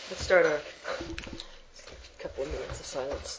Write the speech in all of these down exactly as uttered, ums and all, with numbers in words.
Let's start a couple of minutes of silence.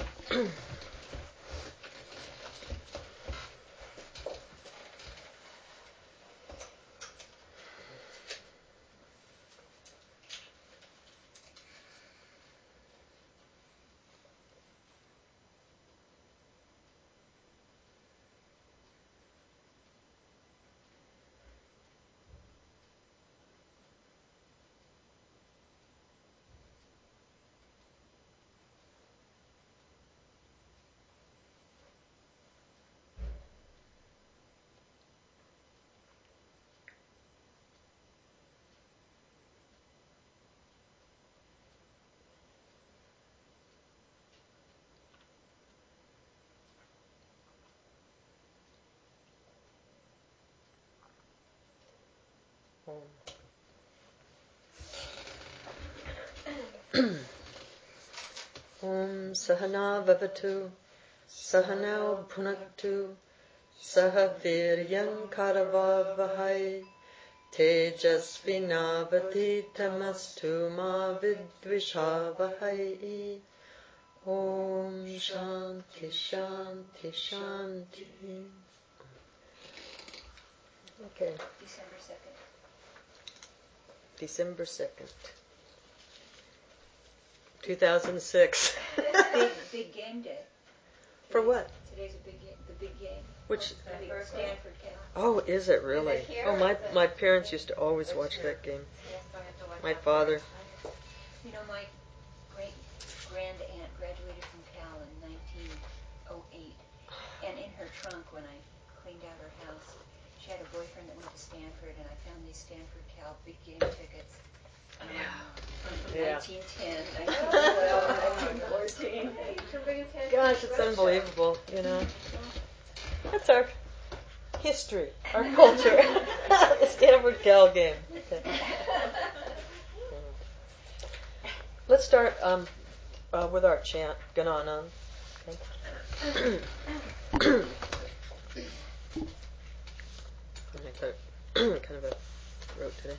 Om Sahana Vavatu Sahanao Bhunaktu Saha Viryam Karavavahai Tejasvinavati Tamastu Ma Vidvishavahai. Om Shanti Shanti Shanti. Okay. December second. December second. two thousand six. big, big game day. Today's, For what? Today's a big game. The big game. Which? The big Stanford Cal. Oh, is it really? Is it here? Oh, my my parents used to always watch that game. My father. You know, my great grand aunt graduated from Cal in nineteen oh eight, and in her trunk when I cleaned out her house, she had a boyfriend that went to Stanford, and I found these Stanford Cal big game tickets. Um, Yeah. From Yeah. nineteen ten, nineteen twelve, nineteen fourteen. Gosh, it's unbelievable, you know. That's our history, our culture. The Stanford Cal game. Okay. Let's start um, uh, with our chant, Gananam. Okay. kind of a wrote today.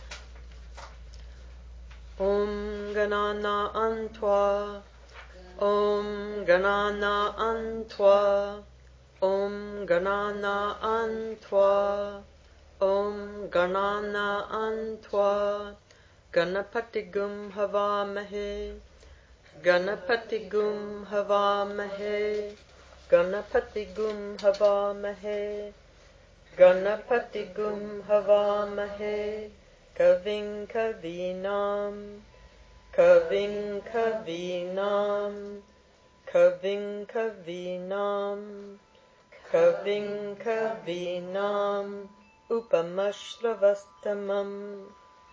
Om Ganana Antwa, Om Ganana Antwa, Om Ganana Antwa, Om Ganana Antwa, Ganapati Gum Havamahe, Ganapati Gum Havamahe, Ganapati Gum Havamahe, Ganapati Gum Havamahe, Kaving Kavinam, Kaving Kavinam, Kaving Kavinam, Kaving Kavinam, Upamashravastamam,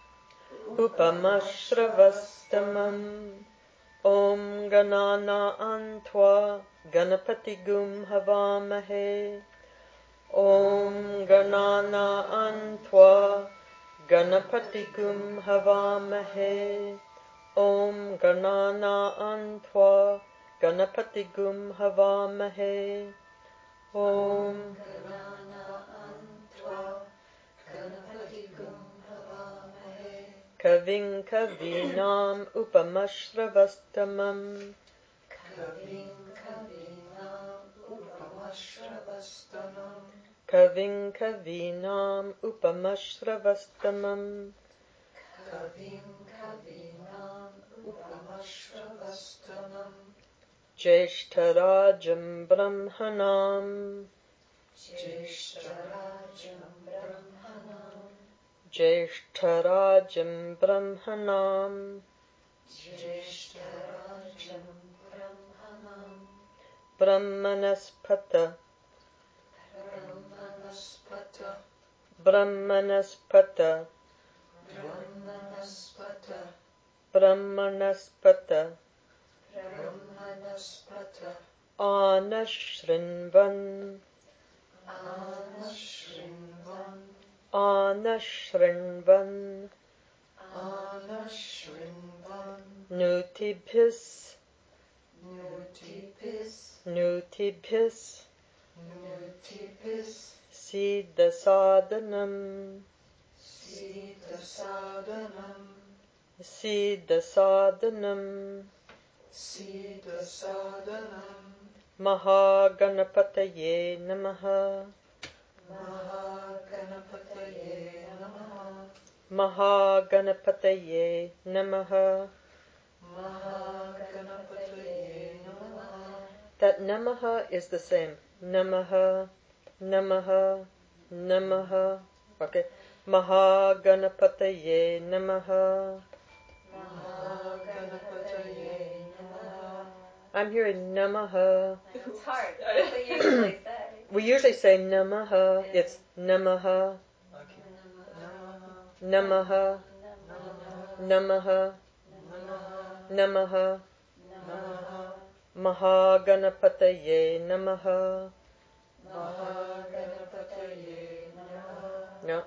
Upamashravastamam, Om Ganana Antwa, Ganapati Gum Havamahe, Om Ganana Antwa, Ganapati Gum Havamahe, Om Ganana Antwa, Ganapati Gum Havamahe, Om Ganana Antwa, Ganapati Gum Havamahe, Kaving Kavinam Upamashravastamam, Kaving Kavinam Upamashravastamam, Kaving Kavinam Upamashravastamam, Kaving Kavinam Upamashravastamam, Jeshtarajam Brahmanam, Jeshtarajam Brahmanam, Jeshtarajam Brahmanam, Jeshtarajam Brahmanam, Brahmanaspata, Brahmanaspata, Brahmanaspata, Brahmanaspata, Brahmanaspata, Brahmanaspata, Anashrinvan, Anashrinvan, Anashrinvan, Anashrinvan, Nutibhis, Nutibhis, Nutibhis, Nutibhis, Siddha Sadhanam, Siddha Sadhanam, Siddha Sadhanam Siddha Sadhanam Mahaganapataye Namaha Mahaganapataye Namaha Mahaganapataye Namaha. Mahaganapataye Namaha. That Namaha is the same. Namaha, Namaha, Namaha. Okay. Mahaganapataye Namaha. Mahaganapataye Namaha. I'm hearing Namaha. It's hard. That's what you usually say. We usually say Namaha. It's Namaha, Okay. Namaha, Namaha. Namaha, Namaha. Namaha. Namaha. Mahaganapataye Namaha. Mahaganapataye Namaha. No.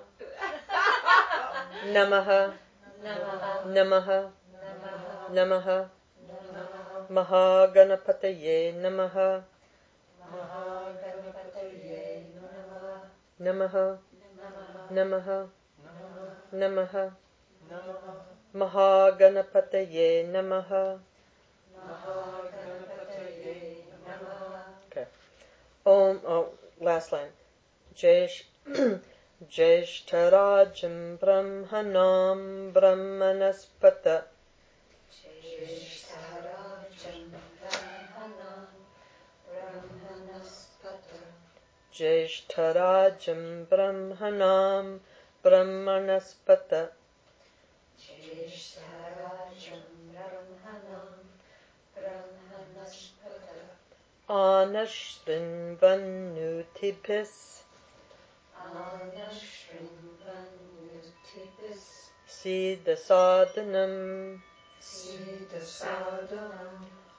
Namaha, Namaha. Namaha, Namaha. Namaha. Namaha. Mahaganapataye Namaha. Mahaganapataye Namaha. Namaha, Namaha. Namaha, Namaha. Namaha. Mahaganapataye Namaha. Mahaganapataye Namaha. Okay. Om, oh, last line. Jesh, Jeshtarajam Brahmanam Brahmanaspata. Jeshtarajam Brahmanam Brahmanaspata. Jeshtarajam Brahmanam Brahmanaspata. Jeshtarajam Brahmanam Brahmanaspata. Anashrinvanutibhis Anashrinvanutibhis Siddha Sadhanam. Siddha Sadhanam.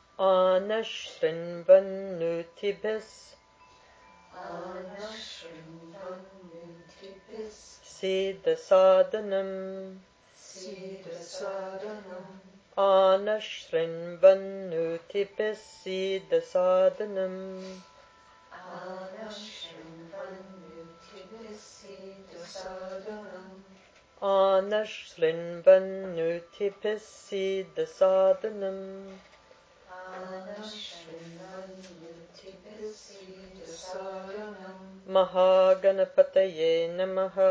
Anashrinvanutibhis Anashrinvanutibhis Siddha Sadhanam. Siddha Sadhanam. Anashrinvanutibhis Siddha Sadhanam. Anashrinvanutibhis Siddha Sadhanam. Anashrinvanutibhis Siddha Sadhanam. Anashrinvanutibhis Siddha Sadhanam. Mahaganapataye Namaha.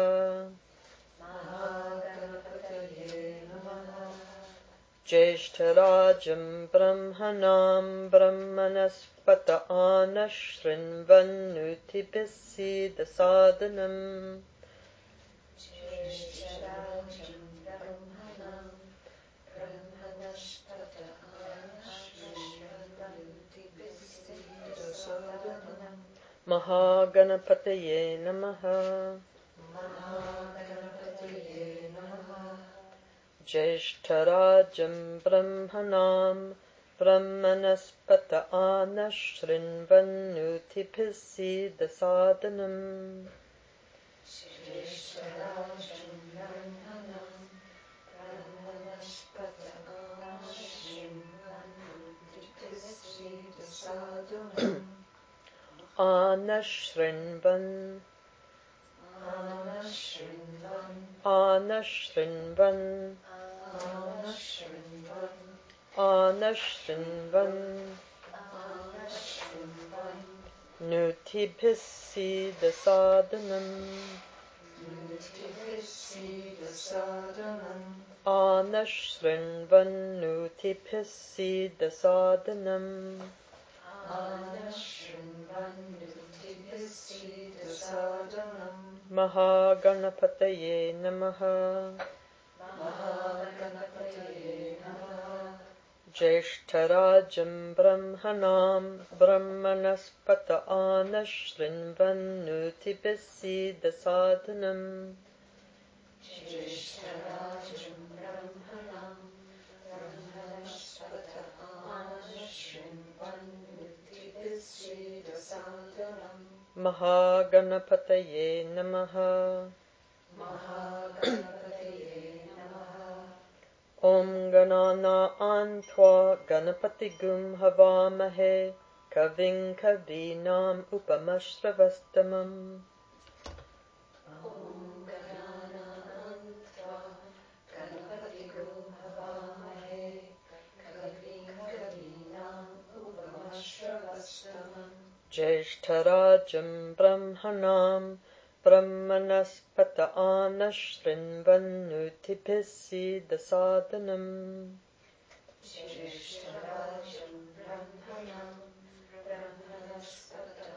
Mahaganapataye Namaha. Jeshtarajam Brahmanam Brahmanaspata Anashrinvanutibhis Siddha Sadhanam. Jeshtarajam Brahmanam Brahmanaspata Anashrinvanutibhis Siddha Sadhanam. Mahaganapataye Namaha. Mahaganapataye Namaha. Jeshtarajam Brahmanam Brahmanaspata Anashrinvanutibhis Siddha Sadhanam. Jeshtarajam Brahmanam Brahmanaspata Anashrinvanutibhis Siddha Sadhanam. Anashrinvan Anashrinvan Anashrinvan Anashrinvan Anashrinvan Anashrinvan Nutibhis Siddha Sadhanam. Nutibhis Siddha Sadhanam. Anashrinvan Nutibhis Siddha Sadhanam. Anashrinvan Nutibhis Siddha Sadhanam. Mahaganapataye Namaha. Mahaganapataye Namaha. Jeshtarajam Brahmanam Brahmanaspata Anashrinvanutibhis Siddha Sadhanam. Jeshtarajam Brahmanam Brahmanaspata Anashrinvanutibhis Siddha Sadhanam. Mahaganapataye Namaha. Mahaganapataye Namaha. Om Ganana Antva Ganapati Gum Havamahe Kaving Kavinam Upamashravastamam. Om Ganana Antva Ganapati Gum Jeshtarajam Brahmanam Brahmanaspata Anashrinvanutipisi Dasadanam Jeshtarajam Brahmanam Brahmanaspata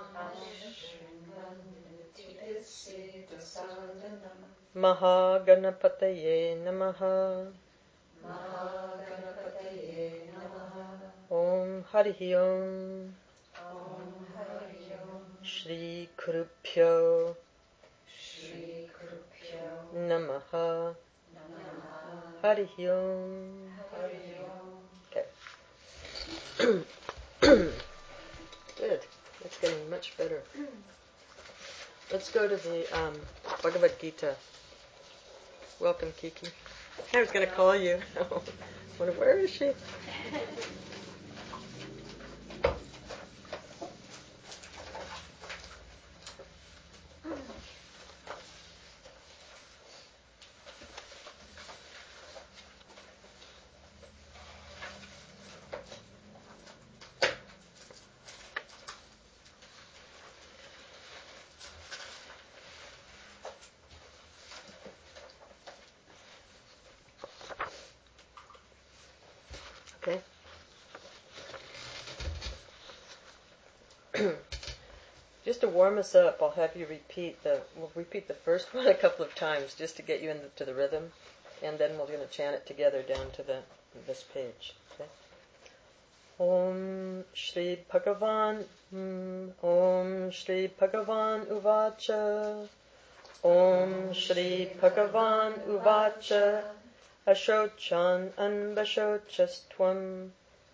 Anashrinvanutipisi Dasadanam Mahaganapataye Namaha Mahaganapataye Namaha Om Harihi Om Om Hari Om Shri Kurupyo Shri Kurupyo Namaha Namaha Harihi Om. Hari Om. Okay. Good. That's getting much better. Let's go to the um, Bhagavad Gita. Welcome, Kiki. I was going to call you. I wonder, where is she? Okay. Just to warm us up, I'll have you repeat the, we'll repeat the first one a couple of times just to get you into the rhythm, and then we're going to chant it together down to the this page. Okay. Om Shri Bhagavan mm, Om Shri Bhagavan Uvacha Om Shri Bhagavan Uvacha Ashochan Anvashocastvam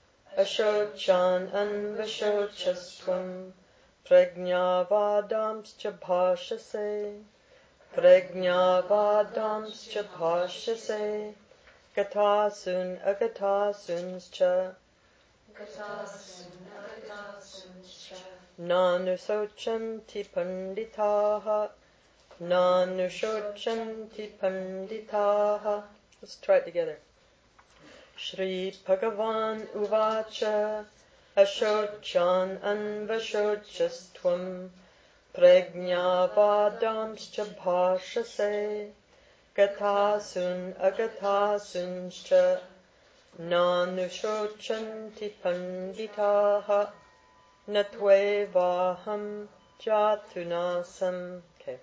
Ashochan Anvashocastvam Prajnavadamscha bhashase Prajnavadamscha bhashase Gatasun Agatasunscha Gatasun Agatasuncha Nanusochanti Panditaha Nanusochanti Panditaha. Let's try it together. Shri Bhagavan Uvacha Ashochan Anvashocastvam Prajnavadamscha bhashase Gatasun Agatasunscha Nanusochanti Panditaha Natvevaham Jatunasam. Okay.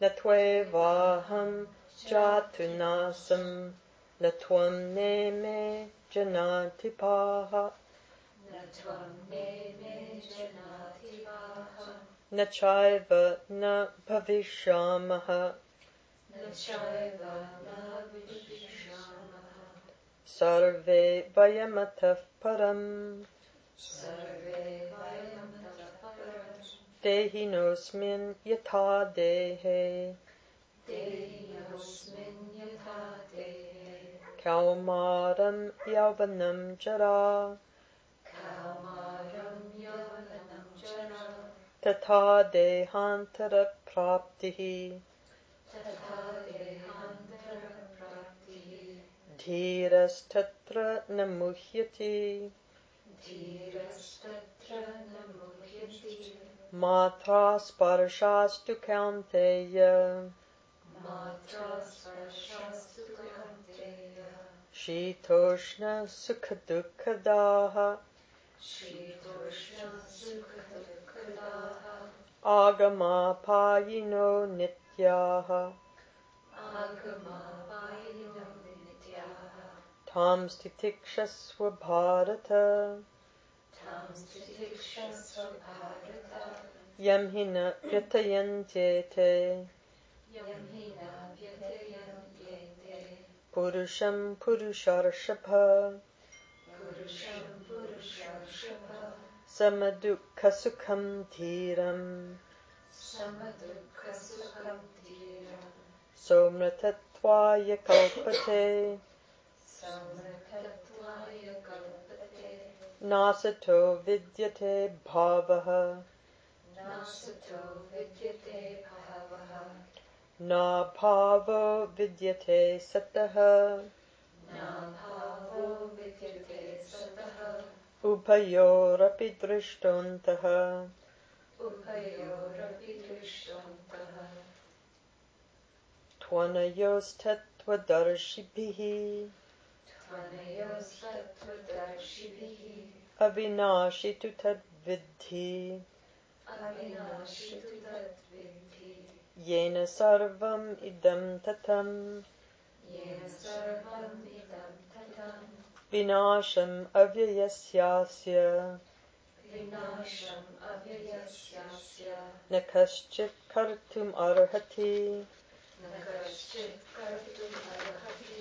Natvevaham Jatunasam Natvam Neme Janatipaha Natvam Neme Janativaha Nachaiva Na Bhavishamaha Nachaiva Na Vishamaha Sarve Vayamatah Param Sarve Vayamataparam Dehinosmin Yatha Dehe Dehinosmin Yatha Dehe Kaumaram Yauvanam Jara Kaumaram Yavanam Jara Tatha Dehantara Praptihi Tatha Dehantara Praptihi Dhiras Tatra Namuhyati Dhirastatra Namuhyati Matra Sparshastu Kaunteya Matra Sparshastu Kanteya Shitoshna Sukhadukadaha Shitoshna Sukhadukadaha Agama Payino Nityaha Agama Vayino Nityaha Tam Stitikshasva Bharata Tam Stitikshasva Bharata Yamhina Vyatayantete Yamhina Vyatayan Yete Purusham Purusharshapha Purusham Purusharshapha Samadukha Sukham Dhiram Samadukha Sukham Dhiram Somratattvaya Kalpate Samratatvaya Kalpate Nasato Vidyate Bhavaha Nasato Vidyate Bhavaha Na Bhavo Vidyate Sataha Na Bhavo Vidyate Sataha Upayorapi Drishtontaha Upayorapi drishtvantaha. Tvanayostattvadarshibihi Tvanayosattvadarshibihi. Avinashitu tadvidhi Avinashitu tadvidhi. Yena sarvam idam tatam Yena sarvam idam tatam. Vinasham avyayasyasya Vinasham avyayasyasya. Nakaschit kartum arhati Nakaschit kartum arhati.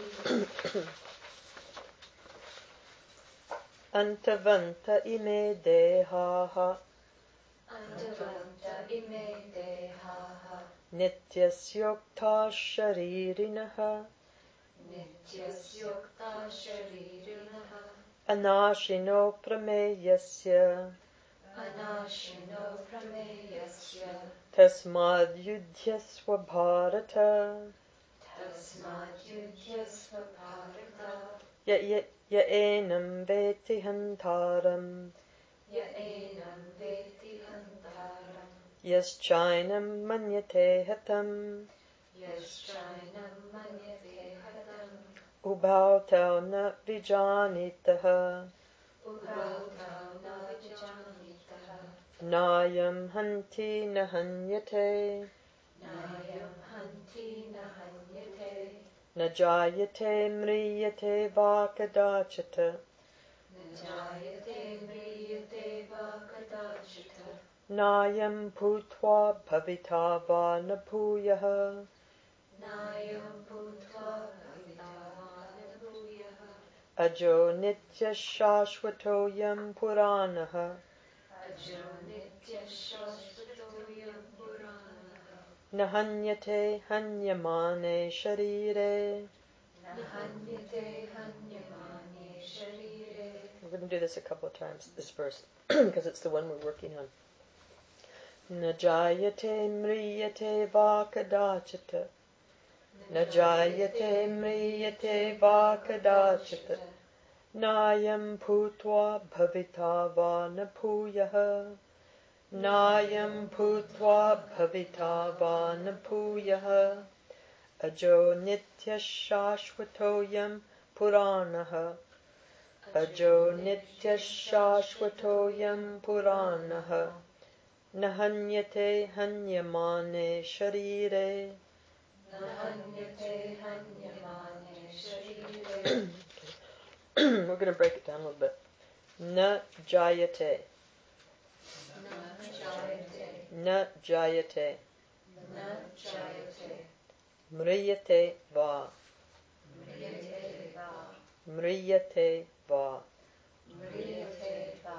Antavanta ime dehaha Antavanta ime dehaha. Nityasyokta sharirinaha Nityasyukta sharirinaha. Anashino prameyasya Anashino prameyasya. Tasmad yudhyasva bharata Tasmad yudhyasva bharata. Ya ya ya enam veti hantaram Ya enam veti hantaram. Yaschinam manyate hatam Yaschinam manyate hatam. Ubhautau na vijanitaha Ubhautau na vijanitaha. Nayam hanti nahanyate Nayam hanti nahanyate. Najayate mriyate vakadachata Najayate mriyate va kadachita. Nayam bhutva bhavita va napūyaha Nayam bhutva bhavitavana bhuyaha. Ajo nitya shashvatoyam puranaha Ajo nitya shashvatoyam puranaha. Nahanyate hanyamane sharire. Nahanyate hanyamane sharire. We're going to do this a couple of times, this verse, because it's the one we're working on. Najayate mriyate vakadachita Najayate mriyate vakadachita Nayam bhutva bhavita va napūyaha Nayam bhutva bhavita va napūyaha Ajo nitya shashvatoyam puranaha Ajo nitya shashvatoyam puranaha Nahanyate hanyamane sharire. Nahanyate hanyamane sharire. We're going to break it down a little bit. Na jayate. Na jayate. Na jayate. Na jayate. Mriyate va. Mriyate va. Mriyate va. Mriyate va.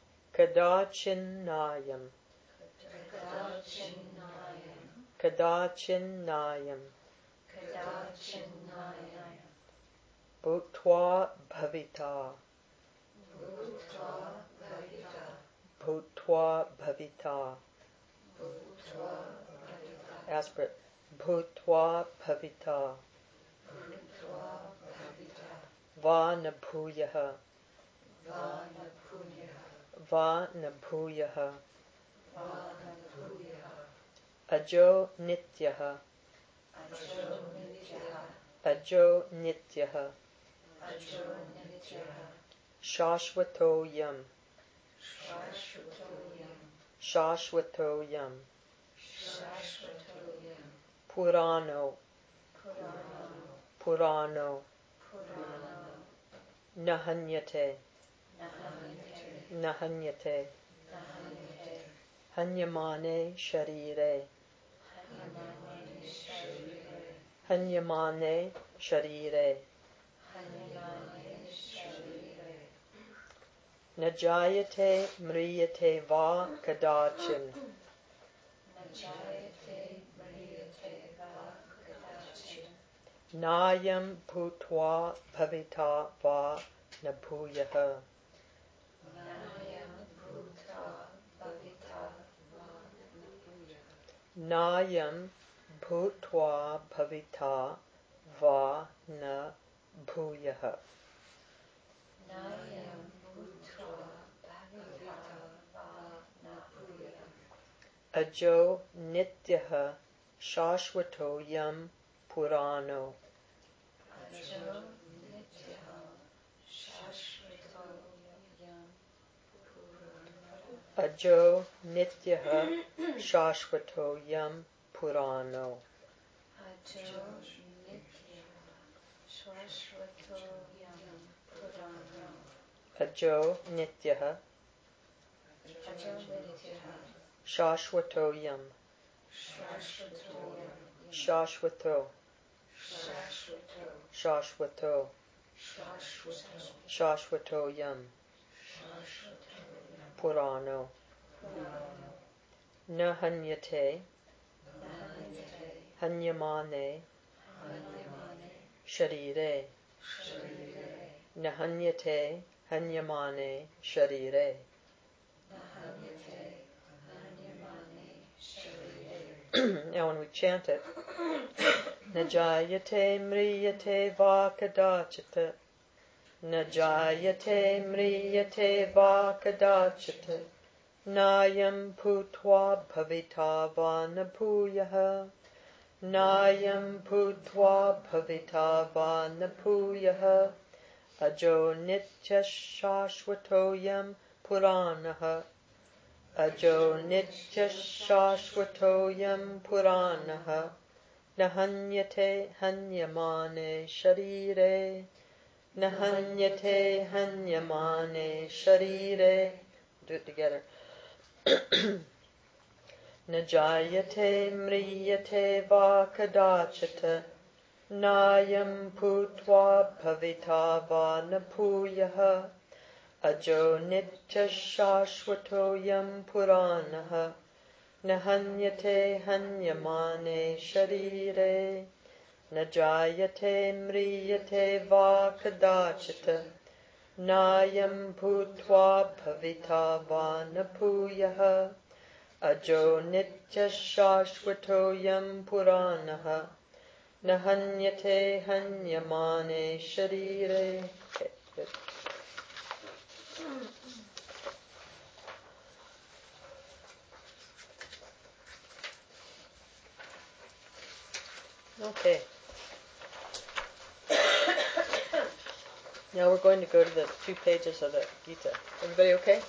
Kadachinnayam. Kadachinnayam. Kadachinnayam. Kadachinnayam. Bhutva bhavita. Bhutva bhavita. Bhutva bhavita. Bhutva bhavita. Ask for it. Bhutva bhavita. Bhutva bhavita. Va nabhuyaha. Va nabhuyaha. Va nabhuyaha. Va nabhuyaha. Ajo nityaha. Ajo nityaha. Ajo nityaha. Ajo nityaha. Shashvatoyam. Shashvatoyam. Shashvatoyam. Shashvatoyam. Purano. Purano. Purano. Purano. Nahanyate. Nahanyate. Nahanyate. Nahanyate. Hanyamane sharire. Hanyamane sharire. Hanyamane sharire. Hanyamane sharire. Najayate mriyate va kadachin. Najayate mriyate va kadachin. Nayam bhutva bhavita va nabhuyaha. Nayam bhutva bhavita va nabhuyaha. Nayam bhutva bhavita va nabhuyaha. Nayam bhutva bhavita va nabhuyaha. Ajo Nityaha Shashvato Yam Purano. Ajo Nityaha Shashvato Yam Purano. Ajo Nityaha Shashvato Yam Purano. Ajo Nityaha Shashvato Yam Purano. Ajo Nityaha Ajo Nityaha Shashvato Yam. Shashvato Yam. Shashvato. Shashvato. Shashvato. Shashvato. Shashvato Yam. Shashvato Yam. Purano. Purano. Nahanyate. Nahanyate. Hanyamane. Hanyamane. Sharire. Sharire. Nahanyate. Hanyamane. Sharire. Nahanyate. Hanyamane. Sharire. Now when we chant it, Najayate mriyate vakadachita. Najayate mriyate vakadachita. Nayam putva bhavita vanapuyaha. Nayam putva bhavita vanapuyaha. Ajo nitya shashvatoyam puranaha. Ajo nitya shashvatoyam puranaha. Nahanyate hanyamane sharire. Nahanyate hanyamane sharire. Do it together. Najayate mriyate vakadachata. Nayam putva bhavita vanapuyaha. Ajo nitya shashvatoyam puranaha. Nahanyate hanyamane sharire. Najayate mriyate vakadachita. Nayam bhutva bhavita vanapuyaha. Ajo nitya shashvatoyam puranaha. Nahanyate hanyamane sharire. Okay, good. Okay. Now we're going to go to the two pages of the Gita. Everybody okay?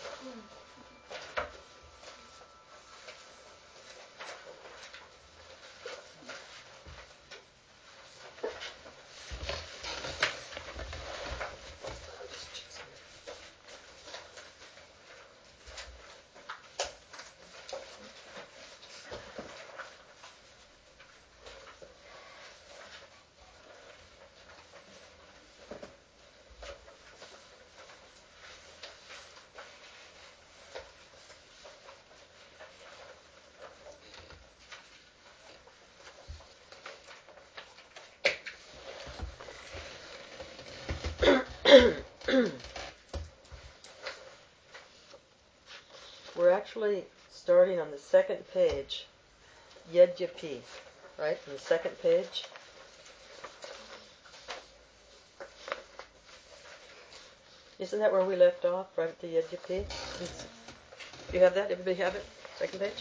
We're actually starting on the second page, Yadyapi, right? On the second page. Isn't that where we left off, right at the Yadyapi? Do you have that? Everybody have it? Second page?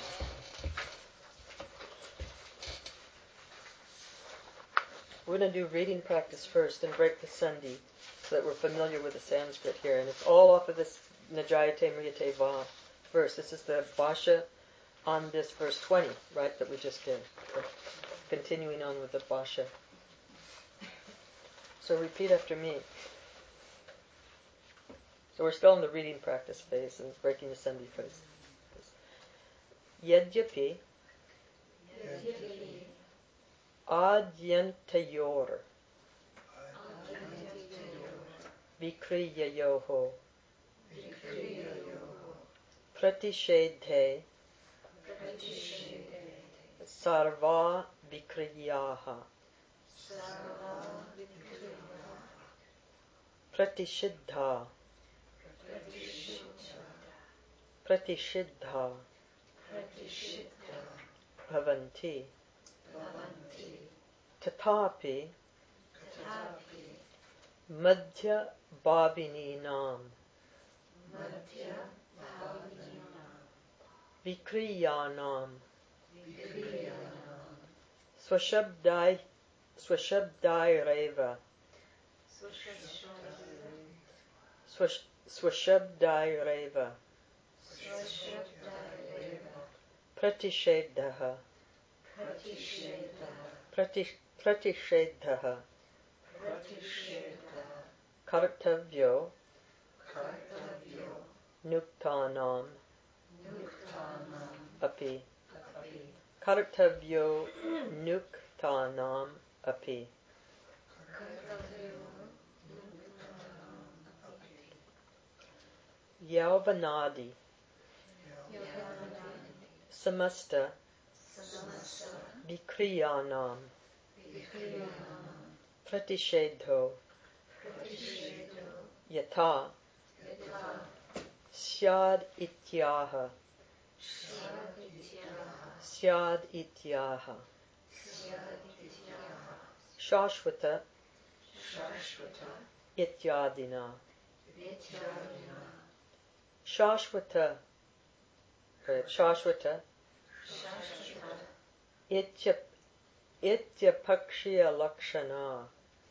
We're going to do reading practice first and break the Sandhi so that we're familiar with the Sanskrit here. And it's all off of this Najayate Mriyate Va verse. This is the Bhasha on this verse twenty, right, that we just did. So continuing on with the Bhasha. So repeat after me. So we're still in the reading practice phase and breaking the Sandhi phase. Yadyapi Adyantayor Vikriyayoho Pratishedhe Sarva Vikriyaha Pratishidha Pratishidha Bhavanti Tatapi Madhya Bhabini Nam Vikriyanam. Swashabdai Swashabdai Reva. Swash, Swashabdai Reva. Pratishedhaha. Pratish, Pratishedhaha. Kartavyo. Nuktanam. Api. Kartavyo Nuktanam Api. Yauvanadi. Samasta. Vikriyanam. Pratishedho. Yatha. Syad ityaha. Syad ityaha. Shashvata. Ityadina. Shashvata. Right. Shashvata. Itya, Ityapakshiya lakshana.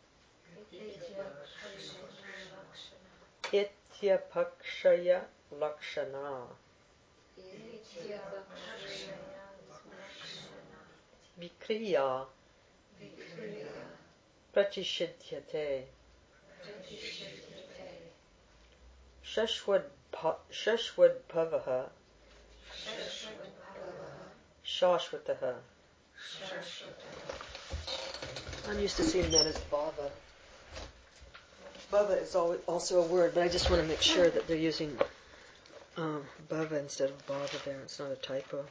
Ityapakshaya lakshana. Vikriya. Pratishidhyate. Shashwad Shashwadbhavaha. Shashvataha. I'm used to seeing that as bhava. Bhava is also a word, but I just want to make sure that they're using um, bhava instead of bhava there. It's not a typo.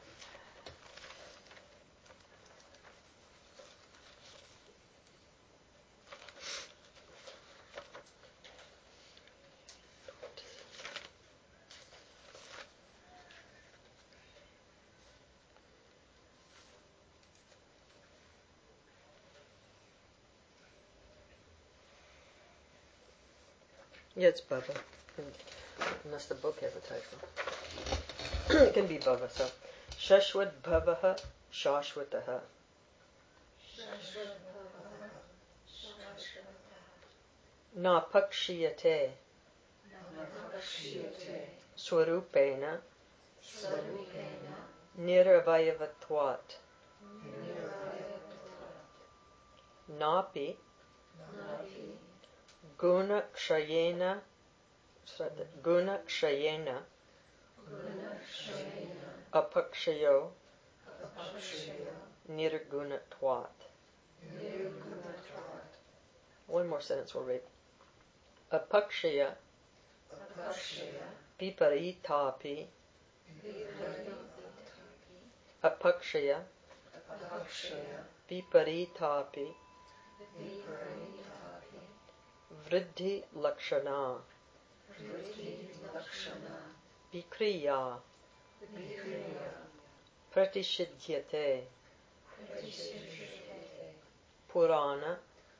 Yeah, it's bhava. Unless the book has a typo. It can be bhava, so. Shashwad bhavaha shashvataha. Na pakshiyate. Swarupena. Niravayavatvat. Napi. Guna kshayena. Guna kshayena. Apakshayo. Nirgunatvat. One more sentence we'll read. Apakshaya. Viparitapi. Apakshaya. Viparitapi. Vriddhi lakshana. Vikriya. Pratishidhyate. Purana.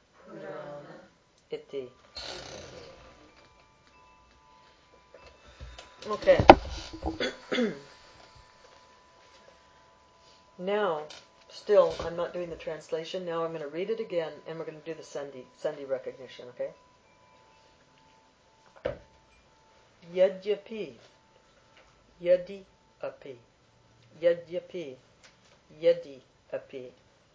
Iti. Okay. Now, still, I'm not doing the translation. Now I'm going to read it again, and we're going to do the Sandhi, Sandhi recognition, okay? Yadyapi. Yadi api. Yadyapi. Yadi api.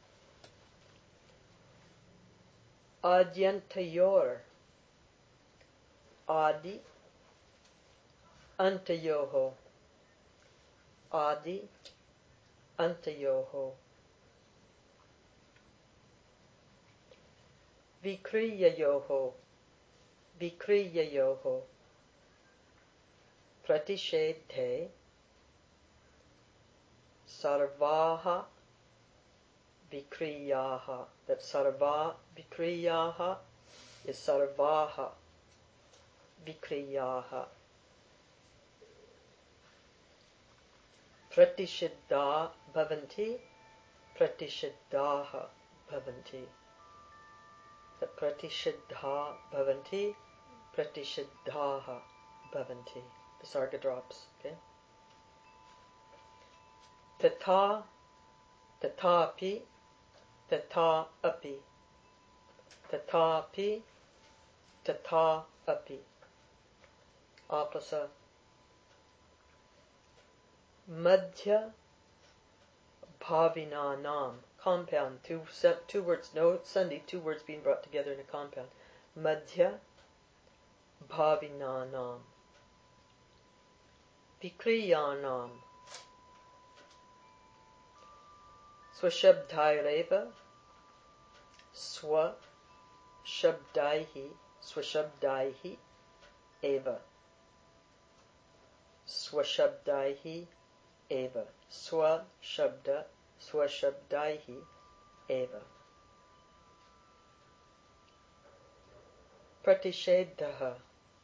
Adyantayor. Adi. Antayoho. Adi. Antayoho. Vikriyayoho. Vikriyayoho. Pratishedhe. Sarvaha. Vikriyaha. That sarva vikriyaha is sarvaha vikriyaha. Pratishidda bhavanti. Pratishiddaha bhavanti. That pratishidda bhavanti. Pratishiddaha bhavanti. The sarga drops. Okay. Tata, tatapi, tata api, tatapi, tata api. Opposite. Madhya bhavinanam. Compound. Two, set, two words. No sandhi. Two words being brought together in a compound. Madhya bhavinanam. Vikriyanam. Swashabdaireva. Swa shabdaihi. Swashabdaihi eva. Swashabdaihi eva. Swa shabda. Swashabdaihi eva. Pratisheddaha.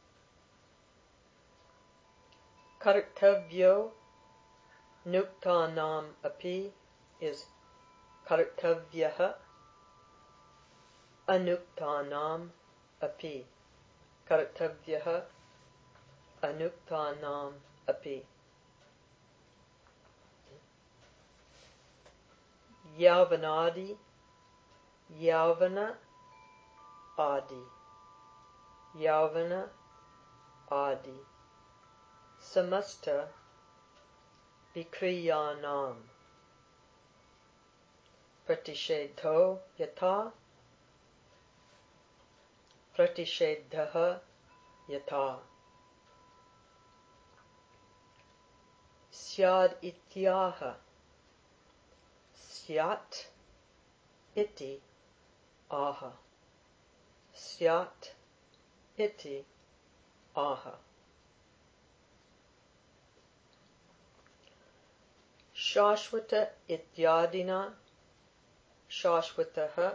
Kartavyo nuktanam api is kartavyaha anuktanam api. Kartavyaha anuktanam api. Yavanadi, Yavana adi. Yavana adi. Samasta vikriyanam. Pratishedho yata. Pratishedhaha yata. Syad ityaha. Syat iti aha. Syat iti aha. Shashvata ityadina. Shashvataha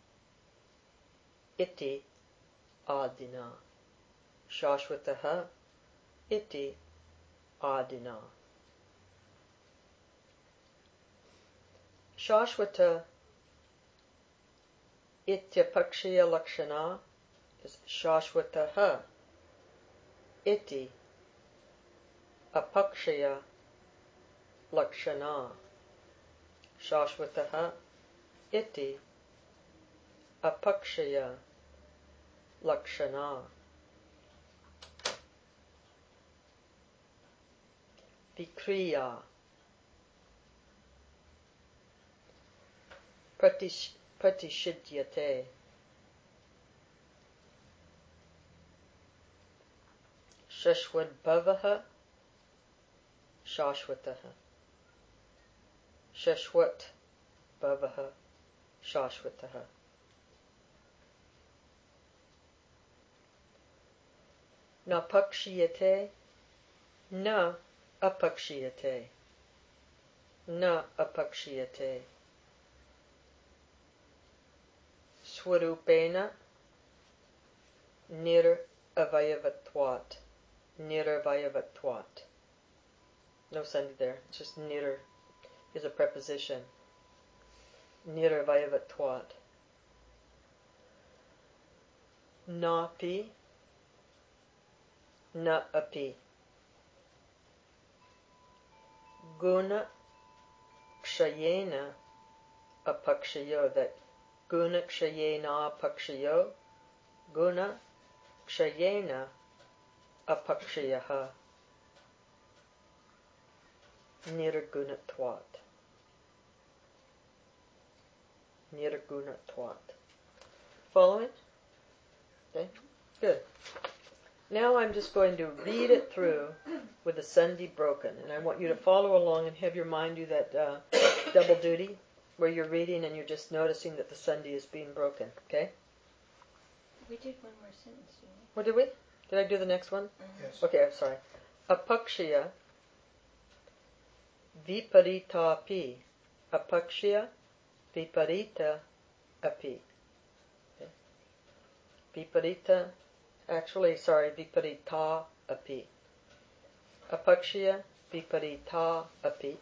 iti adina. Shashvataha iti adina. Shashvata ityapakshiya lakshana is Shashvataha iti apakshaya lakshana. Shashvataha iti apakshaya lakshana. Vikriya. Pratish, pratishidyate. Shashwat bhavaha. Shashwataha. Shashwat bhavaha. Shashwataha. Na pakshiyate. Na apakshiyate. Na apakshiyate. Swarupena nir avayavatvat. Nir avayavatvat. No sandhi there. It's just nir is a preposition. Nir avayavatvat. Napi. Na api. Guna kshayena apakshayo. That guna kshayena apakshayo. Guna kshayena apakshayaha. Nirgunatvat. Nirgunatvat. Following? Okay, good. Now I'm just going to read it through with the sandhi broken, and I want you to follow along and have your mind do that uh, double duty where you're reading and you're just noticing that the sandhi is being broken, okay? We did one more sentence, didn't we? What did we? Did I do the next one? Yes. Okay, I'm sorry. Apakshya viparita api. Apakshya viparita api. Okay. Viparita, actually, sorry, viparita api. Apakshya viparita api.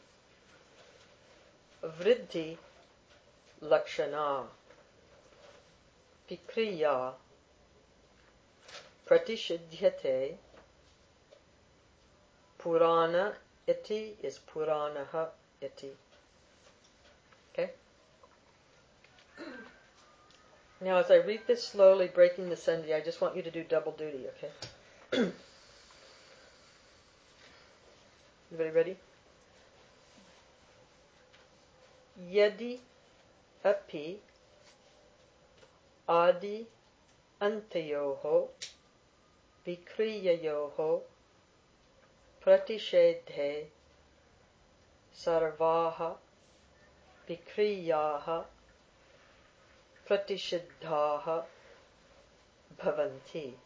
Vriddhi lakshana. Vikriya pratishidyate. Purana iti is puranaha iti. Okay? Now, as I read this slowly, breaking the sandhi, I just want you to do double duty, okay? Everybody ready? Yadi api adi antayoho vikriyayoho pratishedhe sarvaha vikriyaha pratishidhaha bhavanti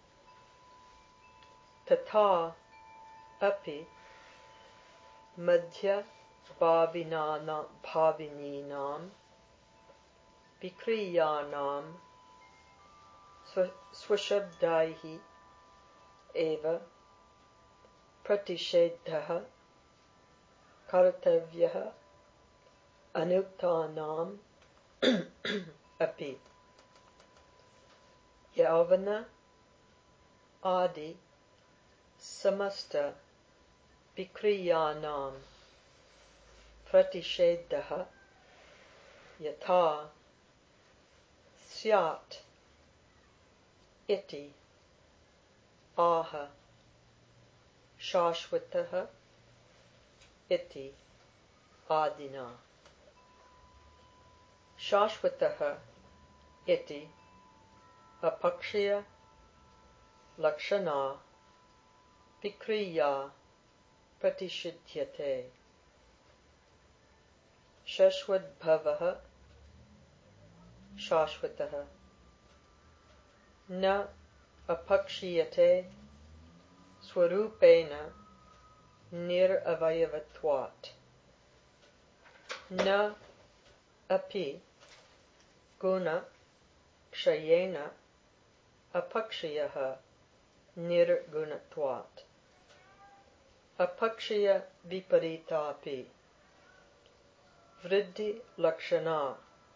tata api madhya bhavinana bhavininam vikriyanam swashabdaihi eva pratishedhaha kartavyaha anuktanam api yavana adi samasta vikriyanam pratishedhaha yatha syat iti aha shashvataha iti adina. Shashvataha iti apakshya lakshana vikriya pratishidhyate. Shashvadbhavaha shashvataha na apakshiyate swarupena niravayavatvat. Na api guna kshayena apakshayaha nirgunatvat. Apakshaya viparitapi vriddhi lakshana.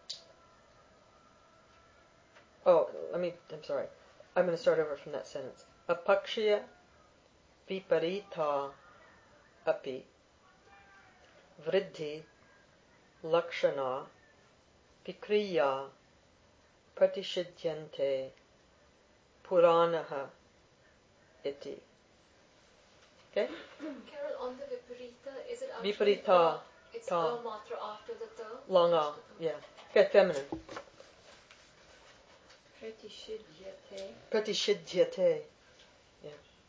Oh, let me, I'm sorry. I'm going to start over from that sentence. Apakshaya viparita api vriddhi lakshana vikriya pratishidhyante puranaha iti. Okay? Carol, on the viparita, is it actually Viparita. ta? It's Ta. a matra after the ta? Long a, yeah. Okay, feminine. Pratishidhyate. Pratishidhyate. Yeah.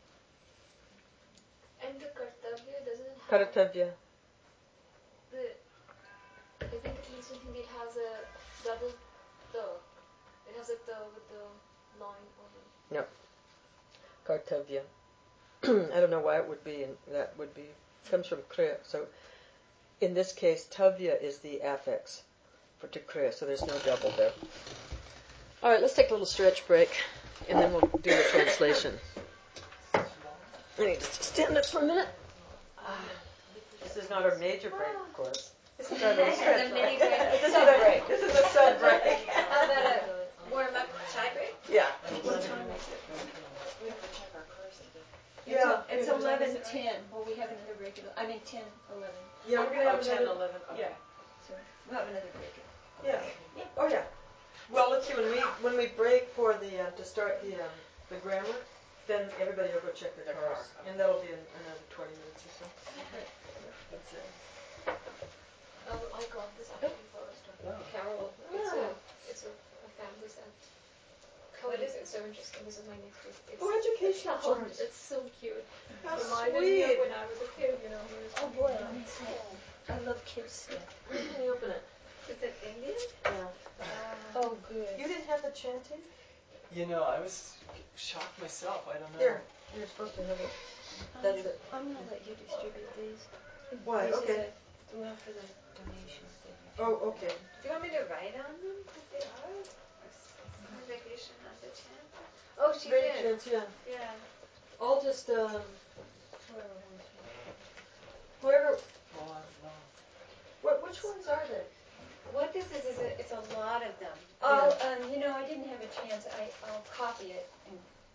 And the kartavya doesn't have... Kartavya. The, I think the Eastern thing, it has a double ta. It has a ta with the line over it. No. Kartavya. I don't know why it would be, and that would be, comes from kriya. So in this case, tavya is the affix for to kriya, so there's no double there. All right, let's take a little stretch break, and then we'll do the translation. Let me just stand up for a minute. Ah, this is not our major break, of course. This is our little stretch break. This is a break. This is a sub break. How about a warm-up chai break? Yeah. What time is it? We have to check our cars today. Yeah. It's eleven ten. Well, we have another break at, I mean ten eleven. Yeah, we're gonna have Oh, ten, another. eleven, okay. Yeah. So we'll have another break at. Yeah. Oh yeah. Well, let's see. When we when we break for the uh, to start the um, the grammar, then everybody will go check their Their cars, car, okay. and that'll be in another twenty minutes or so. Okay. That's it. Oh, I got this actually first. Oh. Carol. It's Oh. a it's a, a family set. What is It's so interesting. This is my next week. It's Oh, educational a clown. charms. It's so cute. How Reminded me sweet. of when I was a kid, you know. Here's Oh boy, let me see. I love kids stuff. Can you open it? Is it Indian? Yeah. Uh, Oh good. You didn't have the chanting? You know, I was shocked myself. I don't know. Here. You're supposed to have it. That's it. I'm gonna let you distribute these. Why? These Okay. are the, well, for the donations that you. Oh, okay. do you want me to write on them what they are? Convocation of the chant. Oh, she Great did. chants, yeah. Yeah. I'll just um. Whoever wants me. Whoever. Oh, I don't know. What? Which ones are they? What this is is a, it's a lot of them. Yeah. I'll um you know I didn't have a chance. I I'll copy it and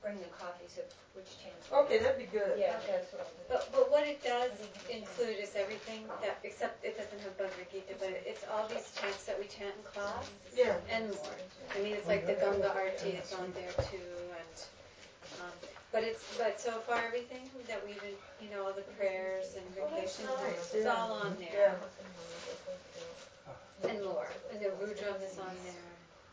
bring them copies of which chants. Okay, that'd be good. Yeah, that's what I'll do. But, but what it does include is everything that, except it doesn't have Bhagavad Gita, but it's all these chants that we chant in class Yeah. and more. I mean, it's like the Ganga Arti is on there too, and um, but it's but so far everything that we've been, you know, all the prayers and vacation nice, prayers, yeah. it's all on there, Yeah. and more, and the Rudram is on there.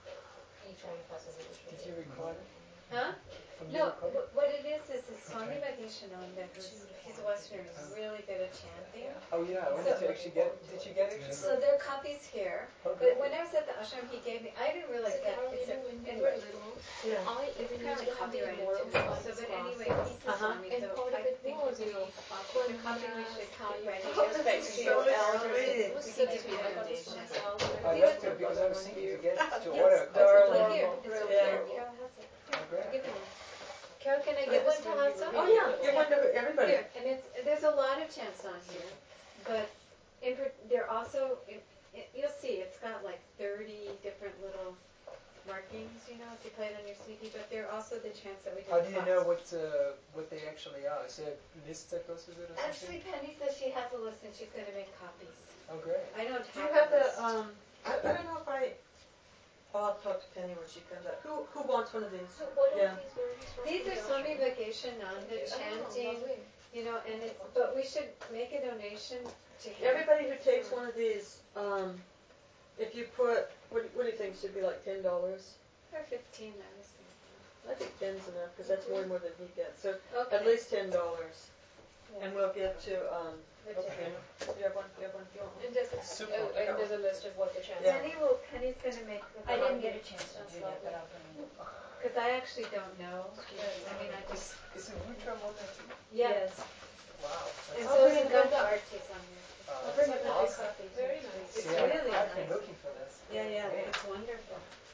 Did you record it? Huh? From No, your recording? wh- what it is is it's Swami Okay. Vagishananda, who's he's a Westerner, he's really good at chanting. Oh yeah, I wanted to actually get. Did you get it? So there are copies here, Oh, but great. when I was at the ashram, he gave me. I didn't realize So that Carol, you it's a, know, when we anyway. were little, Yeah. I It's even kind used of to have the copyrighted more too. science So, but classes. anyway, he's a Uh-huh. Swami, And so part of I it think was, if we you know, offer the copy, we should copyright it. Oh, Just that's like so your sweet. elders, It was we such can give you a a I got this for donation. myself. Oh, He that's was good a- because I was thinking to get to Yes, order a that's darling. right here. It's over Yeah. here. Carol has it. Oh, great. I'll give it to you. Carol, can I give one to Hasa? Oh yeah, give one to everybody. Here, and it's there's a lot of chants on here, but in, per- they're also in, it, you'll see it's got like thirty different little markings, you know, if you play it on your C D. But they're also the chants that we do. How in do you class. know what uh, what they actually are? Is there a list that goes with it or Actually, something? Penny says she has a list and she's going to make copies. Oh great. I don't Do you have have a the, list. um, I, I don't know if I, I'll talk to Penny when she comes out. Who, who wants one of these? So what Yeah. are these versions from? These are Swami Vagishananda Oh, chanting, lovely. you know, and it's, but we should make a donation to him. Everybody who takes one of these, um, if you put, what, do- what do you think, should be like ten dollars? Or fifteen, I was thinking. I think ten's enough, because that's way more than he gets. So Okay. at least ten dollars. Yeah. And we'll give to, um, Okay. okay. You have one, you have one, you want one? And there's a, Super. oh, and there's a list of what the chants Yeah. are. Penny will, Penny's going to make the I didn't copy. get a chance to do that, but I'll bring it. Because I actually don't know. But, I mean, I just. Is, is it Rudram on there too? Yes. Wow. And That's so I'll is bring the it Ganga Artis on there. uh, I'll bring that's it Two awesome. copies. Very actually. nice. It's Yeah, really I've been nice. looking for this. Yeah, yeah, Great. it's wonderful.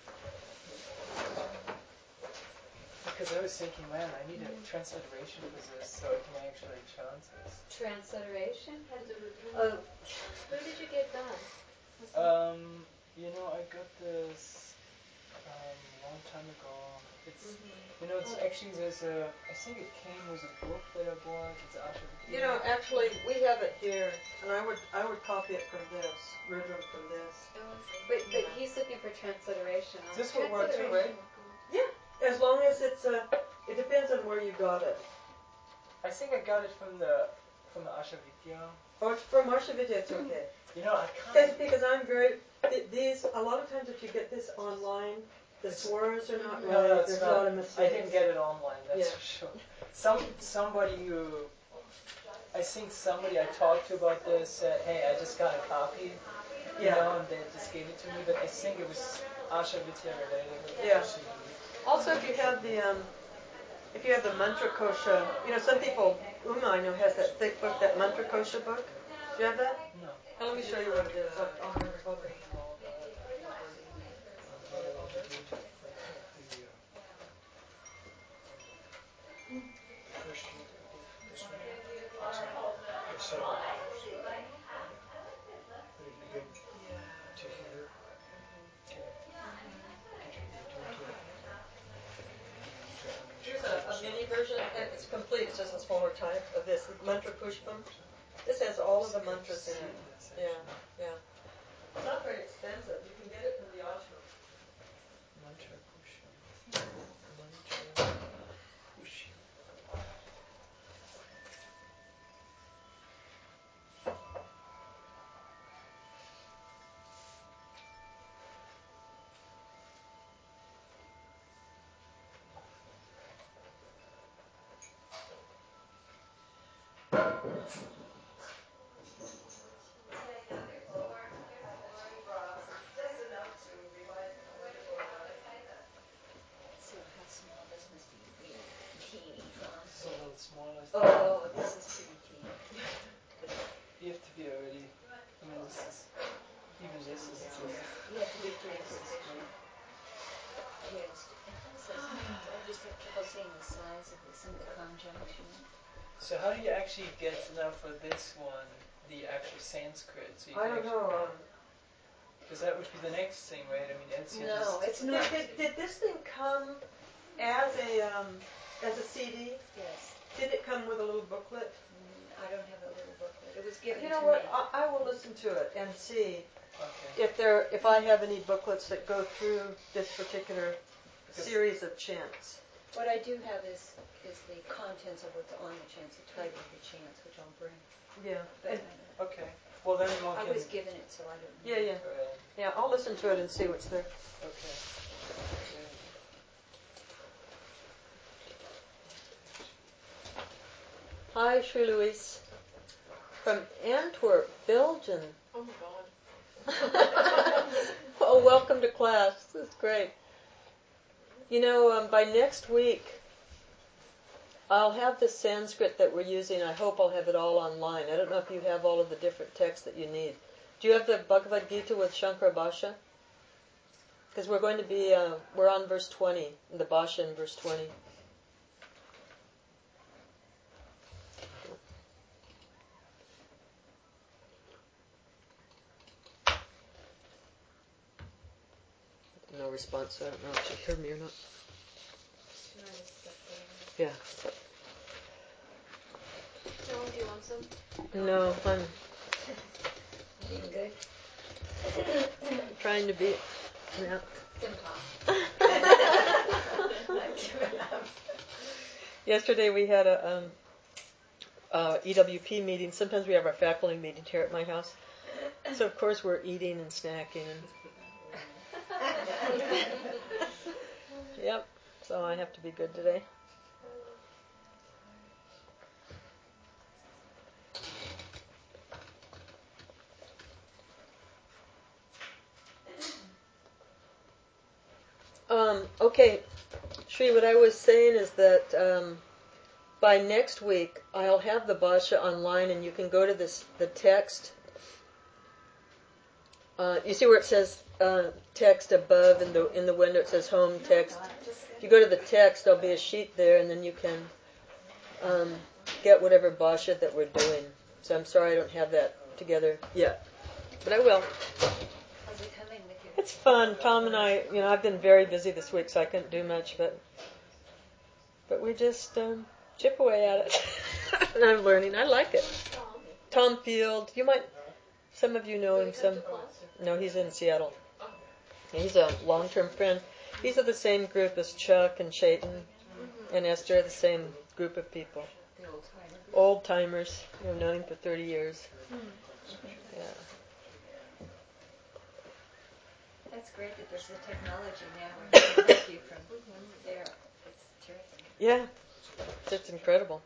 Because I was thinking, man, I need a transliteration for this so I can actually chant this. Transliteration? The Rudra. Oh, Where did you get that? Um, you know, I got this um a long time ago. It's you know, it's actually there's a I think it came with a book that I bought. It's Ashavidya. You know, actually, we have it here, and I would, I would copy it from this, Rudram from this. but but he's looking for transliteration. This will work too, right? As long as it's a, it depends on where you got it. I think I got it from the from the Ashavidya. Oh, it's from Arshavitya, it's okay. You know, I Because, can't. because I'm very, th- these, a lot of times if you get this online, the swears are not No, right, no, it's there's not. a lot of I mistakes. didn't get it online. That's Yeah. for sure. Some somebody who I think somebody I talked to about this said, "Hey, I just got a copy." You Yeah. know, and they just gave it to me, but I think it was Ashavidya related. Yeah. Also, if you have the, um, if you have the Mantra Kosha, you know, some people, Uma I know has that thick book, that Mantra Kosha book. Do you have that? No. Now, let me show you what it is. I'll, I'll, I'll bring it. First you look at the book, this one, it's, uh, it's several pages. But if you go to here, to get your, your toolkit, and then you click on the Here's a, a mini version, and it's complete, it's just a smaller type of this, Mantra Pushpam. This has all of the mantras in it. Yeah, yeah. It's not very expensive, you can get it from the ashram. Mantra Kusha. Mantra Kusha. So how small? This must be really teeny, huh? So a little smaller. Oh, this is pretty teeny. You have to be already. I mean, this is even this is too. You have to be pretty proficient. Yeah, it's, it does. Sometimes I just have trouble seeing the size of the, some of the conjunction. So how do you actually get now for this one the actual Sanskrit? So you I can don't know, um, Because that would be the next thing, right? I mean, Etsy No, just. it's did, not. did, did this thing come as a, um, As a C D? Yes. Did it come with a little booklet? Mm, I don't have a little booklet. It was given You know to what? me. I, I will listen to it and see Okay. if there, if I have any booklets that go through this particular series of chants. What I do have is is the contents of what's on the chants, the title of the chants, which I'll bring. Yeah. But And, I, don't- Okay. Well, then one I can. was given it, so I don't know. yeah, yeah. Right. Yeah, I'll listen to it and see what's there. Okay. Great. Hi, Sri Louise. From Antwerp, Belgium. Oh my god. Oh, welcome to class. This is great. You know, um, by next week, I'll have the Sanskrit that we're using. I hope I'll have it all online. I don't know if you have all of the different texts that you need. Do you have the Bhagavad Gita with Shankara Bhashya? Because we're going to be, uh, we're on verse twenty, the Bhashya in verse twenty. No response, so I don't know if she heard me or not. Yeah. Joan, do you want some? No, I'm Being good. trying to be. Yeah. Yesterday we had a um, uh, E W P meeting. Sometimes we have our faculty meeting here at my house. So of course we're eating and snacking and. Yep. So I have to be good today. Um, okay, Shri, what I was saying is that um, by next week I'll have the Bhashya online, and you can go to this the text. Uh, you see where it says uh, text above in the in the window? It says home text. If you go to the text, there'll be a sheet there, and then you can um, get whatever Bhashya that we're doing. So I'm sorry I don't have that together yet, but I will. How's it coming with you? It's fun. Tom and I, you know, I've been very busy this week, so I couldn't do much, but but we just um, chip away at it. And I'm learning. I like it. Tom. Tom Field, you might, some of you know Do him. you come Some, to class? no, he's in Seattle. Oh. He's a long-term friend. He's of the same group as Chuck and Chayton Mm-hmm. and Esther, the same group of people. The old timer. Old timers. We've known him for thirty years. Yeah. That's great that there's the technology now where it can help you from there. It's terrific. Yeah. It's incredible.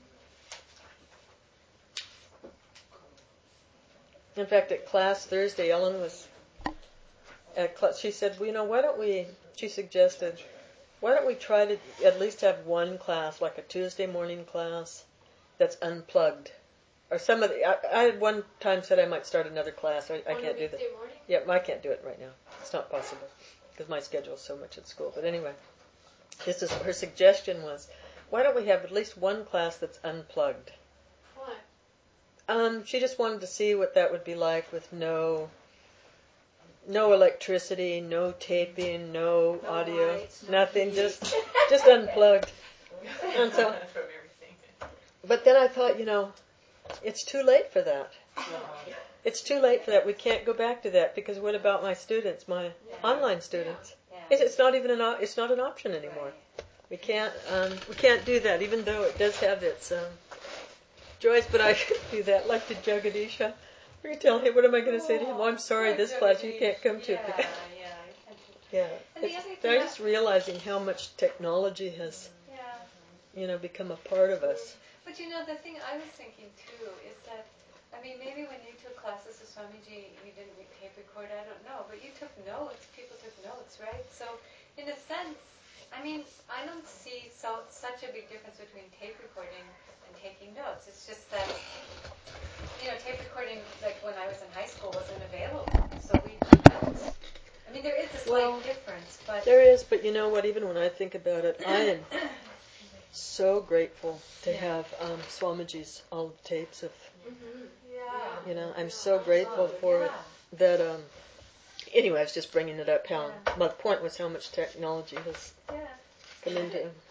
In fact, at class Thursday, Ellen was at class. She said, well, you know, why don't we, she suggested, why don't we try to at least have one class, like a Tuesday morning class, that's unplugged. Or some of the, I, I had one time said I might start another class. I, I On a can't do that. weekday morning? Yeah, I can't do it right now. It's not possible because my schedule is so much at school. But anyway, this is her suggestion was, why don't we have at least one class that's unplugged? Why? Um, she just wanted to see what that would be like with no, no electricity, no taping, no, No audio, lights, no nothing, heat. just, just unplugged. And so, but then I thought, you know, it's too late for that. Uh-huh. It's too late for that. We can't go back to that because what about my students, my online students? Yeah. It's, it's not even an op- it's not an option anymore. Right. We can't um, we can't do that, even though it does have its um, joys. But I could do that, like to Jagadisha. I can tell him, what am I going to say to him? Oh, I'm sorry, this class you can't come to. Yeah, yeah, you can't do- Yeah. And the It's, other they're thing just realizing how much technology has, Yeah. you know, become a part of us. But you know, the thing I was thinking too is that, I mean, maybe when you took classes with Swamiji, you didn't re- tape record, I don't know, but you took notes, people took notes, right? So, in a sense, I mean, I don't see so such a big difference between tape recording and taking notes. It's just that, you know, tape recording, like when I was in high school, wasn't available, so we took notes. I mean, there is a slight Well, difference, but... There is, but you know what, even when I think about it, I am so grateful to Yeah. have um, Swamiji's all the tapes of, Mm-hmm. Yeah. you know, I'm so grateful for it that, um, anyway, I was just bringing it up how, Yeah. my point was how much technology has Yeah. come into,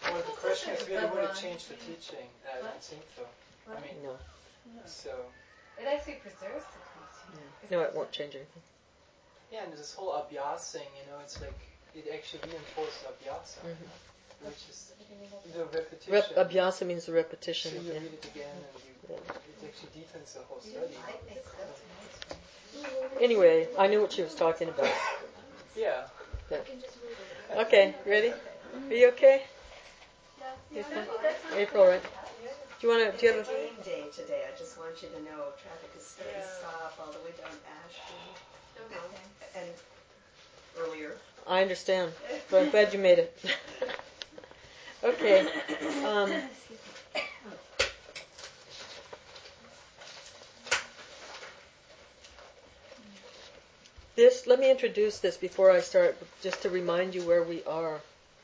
Well, the question is really, would it change the teaching? I don't think so. I mean, No. so. It actually preserves the teaching. No, it won't change anything. Yeah, and this whole abhyas thing, you know, it's like, it actually reinforces abhyasa, Mm-hmm. which is the repetition. Rep- abhyasa means the repetition. So you Yeah. read it again and you, Yeah. it actually deepens the whole study. Anyway, I knew what she was talking about. Yeah. Yeah. Okay, ready? Are you okay? April? April, right? Do you want to? Do you have a? Game day today. I just want you to know traffic is starting to stop all the way down Ashton Okay. and earlier. I understand, but I'm glad you made it. Okay. Um, this. Let me introduce this before I start, just to remind you where we are.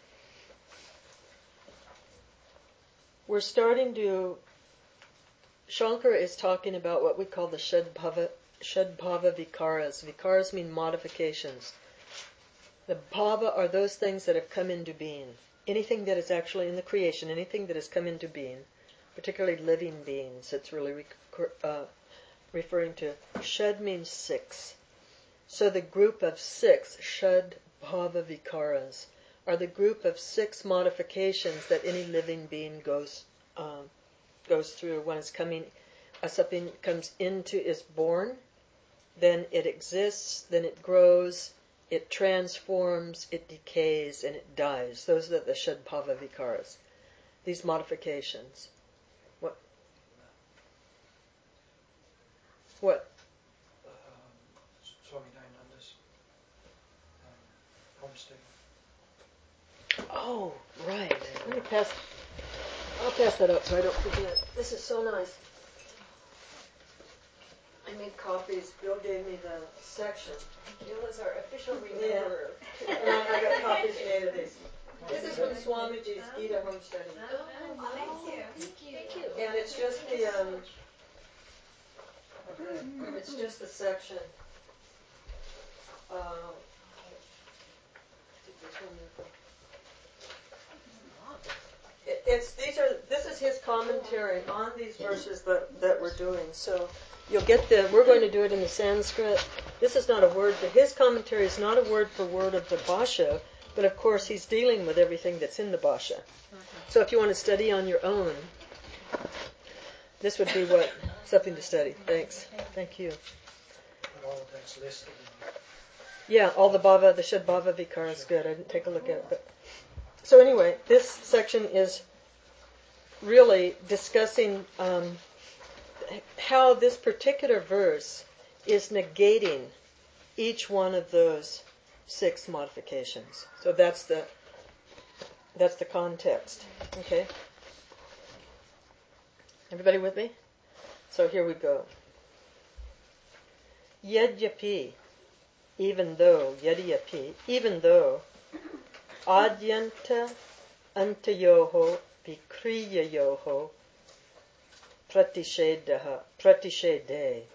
We're starting to. Shankara is talking about what we call the Shadbhava, Shadbhava Vikaras. Vikaras mean modifications. The bhava are those things that have come into being. Anything that is actually in the creation, anything that has come into being, particularly living beings, it's really rec- uh, referring to. Shad means six. So the group of six, Shadbhava Vikaras, are the group of six modifications that any living being goes um, goes through when it's coming, uh, something comes into, is born, then it exists, then it grows, it transforms, it decays, and it dies. Those are the Shadbhava Vikaras, these modifications. What? What? Um, Swami Dayananda's um, homesteading. Oh, right. Let me pass. I'll pass that up so I don't forget. This is so nice. I made copies. Bill gave me the section. Bill is our official rememberer. Yeah. And I, I got copies made of these. This is from Swamiji's Gita homesteading. Oh, thank you. Thank you. Thank you. And it's just the um, it's just the section. Uh, this one there. It, it's these are this is his commentary on these verses that that we're doing. So you'll get the we're going to do it in the Sanskrit. This is not a word for his commentary is not a word for word of the Bhasha, but of course he's dealing with everything that's in the Bhasha. So if you want to study on your own, this would be what something to study. Thanks. Thank you. But all of that's listed in there. Yeah, all the bhava, the Shadbhava Vikara is good. I didn't take a look at it. But. So anyway, this section is really discussing um, how this particular verse is negating each one of those six modifications. So that's the that's the context. Okay? Everybody with me? So here we go. Yadyapi, even though, yadyapi, even though, adyanta antayoho vikriyayoho pratishedaha, pratishede.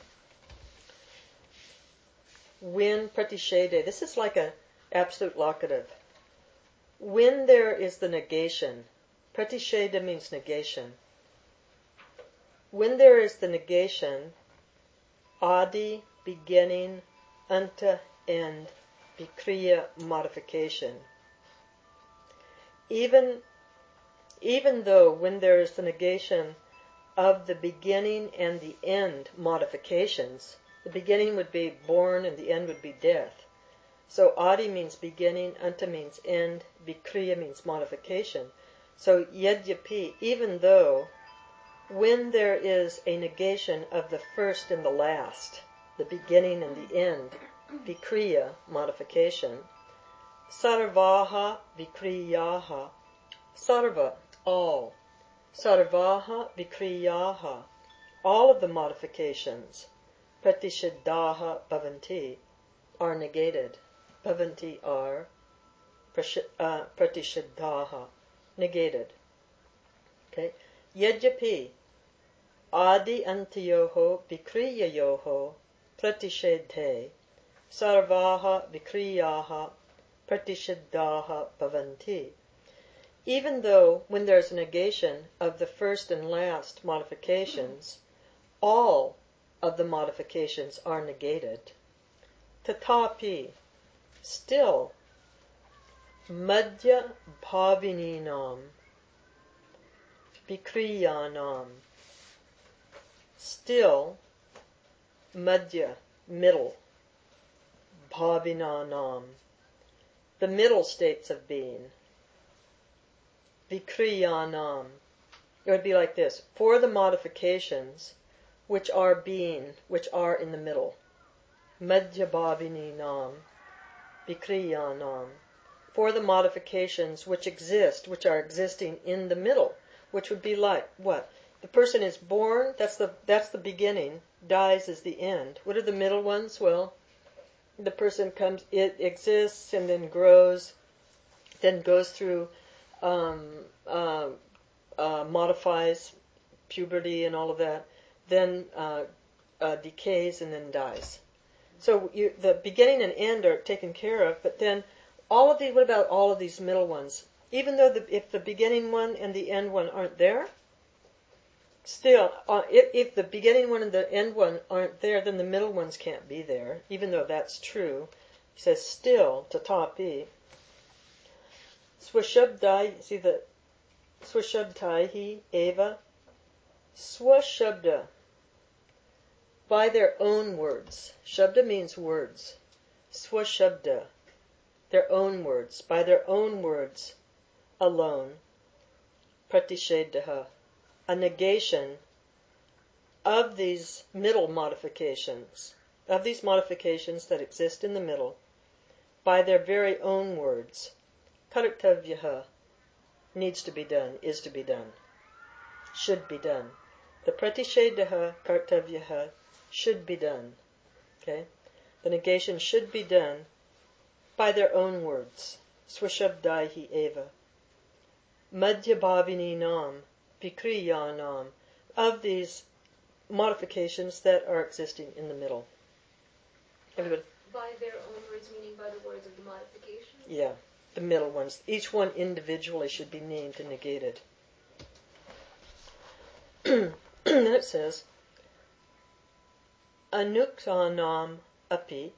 When pratishede, this is like an absolute locative. When there is the negation, pratisheda means negation. When there is the negation, adi, beginning, anta, end, vikriya, modification. Even, even though when there is the negation of the beginning and the end modifications, the beginning would be born and the end would be death. So adi means beginning, anta means end, vikriya means modification. So yadyapi, even though when there is a negation of the first and the last, the beginning and the end, vikriya, modification, sarvaha vikriyaha, sarva, all, sarvaha vikriyaha, all of the modifications, pratishadaha bhavanti, are negated. Bhavanti are uh, pratishadaha, negated. Okay? Yadyapi, adi antayoho vikriyayoho pratishedhe, sarvaha vikriyaha pratishadaha bhavanti. even though when there's a negation of the first and last modifications, all of the modifications are negated, tatapi, still, madhya bhavininam, vikriyanam, still, madhya, middle, bhavinanam, the middle states of being, vikriyanam, it would be like this, for the modifications which are being, which are in the middle, madhya bhavininam, vikriyanam, for the modifications which exist, which are existing in the middle, which would be like what? The person is born, that's the that's the beginning, dies is the end. What are the middle ones? Well, the person comes, it exists and then grows, then goes through, um, uh, uh, modifies, puberty and all of that, then uh, uh, decays and then dies. So you, the beginning and end are taken care of, but then all of these, what about all of these middle ones? Even though the, if the beginning one and the end one aren't there, still, uh, if, if the beginning one and the end one aren't there, then the middle ones can't be there, even though that's true. He says, still, tatapi, swashabdai, see the swashabdaihi eva, swashabda, by their own words. Shabda means words. Swashabda, their own words, by their own words alone. Pratishedha, a negation of these middle modifications, of these modifications that exist in the middle, by their very own words. Kartavyaha, needs to be done, is to be done, should be done. The pratishedha kartavyaha should be done. Okay? The negation should be done by their own words. Swashabdaihi eva. Madhyabhavininam, vikriyanam, of these modifications that are existing in the middle. Everybody? By their own words, meaning by the words of the modification? Yeah, the middle ones. Each one individually should be named and negated. Then it says, Anuktanam api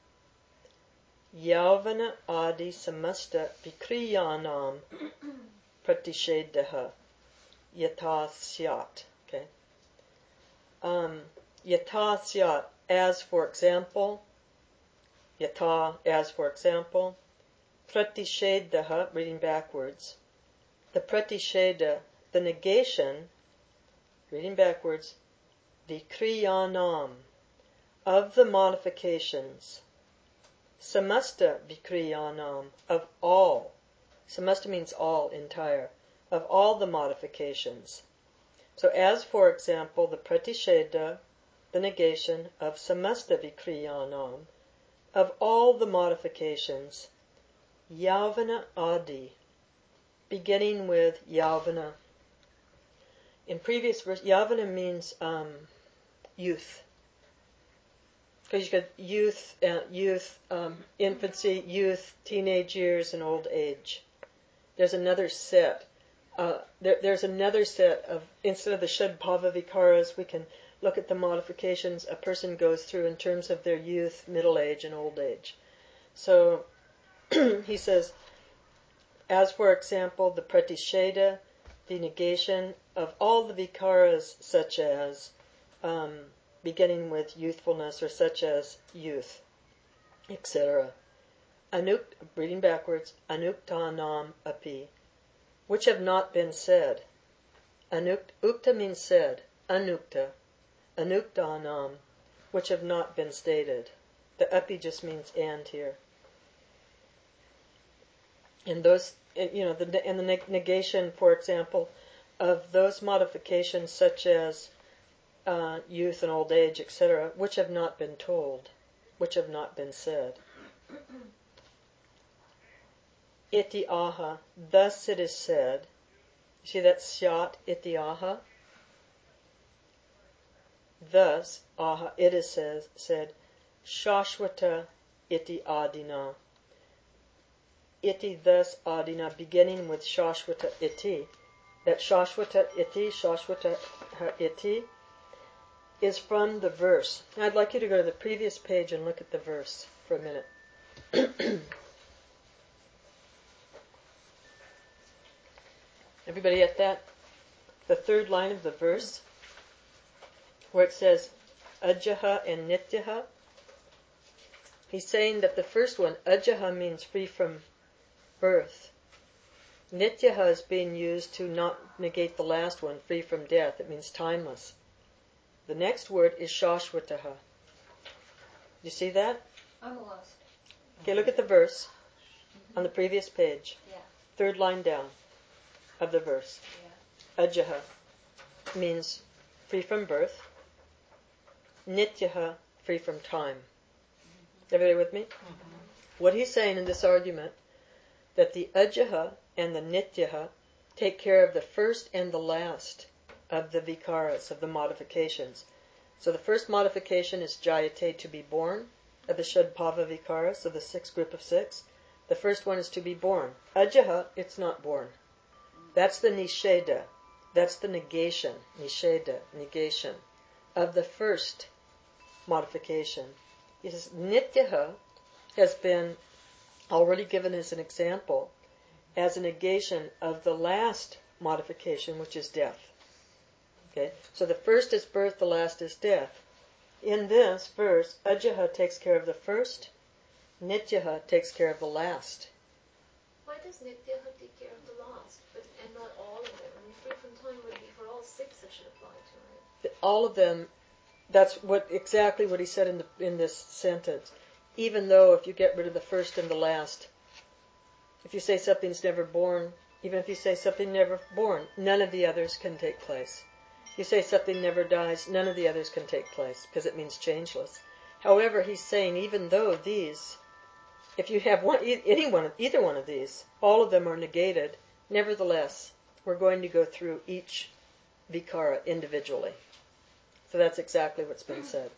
Yavana adi samasta vikriyanam pratishedha yatha syat. Okay. Um, yatha syat, as for example, yatha, as for example, pratishedha, reading backwards, the pratishedha, the negation, reading backwards, vikriyanam, of the modifications, samasta vikriyanam, of all, samasta means all, entire, of all the modifications. So as, for example, the pratishedha, the negation of samasta vikriyanam, of all the modifications, yavana adi, beginning with yavana. In previous verse, yavana means um, youth. Because you got youth, uh, youth, um, infancy, youth, teenage years, and old age. There's another set. Uh, there, there's another set of, instead of the Shadbhava Vikaras, we can look at the modifications a person goes through in terms of their youth, middle age, and old age. So he says, as for example, the pratishedha, the negation of all the vikaras, such as um, beginning with youthfulness, or such as youth, et cetera. Anuk, reading backwards, anuktanam api, which have not been said. Anukt, ukta means said, anukta, anuktanam, which have not been stated. The api just means and here. And those, you know, the, and the negation, for example, of those modifications such as uh, youth and old age, et cetera, which have not been told, which have not been said. Iti aha, thus it is said. You see that syat, iti aha? Thus, aha, it is says, said, shashvata iti adina. iti thus adina, beginning with shashvata iti. That shashvata iti, shashvata iti, is from the verse. Now I'd like you to go to the previous page and look at the verse for a minute. Everybody at that? The third line of the verse, where it says ajaha and nityaha. He's saying that the first one, ajaha, means free from birth. Nityaha is being used to not negate the last one, free from death. It means timeless. The next word is shashvataha. You see that? I'm lost. Okay, look at the verse on the previous page. Yeah. Third line down of the verse. Yeah. Ajaha means free from birth. Nityaha, free from time. Everybody with me? Mm-hmm. What he's saying in this argument, that the ajaha and the nityaha take care of the first and the last of the vikaras, of the modifications. So the first modification is jayate, to be born, of the shadbhava vikaras, of the six group of six. The first one is to be born. Ajaha, it's not born. That's the nisheda. That's the negation, nisheda, negation, of the first modification. He says, nityaha has been already given as an example, as a negation of the last modification, which is death. Okay, so the first is birth, the last is death. In this verse, ajaha takes care of the first, nityaha takes care of the last. Why does nityaha take care of the last, but and not all of them? I mean, free from time would be for all six it should apply to, right? All of them. That's what exactly what he said in the in this sentence. Even though if you get rid of the first and the last, if you say something's never born, even if you say something never born, none of the others can take place. You say something never dies, none of the others can take place because it means changeless. However, he's saying even though these, if you have one, any one, either one of these, all of them are negated. Nevertheless, we're going to go through each vikara individually. So that's exactly what's been said.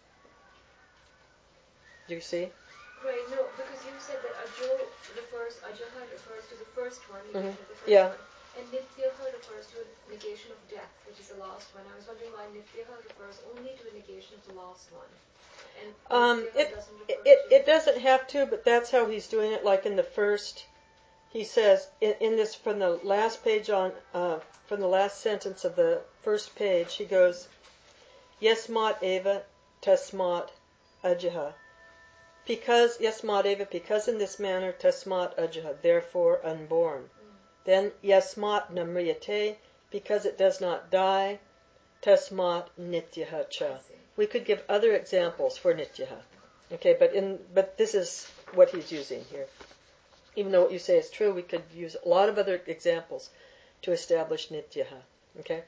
Do you see? Right, no, because you said that ajo refers, ajaha refers to the first one, negation Mm-hmm. of the first Yeah. one, and nityaha refers to a negation of death, which is the last one. I was wondering why nityaha refers only to a negation of the last one. And Um, nityaha it, doesn't refer it, to... it doesn't have to, but that's how he's doing it. Like in the first, he says, in, in this, from the last page on, uh, from the last sentence of the first page, he goes, Yasmat eva tasmat ajaha. Because, yasmat eva, because in this manner, tasmat ajaha, therefore unborn. Mm. Then, yasmat namriyate, because it does not die, tasmat nityaha cha. We could give other examples for nityaha. Okay, but in but this is what he's using here. Even though what you say is true, we could use a lot of other examples to establish nityaha. Okay?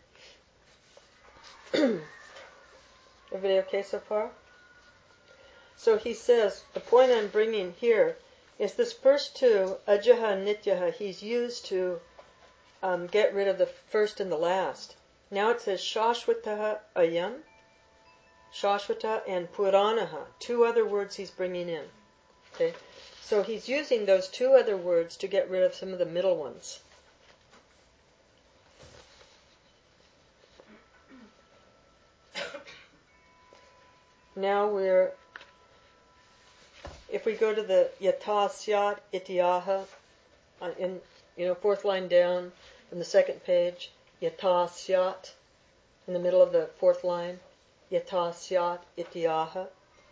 Everybody okay so far? So he says, the point I'm bringing here is this first two, ajaha and nityaha, he's used to um, get rid of the first and the last. Now it says shashvataha ayam, shashvata and puranaha, two other words he's bringing in. Okay, so he's using those two other words to get rid of some of the middle ones. Now we're, if we go to the yata syat itiyaha, uh, in you know fourth line down from the second page, yata syat, in the middle of the fourth line, yata syat itiyaha.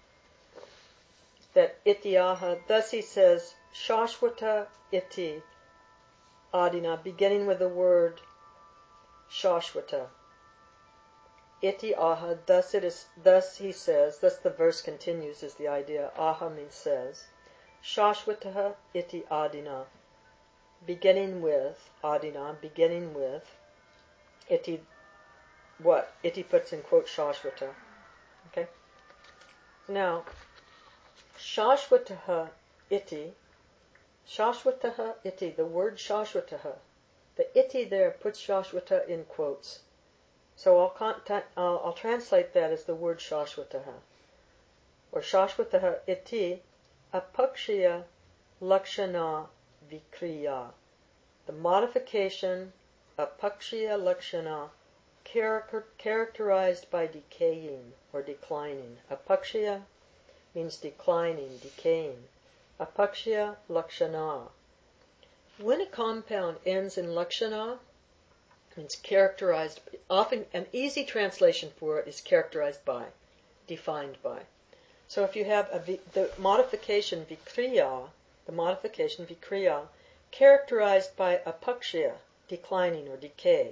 That itiyaha, thus he says, shashvata iti adina, beginning with the word shashvata. Iti aha, thus it is, thus he says, thus the verse continues is the idea. Aha means says. Shashvataha iti adina, beginning with, adina, beginning with, iti, what? Iti puts in quote shashvata. Okay? Now, shashvataha iti, shashvataha iti, the word shashvataha, the iti there puts shashvata in quotes. So I'll, contact, I'll, I'll translate that as the word shashvataha. Or shashvataha iti apakshiya lakshana vikriya. The modification, apakshiya lakshana, character, characterized by decaying or declining. Apakshiya means declining, decaying. Apakshiya lakshana. When a compound ends in lakshana, it's characterized, often an easy translation for it is characterized by, defined by. So if you have a, the modification vikriya, the modification vikriya, characterized by apakshiya, declining or decay,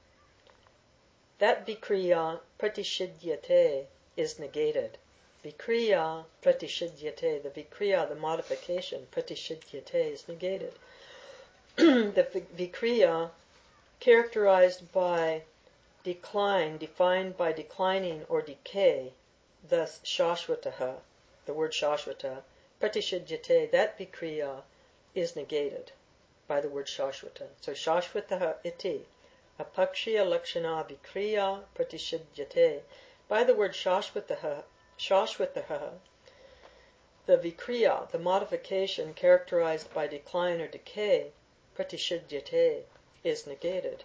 that vikriya pratishidyate is negated. Vikriya pratishidyate, the vikriya, the modification, pratishidyate is negated. The vikriya characterized by decline, defined by declining or decay, thus shashvataha, the word shashvata, pratishidyate, that vikriya is negated by the word shashvata. So shashvataha iti, apakshiya lakshana vikriya pratishidyate. By the word shashvataha, shashvataha, the vikriya, the modification characterized by decline or decay, pratishidyate, is negated.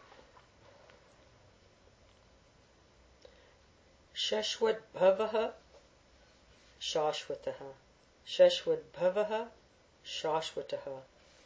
Shashwat bhavaha shashvataha. Shashwat bhavaha shashvataha.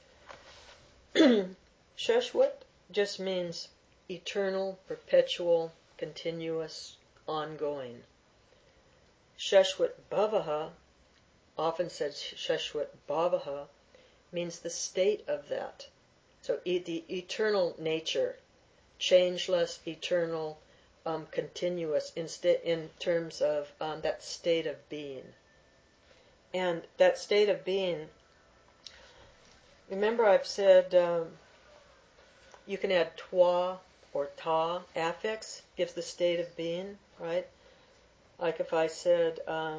Shashwat just means eternal, perpetual, continuous, ongoing. Shashwat bhavaha, often said Shashwat bhavaha, means the state of that. So e- the eternal nature, changeless, eternal, um, continuous in, sta- in terms of um, that state of being. And that state of being, remember I've said um, you can add twa or ta, affix, gives the state of being, right? Like if I said, um,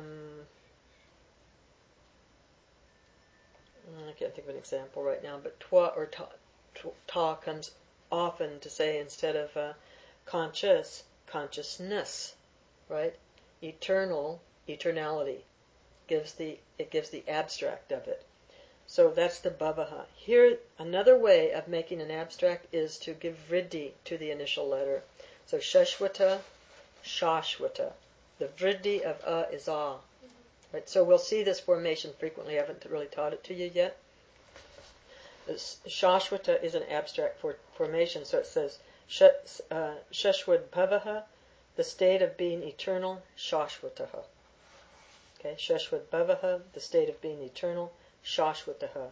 I can't think of an example right now, but twa or ta, ta comes often to say instead of uh, conscious, consciousness, right? Eternal, eternality gives the it gives the abstract of it. So that's the bhavaha. Here, another way of making an abstract is to give vriddhi to the initial letter. So shashvata, shashvata. The vriddhi of a is a. Right? So we'll see this formation frequently. I haven't really taught it to you yet. This shashvata is an abstract for, formation. So it says uh, shashvad bhavaha, the state of being eternal, shashvataha. Okay, shashvad bhavaha, the state of being eternal, shashvataha.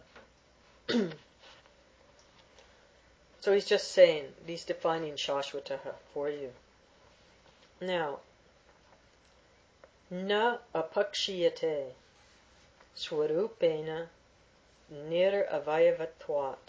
So he's just saying, he's defining shashvataha for you. Now, na apakshiyate swarupena nir avayavatvat.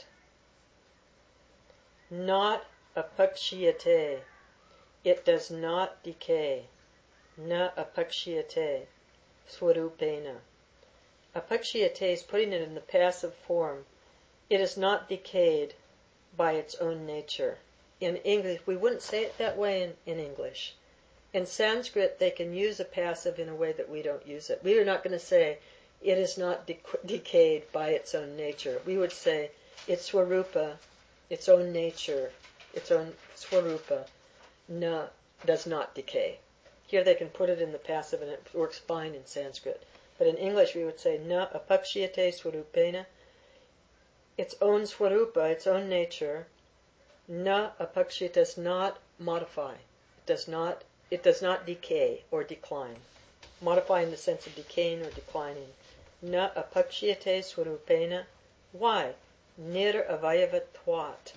Not apakshiyate, it does not decay. Na apakshiyate swarupena. Apakshiyate is putting it in the passive form. It is not decayed by its own nature. In English, we wouldn't say it that way in, in English. In Sanskrit, they can use a passive in a way that we don't use it. We are not going to say, it is not de- decayed by its own nature. We would say, its swarupa, its own nature, its own swarupa, na, does not decay. Here they can put it in the passive and it works fine in Sanskrit. But in English, we would say, na apakshiyate swarupena, its own swarupa, its own nature, na apakshiyate, does not modify. It does not It does not decay or decline. Modify in the sense of decaying or declining. Na apakshiyate swarupena. Why? Nir avayavatvat.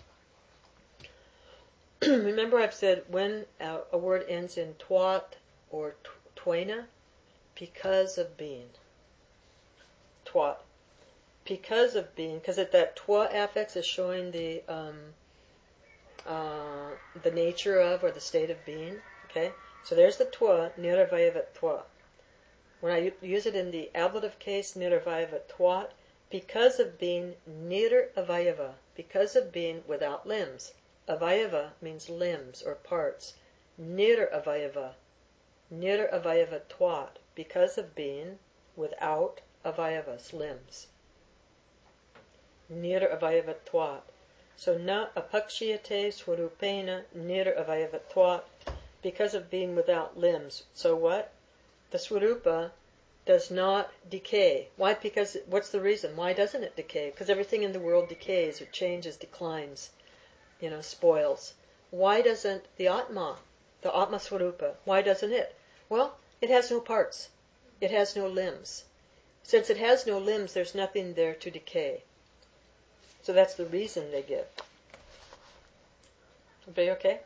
Remember I've said when a, a word ends in twat or twena, because of being. Twat. Because of being, because that twa affix is showing the um, uh, the nature of or the state of being. Okay, so there's the twa, niravayavat twa. When I use it in the ablative case, niravayavat twat, because of being nir avayava, because of being without limbs. Avayava means limbs or parts. Nir avayava, nir avayava twat, because of being without avayavas, limbs. niravayavatvat. So na apakshiyate swarupena niravayavatvat, because of being without limbs. So what? The swarupa does not decay. Why? Because, what's the reason? Why doesn't it decay? Because everything in the world decays, or changes, declines, you know, spoils. Why doesn't the Atma, the Atma Swarupa, why doesn't it? Well, it has no parts. It has no limbs. Since it has no limbs, there's nothing there to decay. So that's the reason they give. Everybody okay?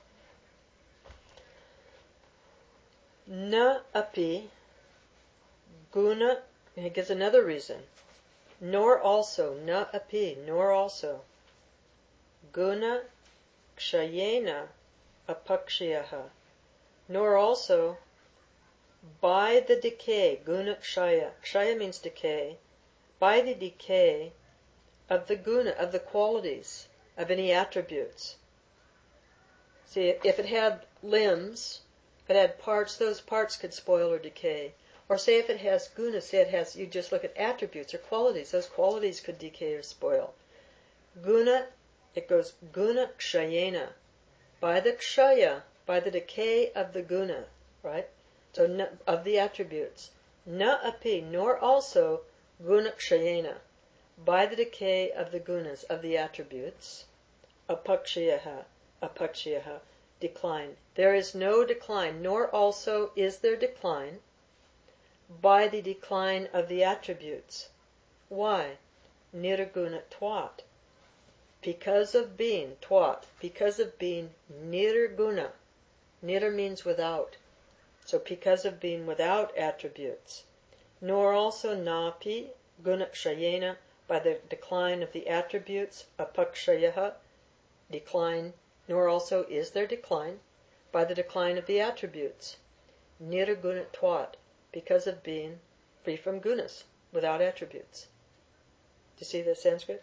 Na api guna, he gives another reason. Nor also, na api, nor also. Guna kshayena apakshiyaha. Nor also by the decay, guna kshaya. Kshaya means decay. By the decay of the guna, of the qualities, of any attributes. See, if it had limbs, if it had parts, those parts could spoil or decay. Or say if it has guna, say it has, you just look at attributes or qualities, those qualities could decay or spoil. Guna, it goes guna kshayena. By the kshaya, by the decay of the guna, right? So na, of the attributes. Na api, nor also guna kshayena. By the decay of the gunas, of the attributes. Apakshiyaha, apakshiyaha, decline. There is no decline, nor also is there decline by the decline of the attributes. Why? Nirguna twat. Because of being, twat, because of being nirguna. Nir means without. So because of being without attributes. Nor also napi, guna kshayena, by the decline of the attributes, apakshayaha, decline, nor also is there decline, by the decline of the attributes. Nirguna twat, because of being free from gunas, without attributes. Do you see the Sanskrit?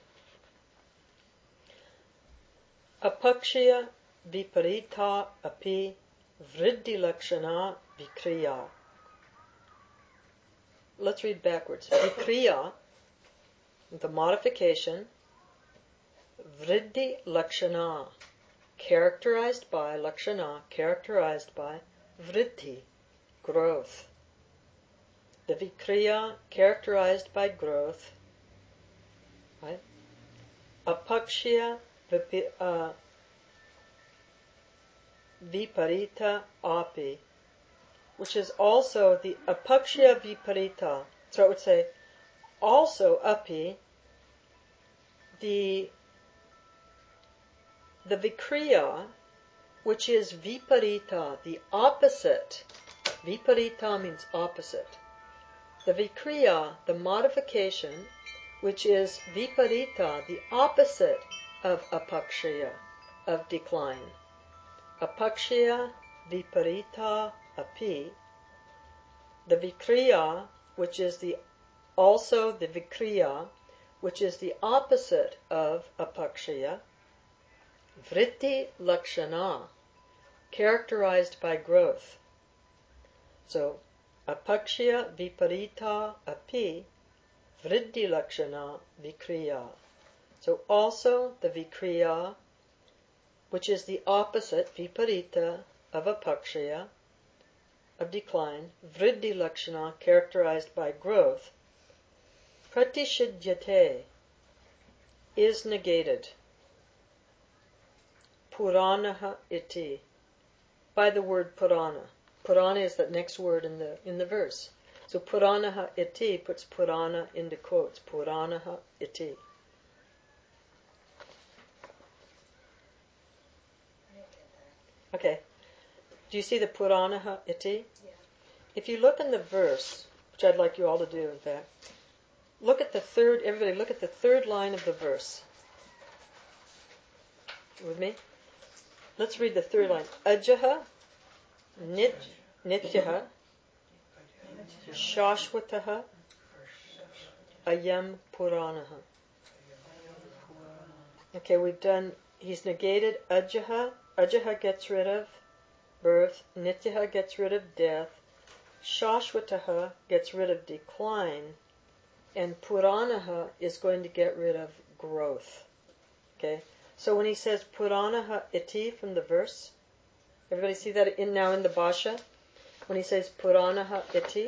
Apakshiya viparita api vriddhi lakshana vikriya. Let's read backwards. Vikriya, the modification, vriddhi lakshana, characterized by, lakshana, characterized by vriddhi, growth. The vikriya, characterized by growth, right? Apakshiya vipi, uh, viparita api, which is also the apakshiya viparita. So it would say, also api, the the vikriya, which is viparita, the opposite. Viparita means opposite. The vikriya, the modification, which is viparita, the opposite of apakshaya, of decline. Apakshaya viparita api, the vikriya, which is the also the vikriya, which is the opposite of apakshaya, vritti lakshana, characterized by growth. So, apakshaya viparita api vriddhi lakshana vikriya. So also the vikriya, which is the opposite, viparita, of apakshaya, of decline, vriddhi lakshana, characterized by growth, pratishidyate, is negated, puranaha iti, by the word purana. Purana is the next word in the in the verse. So puranaha iti puts purana into quotes. Puranaha iti. Okay. Do you see the puranaha iti? Yeah. If you look in the verse, which I'd like you all to do, in fact, look at the third. Everybody, look at the third line of the verse. With me? Let's read the third line. Ajaha, nit, nityaha, shashwataha, ayam puranaha. Okay, we've done, he's negated ajaha. Ajaha gets rid of birth. Nityaha gets rid of death. Shashwataha gets rid of decline. And puranaha is going to get rid of growth. Okay? So when he says Puranaha iti from the verse, everybody see that in now in the Bhasha? When he says Puranaha iti,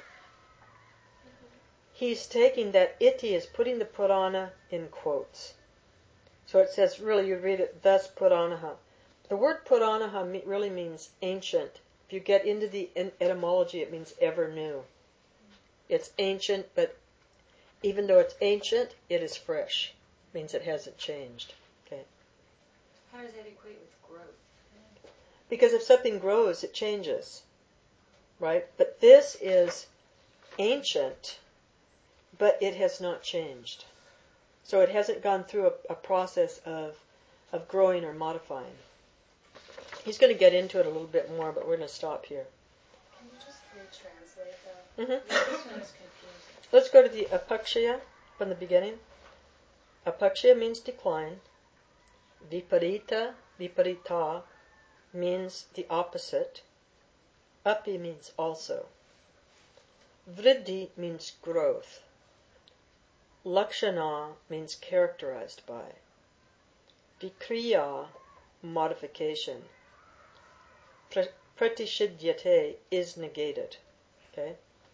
he's taking that iti is putting the Purana in quotes. So it says, really, you read it, thus Puranaha. The word Puranaha me- really means ancient. If you get into the en- etymology, it means ever new. It's ancient, but even though it's ancient, it is fresh. It means it hasn't changed. Okay. How does that equate with growth? Because if something grows, it changes. Right? But this is ancient, but it has not changed. So it hasn't gone through a, a process of, of growing or modifying. He's going to get into it a little bit more, but we're going to stop here. Can you just retranslate though? Mm-hmm. This one is confusing. Let's go to the apakshaya from the beginning. Apakshaya means decline. Viparita, viparita means the opposite. Api means also. Vriddhi means growth. Lakshana means characterized by. Vikriya, modification. Pratishidyate is negated. Okay?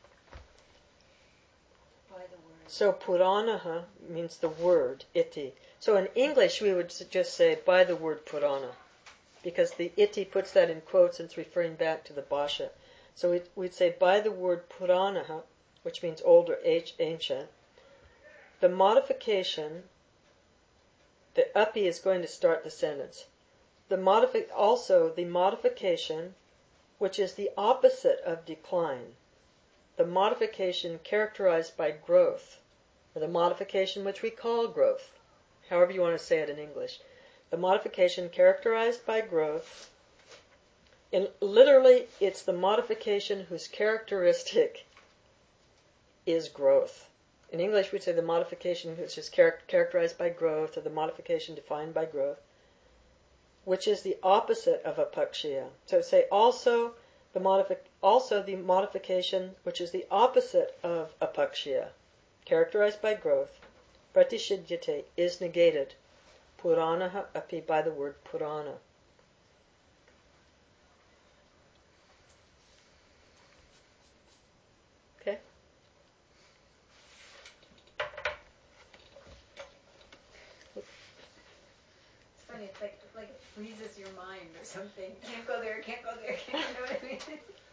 By the word. So Puranaha means the word, iti. So in English we would just say by the word Purana, because the iti puts that in quotes and it's referring back to the Bhasha. So we'd, we'd say by the word Puranaha, which means old or ancient, the modification, the api is going to start the sentence. The modifi- also the modification, which is the opposite of decline. The modification characterized by growth, or the modification which we call growth, however you want to say it in English. The modification characterized by growth, and literally it's the modification whose characteristic is growth. In English we'd say the modification which is char- characterized by growth, or the modification defined by growth, which is the opposite of apakshaya. So say also the modifi- also the modification which is the opposite of apakshaya, characterized by growth, pratishidyate, is negated. Puranaha api, by the word Purana. Okay? It's funny, it's like, like it freezes your mind or something. Can't go there, can't go there, can't, you know what I mean?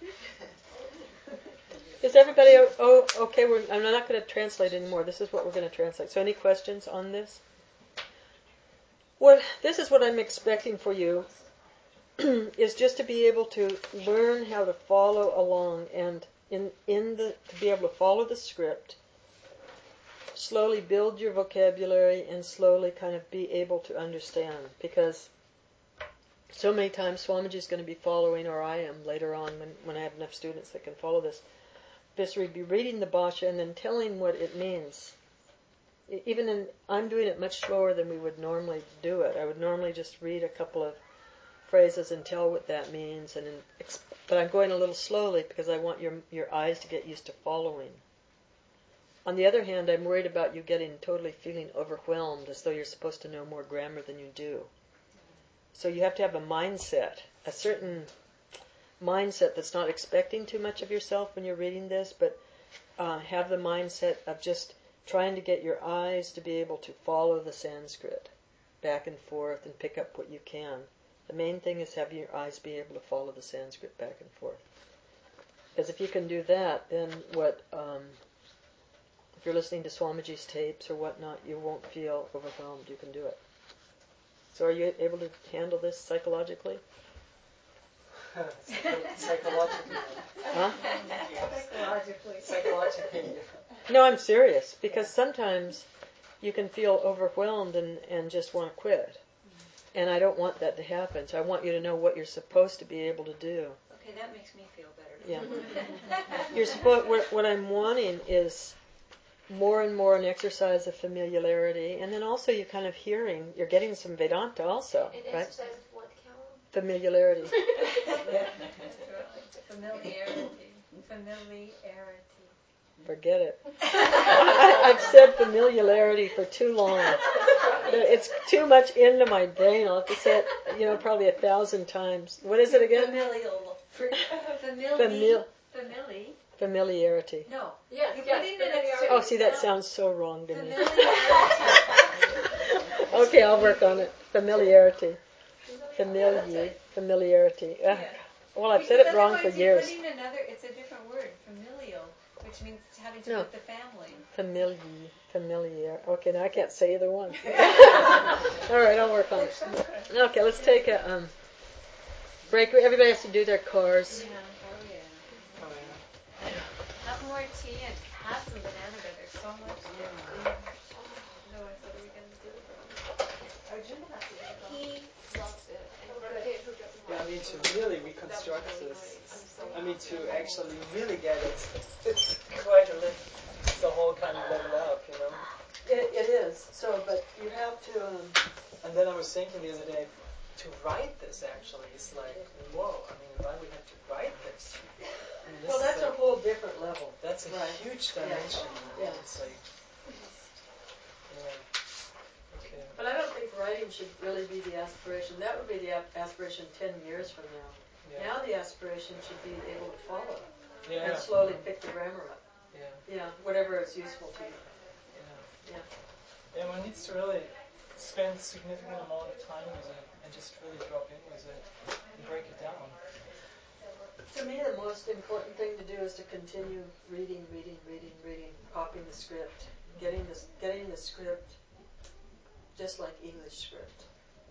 Is everybody o- oh, okay? We're, I'm not going to translate anymore. This is what we're going to translate. So any questions on this? What this is what I'm expecting for you is just to be able to learn how to follow along, and in in the to be able to follow the script, slowly build your vocabulary, and slowly kind of be able to understand. Because so many times Swamiji is going to be following, or I am later on when, when I have enough students that can follow this. This we'd be reading the Bhasha and then telling what it means. Even in, I'm doing it much slower than we would normally do it. I would normally just read a couple of phrases and tell what that means, and in, but I'm going a little slowly because I want your your eyes to get used to following. On the other hand, I'm worried about you getting totally feeling overwhelmed, as though you're supposed to know more grammar than you do. So you have to have a mindset, a certain mindset that's not expecting too much of yourself when you're reading this, but uh, have the mindset of just trying to get your eyes to be able to follow the Sanskrit back and forth and pick up what you can. The main thing is having your eyes be able to follow the Sanskrit back and forth. Because if you can do that, then what, um, if you're listening to Swamiji's tapes or whatnot, you won't feel overwhelmed. You can do it. So are you able to handle this psychologically? Psychologically. Huh? Psychologically. Psychologically, yeah. No, I'm serious, because sometimes you can feel overwhelmed and, and just want to quit. And I don't want that to happen, so I want you to know what you're supposed to be able to do. Okay, that makes me feel better. Yeah. You're supposed, what, what I'm wanting is more and more an exercise of familiarity, and then also you're kind of hearing, you're getting some Vedanta also, An right? exercise of what, Carol? Familiarity. That's right. Familiarity. Familiarity. Forget it. I, I've said familiarity for too long. It's too much into my brain. I'll have to say it, you know, probably a thousand times. What is it again? Familial. Famili. Famil- Famili. Familiarity. No. Yes, You yes, put in an familiarity. extra. Oh, see, that sounds so wrong to me. Familiarity. Okay, I'll work on it. Familiarity. Familiar. Familiarity. Ugh. Yeah. Well, I've said Because it wrong for otherwise years. You put in another, it's a different word, familial, which means having to do No. with the family. Familiar. Familiar. Okay, now I can't say either one. All right, I'll work on it. Okay, let's take a um, break. Everybody has to do their cars. Yeah. Oh yeah. Oh yeah. Have more tea and have some banana bread. There's so much there. Otherwise, what are we gonna do? Arjun has to eat it all. He loves it, and Oh, for a good. kid who doesn't Yeah, I like mean food, to really that was reconstruct really this. great. I'm so I mean happy. to actually really get it. It's quite a lift. The whole kind of level up, you know. It, it is. So, but you have to. Um, And then I was thinking the other day, to write this actually is like, whoa. I mean, why we have to write this? I mean, this well, is that's like, a whole different level. that's a Right. huge dimension. Yeah. Yeah. It's like, yeah. Okay. But I don't think writing should really be the aspiration. That would be the aspiration ten years from now. Yeah. Now the aspiration should be able to follow Yeah. and slowly pick the grammar up. Yeah. Yeah, whatever is useful to you. Yeah. Yeah. Yeah, one needs to really spend significant amount of time with it and just really drop in with it and break it down. To me, the most important thing to do is to continue reading, reading, reading, reading, copying the script, getting this, getting the script just like English script,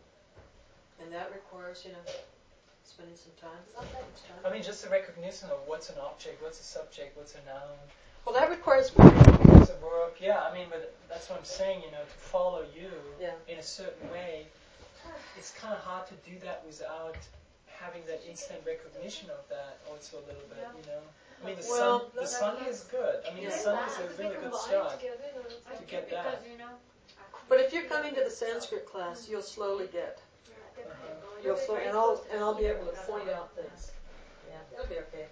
and that requires, you know, spending some time. Not that much time. I mean, just the recognition of what's an object, what's a subject, what's a noun. Well, that requires work. What's a verb? Yeah, I mean, but that's what I'm saying. You know, to follow you Yeah. in a certain way, it's kind of hard to do that without having that instant recognition of that also a little bit, Yeah. you know. I mean, the Well, sun, the sun is good. I mean, the Yeah. sun is a Because they really good combine start together, you know, it's to like- get Because, that. you know, But if you're coming to the Sanskrit class, you'll slowly get. Uh-huh. You'll slow, and I'll and I'll be able to point out things. Yeah, it'll be okay.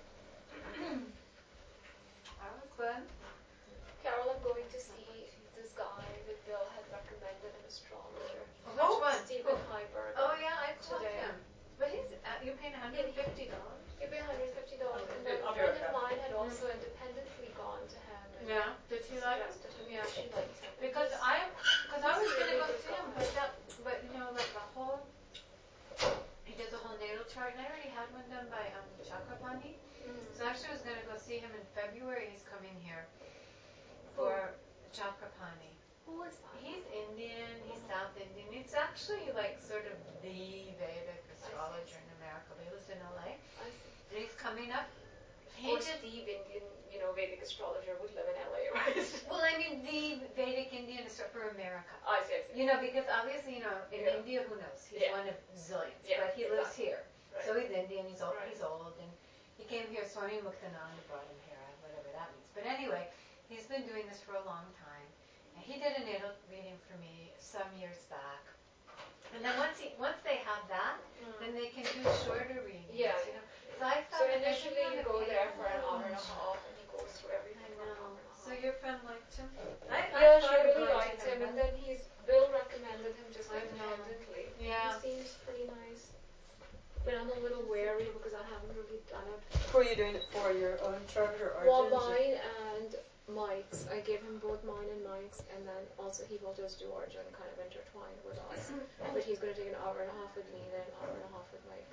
that was fun. Carol, I'm going to see this guy that Bill had recommended, an astrologer. Which one? Stephen Heiberg. Oh yeah, I called Today. him. But he's uh, you're paying one hundred fifty dollars. You pay one hundred fifty dollars, and then a I'll be friend right of back. mine had also independently gone to him and Yeah. Did she like him? suggested him. Yeah. She likes him. Because He's- I, because I was He's gonna really go good see him, guy. but that, but you know, like the whole, he does a whole natal chart, and I already had one done by um Chakrapani. Mm. So I actually was gonna go see him in February. He's coming here for Chakrapani. Who is that? He's Indian. He's South Indian. It's actually like sort of the Vedic astrologer in America. But he lives in L A. I see. And he's coming up. Of He course, did. Steve, Indian, you know, Vedic astrologer, would live in L A, right? Well, I mean, the Vedic Indian is for America. I see, I see. You know, because obviously, you know, in Yeah. India, who knows? He's Yeah. one of zillions, Yeah, but he lives exactly. here. Right. So he's Indian. He's old. Right. He's old, and he came here. Swami Muktananda brought him here, whatever that means. But anyway, he's been doing this for a long time, and he did a natal reading for me some years back. And then once he, once they have that, Mm. then they can do shorter readings. Yeah. You know? So I So thought initially you go there for an hour and a half. half, and he goes through I everything for an hour know. and a half. So your friend liked him? I, I Yeah, thought she of really going to liked him, but- and then he's Bill recommended him just I know. independently. Yeah. He seems pretty nice, but I'm a little wary because I haven't really done it. Who are you doing it for? Your own chart or Well, Arjun's? mine and Mike's. I gave him both mine and Mike's, and then also he will just do Arjun kind of intertwined with us. But he's going to take an hour and a half with me, then an hour and a half with Mike.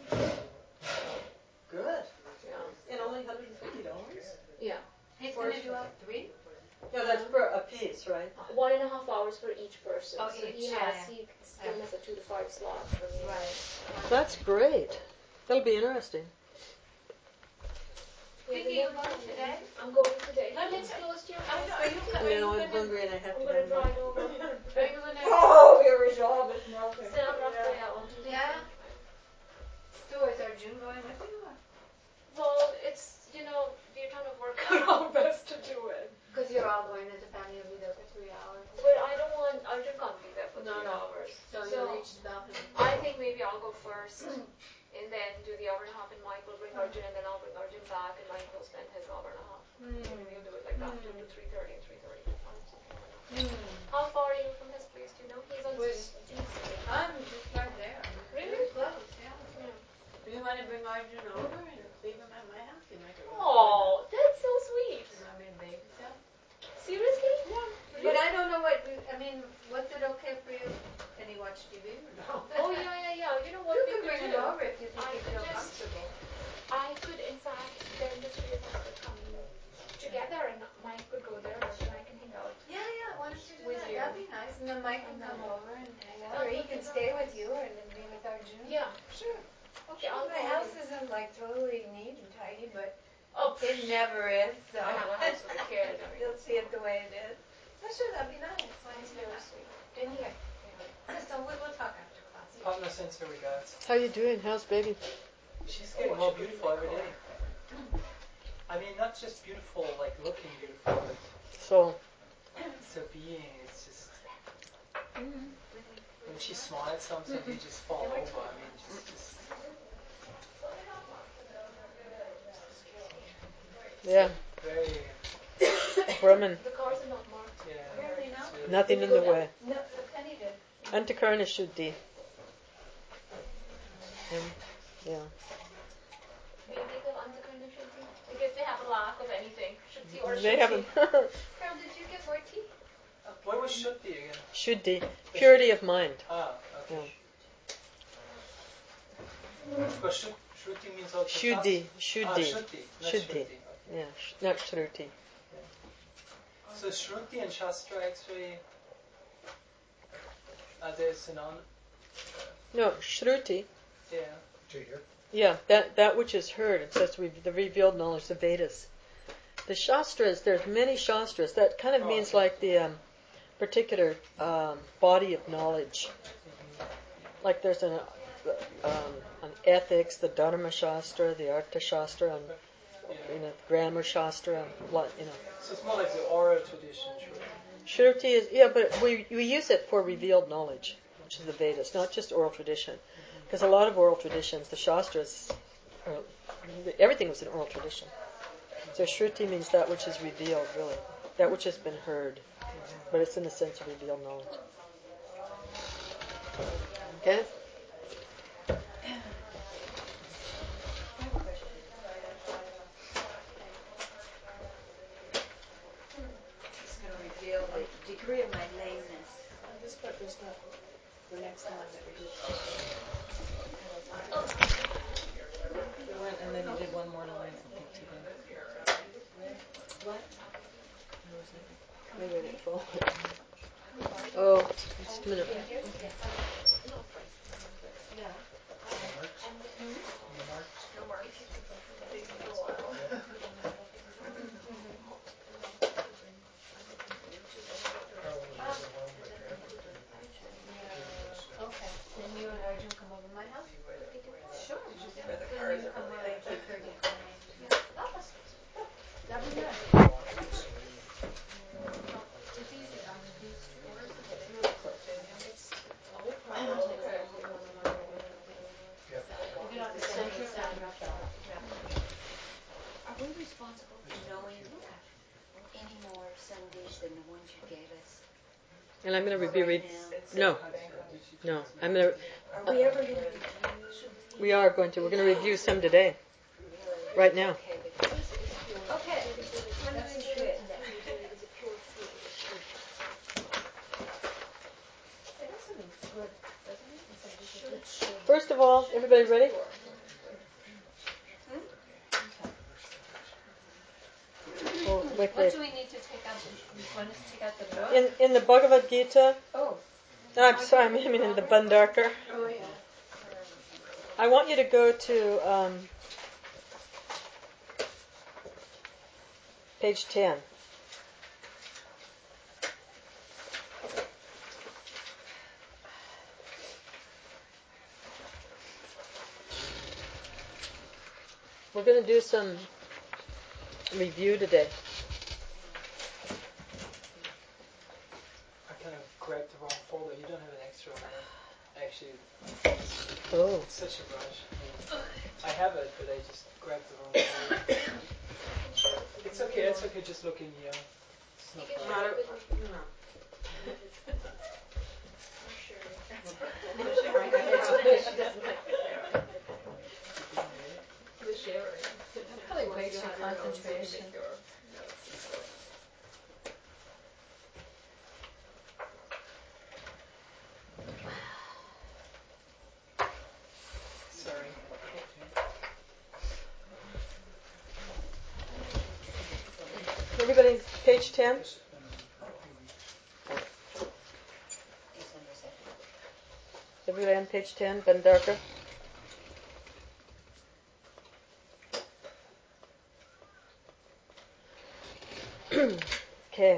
Good. Yeah. And only one hundred fifty dollars? Yeah. He's going to do all three? Yeah, that's per a piece, right? One and a half hours for each person. Oh, so each, he yeah, has yeah. he still has a two to five slot for me. Right. That's great. That'll be interesting. Yeah, Vicky, the you next going one- today? I'm going today. Let me It's check. close to your I house. know, are you, are you No, I'm gonna, hungry and I have I'm to going to go. drive over. are you gonna? Oh, your job is nothing. Sam Raphael. Yeah. So is Arjun going with you? Or? Well, it's, you know, we're trying to work out how best to do it. Because you're all going as a family, you'll be there for three hours. But I don't want, Arjun can't be there for No, three no. hours. So, you'll reach the balcony. I think maybe I'll go first. and then do the hour and a half, and Mike will bring Arjun, and then I'll bring Arjun back, and Mike will spend his hour and a half. Mm. Maybe we'll do it like that, Mm. two to three thirty and three thirty to five, something like that. Mm. How far are you from his place? Do you know? He's on Wait. C Street. I'm just right there. Really? Very close, yeah. Yeah. You want to bring Arjun over and leave him at my house? You might go. Oh, that's so sweet. You want me to babysit? Seriously? Yeah. Really? But I don't know what. I mean, was it okay for you? Can he watch T V or no? Oh yeah, yeah, yeah. You know what You we can could bring do? him over if you think I you could feel just- comfortable. I could, in fact, then the three of us could come together, and Mike could go there, and Arjun and I can hang out. Yeah, yeah. Why don't you do With that? you. That'd be nice. And then Mike can And come then- over and hang out, That or he would can be stay nice. with you, and then be with Arjun. Yeah. Sure. Okay, I'll My call house you. isn't like totally neat and tidy, but Oh, it never is. So I have a house with a kid. I mean, you'll see it the way it is. So sure, that'd be nice. Why It's don't you do very that? sweet. Anyway, Yeah. so we will talk after class. Partner sends her regards. How you doing? How's baby? She's getting more beautiful every day. I mean, not just beautiful, like looking beautiful, but So, it's her being. It's just when she smiles, something you just fall over. I mean, just, just yeah, very, Brahman. The cars are not marked. yeah. Apparently not. It's really Nothing in the way. No, Penny did. Antakarna Shuddhi. Um, yeah. Do you think of Antakarna Shuddhi? Because they have a lack of anything. Shuddhi or They Shuddhi. haven't. Carol, did you get Murti? What was Shuddhi again? Shuddhi. Purity of mind. Ah, okay. Because Shud, Shruti means also Shuddhi. Ah, Shuddhi. Shuddhi, not Shuddhi. Shruti. Okay. Yeah, sh- not Shruti. So Shruti and Shastra actually are they synonymous? No, Shruti. Yeah. To hear? Yeah, that, that which is heard. It says re- the revealed knowledge, the Vedas. The Shastras, there's many Shastras. That kind of Oh, means okay. like the um, particular um, body of knowledge. Like there's an, um, an ethics, the Dharma Shastra, the Artha Shastra, and Yeah. you know, grammar Shastra, and what you know. So it's more like the oral tradition, Shruti. Shruti is yeah, but we we use it for revealed knowledge, which is the Vedas, not just oral tradition. Because a lot of oral traditions, the Shastras, uh, everything was an oral tradition. So Shruti means that which is revealed, really, that which has been heard, but it's in the sense of revealed knowledge. Okay. I have a question. This is going to reveal the degree of my lameness. On this part, there's the, the next one that we did. We went and then you did one more line, I think, today. What? Maybe I didn't follow it. Oh, just a minute. Yeah. Marks? No marks? No marks. Taking a while. Probably overwhelmed by traffic today. Yeah. Okay. Then you and Arjun come over to my house? Sure. Where the cars are. Come over and take her to come in. That'd be nice. So we It's easy to ask these two. Yep. You can also send her son. Are we responsible for knowing any more Sundays than the ones you gave us? And I'm going to be Right read. now? No, no. I'm going to. Are we ever going to review? We are going to. We're going to review some today, right now. Okay, but Okay. that's good. It doesn't mean good, doesn't it? It's a good should. First of all, everybody ready? Oh, wait, What wait. do we need to take out? You want us to take out the book? In in the Bhagavad Gita. Oh. No, I'm sorry. I mean in the Bandarkar. Oh, yeah. I want you to go to um, page ten. We're going to do some review today. I kind of grabbed the wrong folder. You don't have an extra one, right? Actually, Oh. it's such a rush. I have it, but I just grabbed the wrong color. It's okay, it's okay, just look in here. It's no You can problem. share it with me. No. No sharing. No sharing. She doesn't like the sharing. You didn't get it? The sharing. Probably She wants breaks to your have your own, so you can concentration. make your notes and stuff. Sorry. Everybody, page ten? Case number seven. Everybody on page ten, Bandarka? Okay.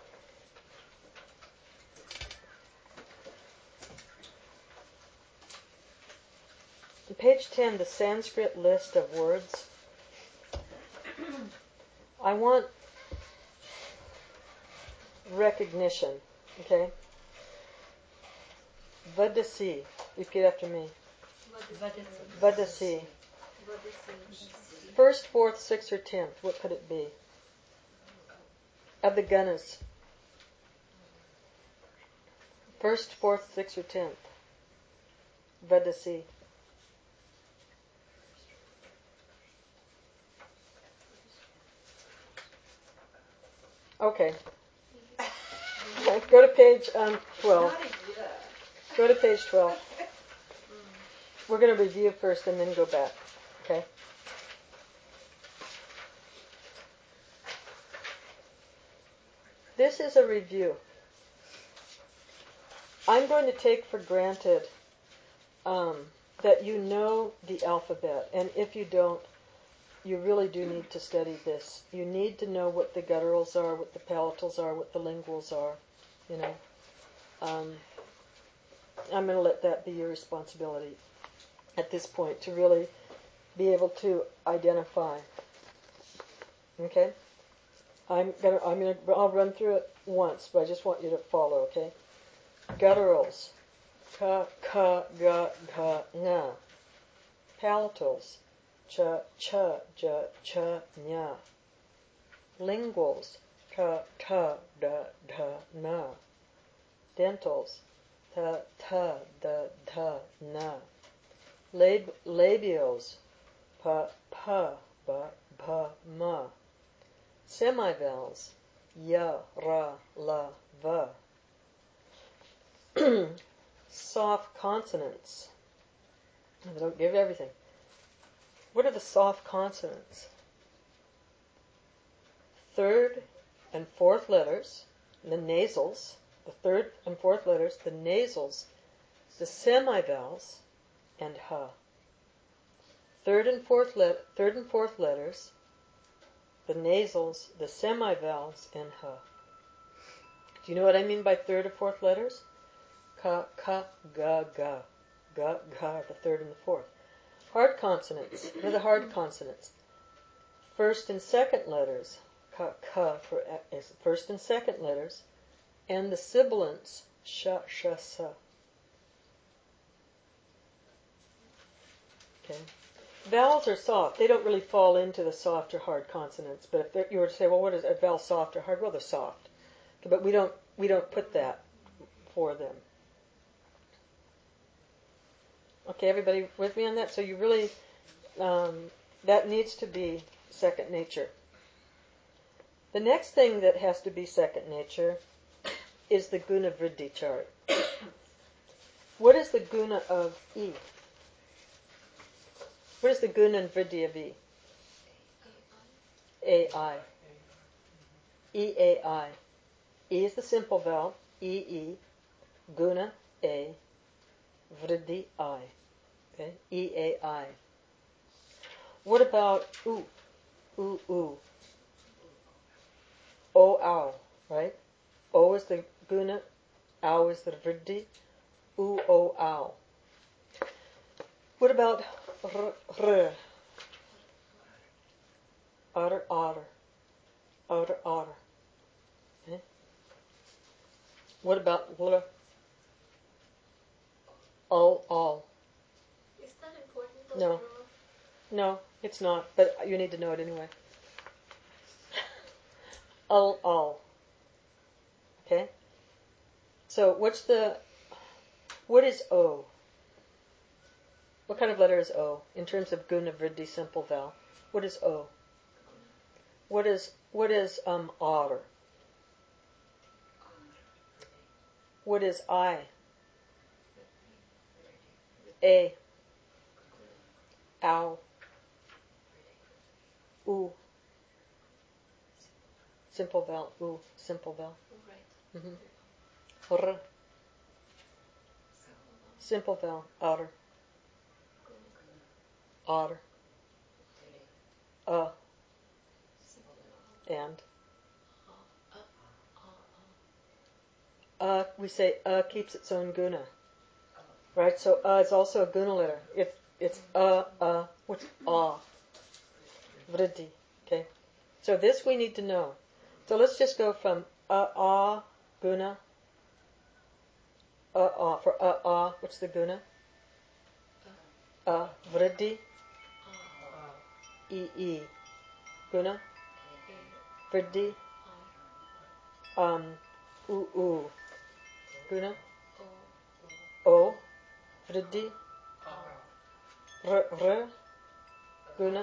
On page ten, the Sanskrit list of words. I want recognition, okay? Vadasi. Repeat after me. Vadasi. First, fourth, sixth, or tenth. What could it be? Of the gunas. First, fourth, sixth, or tenth. Vadasi. Okay. Go to page um, twelve. Go to page twelve. We're going to review first and then go back. Okay? This is a review. I'm going to take for granted um, that you know the alphabet. And if you don't, you really do need to study this. You need to know what the gutturals are, what the palatals are, what the linguals are. You know, um, I'm going to let that be your responsibility at this point to really be able to identify. Okay, I'm gonna I'm gonna I'll run through it once, but I just want you to follow. Okay, gutturals, ka ka ga ga nga. Palatals, cha cha ja cha nya. Linguals, ta ta da da na. Dentals, ta ta da da na. Lab- labials, pa pa ba ba ma. Semivowels, ya ra la va. Soft consonants. I don't give everything. What are the soft consonants? Third and fourth letters, the nasals, the third and fourth letters, the nasals, the semivowels, and ha. Third and fourth let third and fourth letters, the nasals, the semivowels, and ha. Do you know what I mean by third or fourth letters? Ka, ka, ga, ga. Ga, ga are the third and the fourth. Hard consonants. What are the hard consonants? First and second letters. Ka, ka for is first and second letters, and the sibilants. Sha, sha, sa. Okay. Vowels are soft. They don't really fall into the soft or hard consonants. But if you were to say, well, what is a vowel, soft or hard? Well, they're soft. Okay, but we don't we don't put that for them. Okay, everybody with me on that? So you really um, that needs to be second nature. The next thing that has to be second nature is the guna vriddhi chart. What is the guna of E? What is the guna and vriddhi of E? A I. E A I. E is the simple vowel. E E. Guna A. Vriddhi I. Okay. E A I. What about U? U U. O ow. Right? O is the guna. Ow is the vriddhi. U O ow. What about R R? Otter otter. Otter otter. Okay. What about L? All all. Is that important though? No. No, it's not, but you need to know it anyway. Ul, ul. Okay? So what's the, what is O? What kind of letter is O in terms of guna, vriddhi, simple vowel? What is O? What is, what is um, ar? What is I? A. Ow. U. Simple vowel. U. Simple vowel. Mm-hmm. R. Simple vowel. Ar. Ar. Uh. And. Uh, we say uh keeps its own guna. Right? So uh is also a guna letter. It's, it's uh, uh. What's ah? Vriddhi. Okay? So this we need to know. So let's just go from uh, ah, guna. Uh, ah. For uh, ah, what's the guna? Uh, vriddhi. E, e. Guna. Vriddhi. Um, u, u. Guna. O. Vriddhi. R, r. Guna.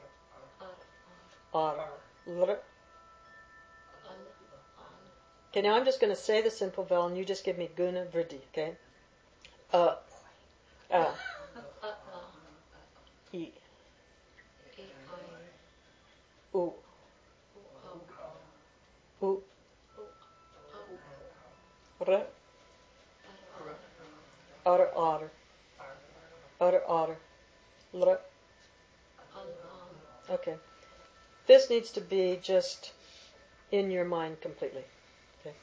Ar. Lr. Okay, now I'm just going to say the simple vowel and you just give me guna, vriddhi, okay? Uh. Uh. E. U. U. R. Ar, ar. Ar, ar. Lr. Okay. This needs to be just in your mind completely. Okay.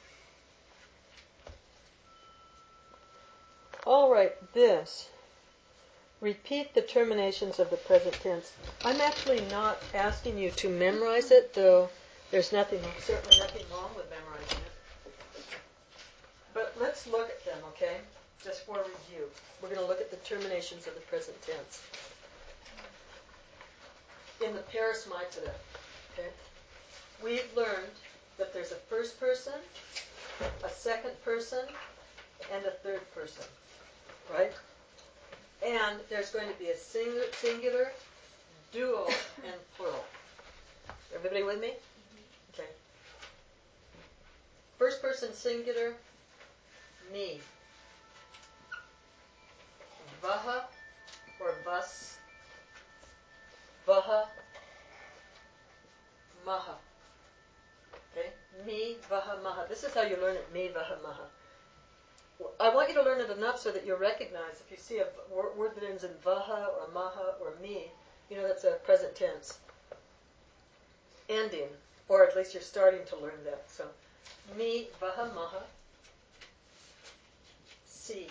All right, this. Repeat the terminations of the present tense. I'm actually not asking you to memorize it, though there's nothing, certainly nothing wrong with memorizing it. But let's look at them, okay? Just for review. We're going to look at the terminations of the present tense. In the Parismaitada, okay? We've learned that there's a first person, a second person, and a third person, right? And there's going to be a singular, singular dual, and plural. Everybody with me? Mm-hmm. Okay. First person singular, me. Vaha or vas. Vaha, maha. Okay? Me, vaha, maha. This is how you learn it, me, vaha, maha. I want you to learn it enough so that you recognize if you see a word that ends in vaha or maha or me, you know that's a present tense ending, or at least you're starting to learn that. So, me, vaha, maha, si,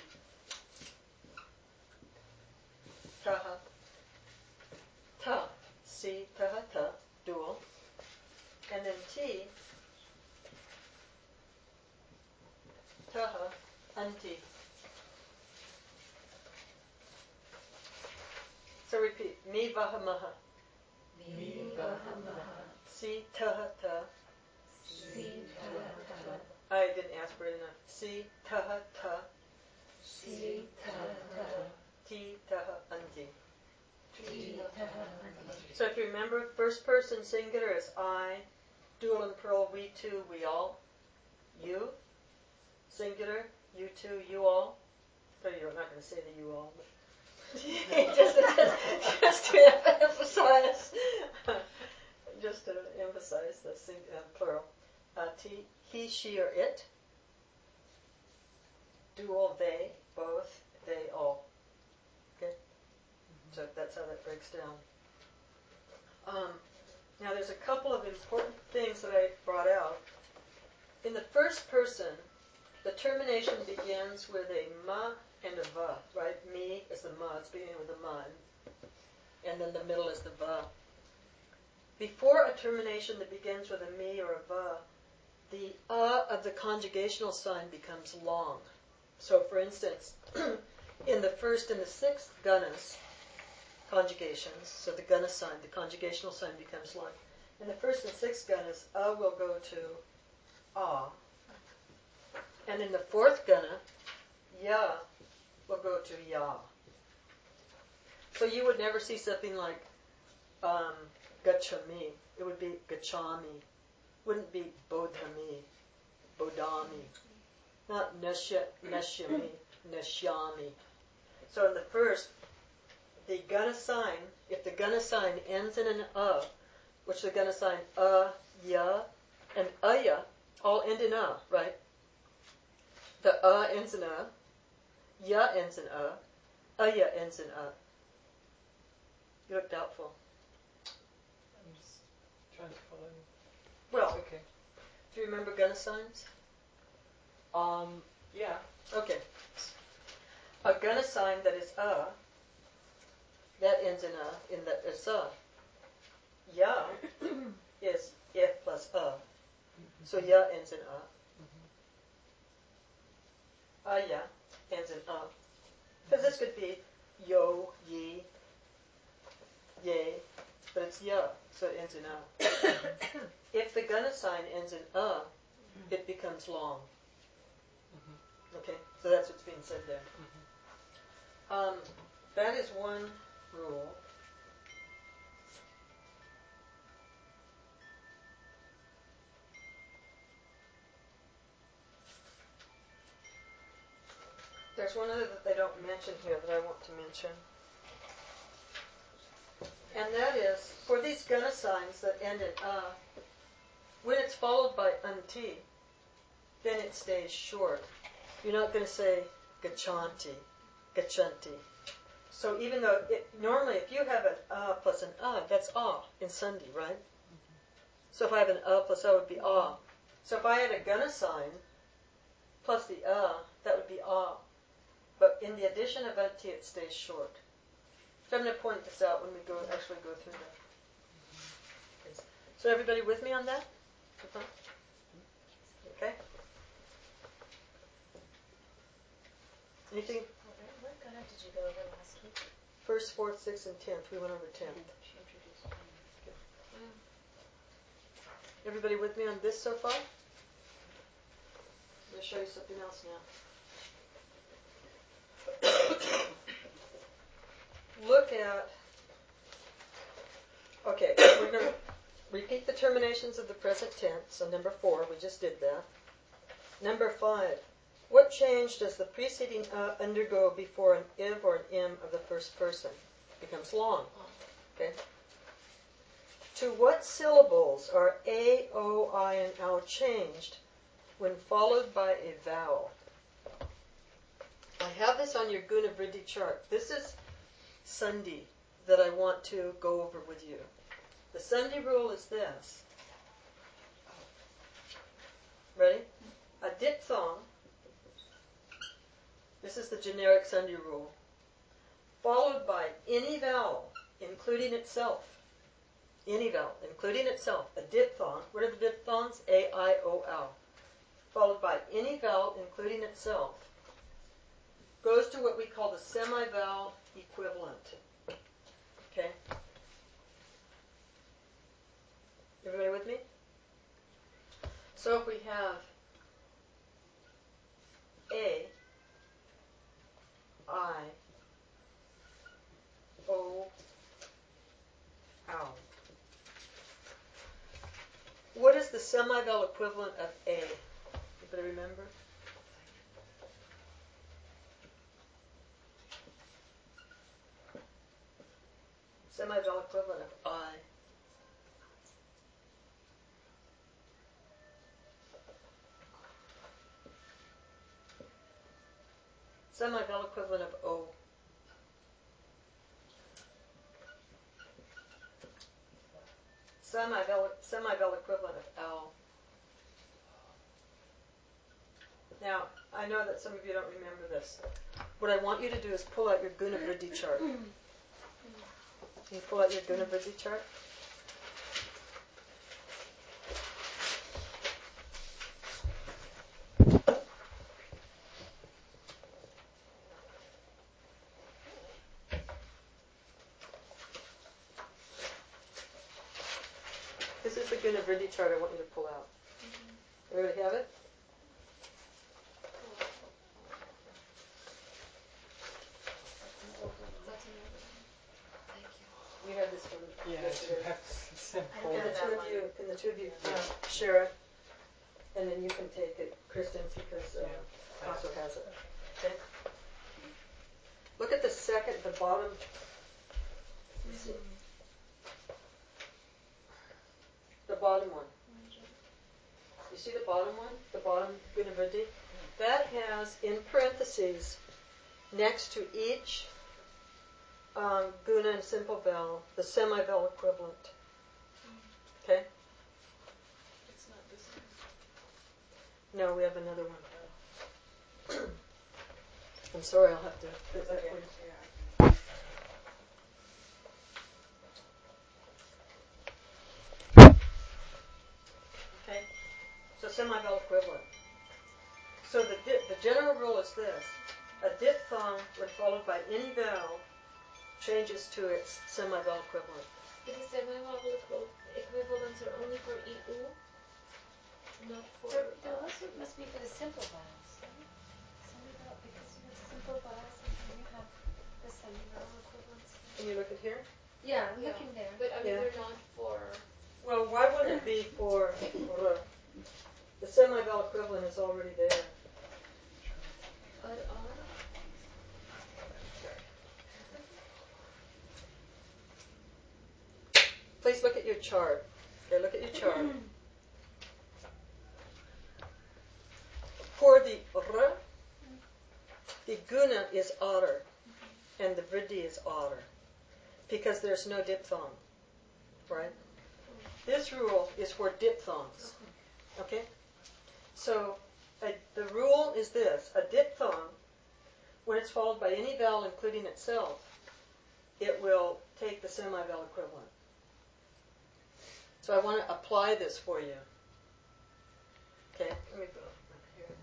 taha, ta, si, taha, ta, dual, and then ti, taha, anti. So repeat, me, vaha, maha, Me, vaha, maha, si, taha, ta, si, taha, ta, I didn't ask for it enough, si, taha, ta, si, taha, ta, ti, taha, anti. ti, taha, anti. So if you remember, first person singular is I, dual and plural, we two, we all. You, singular, you two, you all. So you're not going to say the you all, but just, just, just to emphasize, just to emphasize the sing, uh, plural. Uh, t, he, she, or it. Dual, they, both, they, all. Okay? So that's how that breaks down. Um, now there's a couple of important things that I brought out. In the first person, the termination begins with a ma and a va, right? Me is the ma, it's beginning with a ma, and then the middle is the va. Before a termination that begins with a me or a va, the a of the conjugational sign becomes long. So for instance, in the first and the sixth gunas, conjugations. So the gana sign, the conjugational sign becomes long. And the first and sixth ganas, a will go to a. And in the fourth gana, ya will go to ya. So you would never see something like um, gachami. It would be gachami. Wouldn't be bodhami, bodami. Not nashya, nashyami, nashyami. So in the first, the gana sign, if the gana sign ends in an a, which the gana sign a, ya, and aya all end in a, right? The a ends in a, ya ends in a, aya ends in a. You look doubtful. I'm just trying to follow you. Well, It's okay. do you remember gana signs? Um, yeah. Okay. A gana sign that is a, that ends in a, in that it's a. Ya is if plus a. So ya ends in a. Aya ends in a. Because this could be yo, ye, ye, but it's ya, so it ends in a. If the gana sign ends in a, it becomes long. Okay, so that's what's being said there. Um, that is one rule. There's one other that they don't mention here that I want to mention. And that is, for these gana signs that end in a, when it's followed by anti, then it stays short. You're not going to say gachanti, gachanti. So even though, it, normally if you have an a plus an a, that's a in Sandhi, right? So if I have an a plus a, it would be a. So if I had a gana sign plus the a, that would be a. But in the addition of anti, it stays short. So I'm going to point this out when we go actually go through that. So everybody with me on that? Okay. Anything? What gana did you go over last week? First, fourth, sixth, and tenth. We went over tenth. She introduced me. Everybody with me on this so far? I'm going to show you something else now. Look at, okay, we're going to repeat the terminations of the present tense. So number four, we just did that. Number five, what change does the preceding uh undergo before an iv or an im of the first person? It becomes long. Okay. To what syllables are a, o, I, and ow changed when followed by a vowel? I have this on your Guna Vriddhi chart. This is Sandhi that I want to go over with you. The Sandhi rule is this. Ready? A diphthong, this is the generic Sandhi rule, followed by any vowel, including itself. Any vowel, including itself. A diphthong, what are the diphthongs? A, I, O, L. Followed by any vowel, including itself, goes to what we call the semi-vowel equivalent. Okay? Everybody with me? So if we have A, I, O, ow. What is the semi-vowel equivalent of A? Anybody remember? Semi-vowel equivalent of I. Semi-vowel equivalent of O. Semi-vowel, semi-vowel equivalent of L. Now, I know that some of you don't remember this. What I want you to do is pull out your Guna Vriddhi chart. Can you pull out your Guna Vriddhi chart? is the Guna Vriddhi chart I want you to pull out. Mm-hmm. Everybody have it? Oh. That's an older one. That's an older one. Thank you. You had this one Yeah, yesterday. I have the same I Can don't the have two that of one. you, can the two of you Yeah. uh, share it? And then you can take it, Kristen, because uh, Yeah. also has it. Okay? Look at the second, the bottom. You see? The bottom one. You see the bottom one? The bottom Guna Vriddhi? That has, in parentheses, next to each um, Guna and simple vowel, the semi-vowel equivalent. Okay? It's not this one. No, we have another one. I'm sorry, I'll have to get that Okay. for you. Yeah, I can. Okay? So semi-vowel equivalent. So the di- the general rule is this. A diphthong, when followed by any vowel, changes to its semi-vowel equivalent. But the semi-vowel equi- equivalents are only for E U, not for... There, there uh, also must be for the simple vowels, right? Semi-vowel, because you have simple vowels and then you have the semi-vowel equivalents. Can you look at here? Yeah, I'm yeah. looking there. But I mean, Yeah. they're not for... Well, why wouldn't it be for r? The semi-vowel equivalent is already there. R R? Please look at your chart. Okay, look at your chart. For the r, the guna is otter, and the vriddhi is otter, because there's no diphthong, right? This rule is for diphthongs. Okay? So a, the rule is this. A diphthong, when it's followed by any vowel including itself, it will take the semi-vowel equivalent. So I want to apply this for you. Okay, let me go up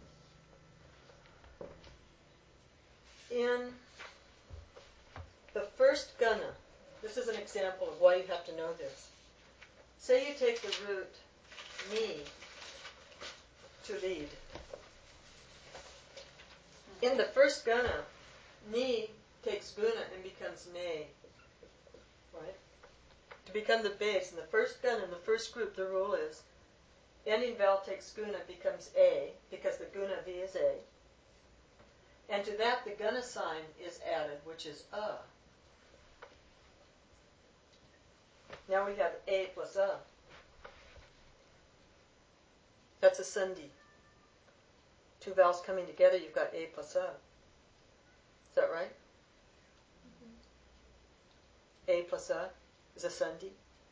here. In the first guna, this is an example of why you have to know this. Say you take the root ni to lead. In the first guna, ni takes guna and becomes ne. Right? To become the base, in the first guna, in the first group, the rule is ending vowel takes guna, becomes a, because the guna v is a. And to that, the guna sign is added, which is a. Now we have a plus a. That's a sandhi. Two vowels coming together, you've got a plus a. Is that right? Mm-hmm. A plus a is a sandhi.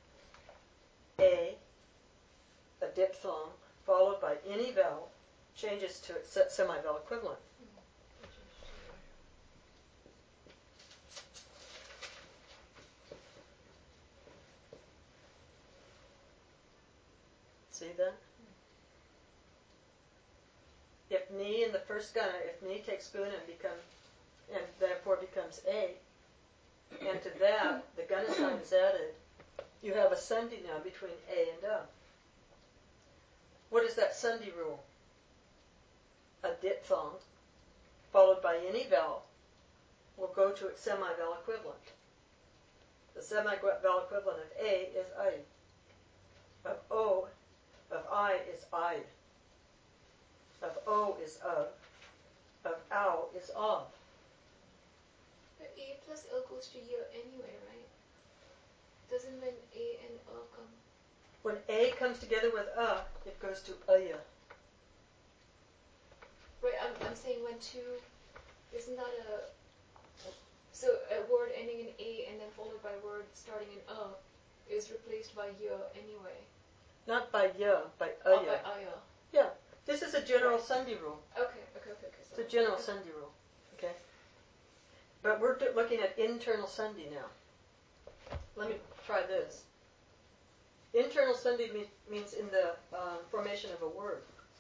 A, a diphthong, followed by any vowel, changes to its semi-vowel equivalent. See that? If ni in the first guna, if ni takes guna and become, and therefore becomes a, and to that the guna sign is added, you have a sandhi now between a and a. What is that sandhi rule? A diphthong, followed by any vowel, will go to its semi-vowel equivalent. The semi-vowel equivalent of a is I. Of o, of I is I. Of o is of. Of ow is of. But A plus L goes to year anyway, right? Doesn't when A and L come? When a comes together with a, it goes to aya. Right, I'm, I'm saying when two, isn't that a, so a word ending in A and then followed by a word starting in A is replaced by year anyway. Not by ya, by Oh, aya. by aya. Yeah, this is a general Right. sandhi rule. Okay, okay, okay, okay. It's a general sandhi rule. Okay? But we're do- looking at internal sandhi now. Let me try this. Internal sandhi me- means in the um, formation of a word.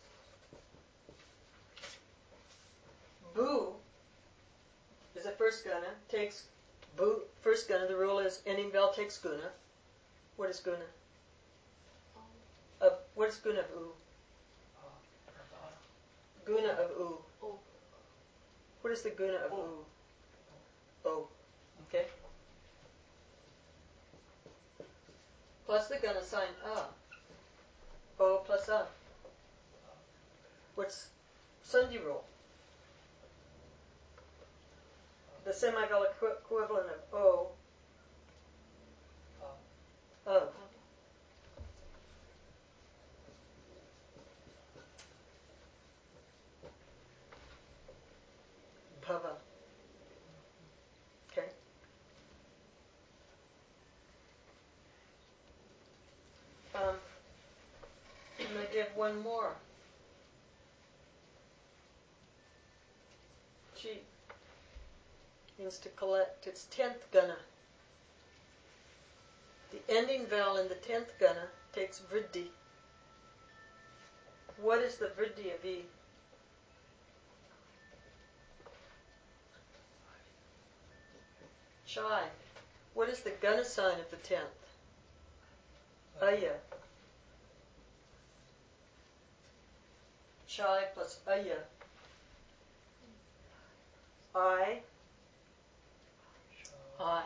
Bu is the first guna, takes bu, first guna, the rule is ending vowel takes guna. What is guna? Um, of, what is guna of u? Uh, Nirvana. Guna of u. Oh. What is the guna of O. u? O. Okay? Plus the gonna sign a. O plus a. What's Sandhi rule? The semi-vowel equi- equivalent of O. Uh, Of. Bhava. Okay? Um, I'm going to give one more. Chi means to collect. It's tenth guna. The ending vowel in the tenth guna takes vriddhi. What is the vriddhi of E? Chai. What is the guna sign of the tenth? Aya. Chai plus aya. I. I.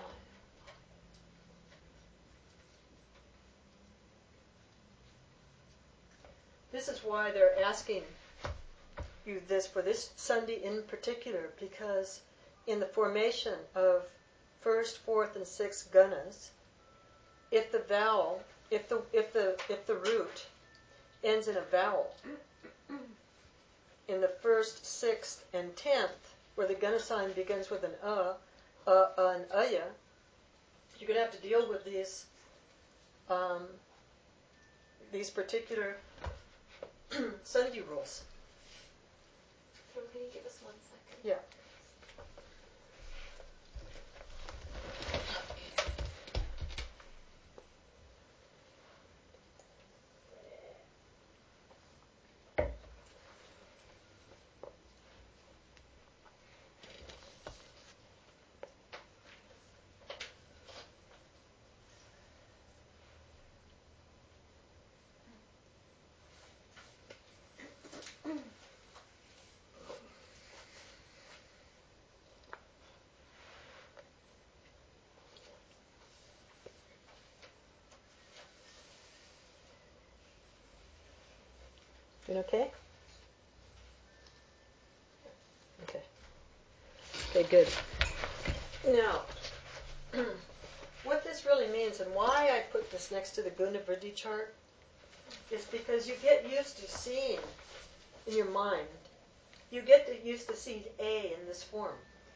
This is why they're asking you this for this Sandhi in particular, because in the formation of first, fourth, and sixth gunas, if the vowel, if the if the if the root ends in a vowel, in the first, sixth, and tenth, where the guna sign begins with an a, a, a and aya, you're going to have to deal with these um, these particular Sandhi rules. So can you give us one second? Yeah. You okay? Okay. Okay, good. Now, what this really means and why I put this next to the Guna Vriddhi chart is because you get used to seeing in your mind, you get to, used to seeing A in this form.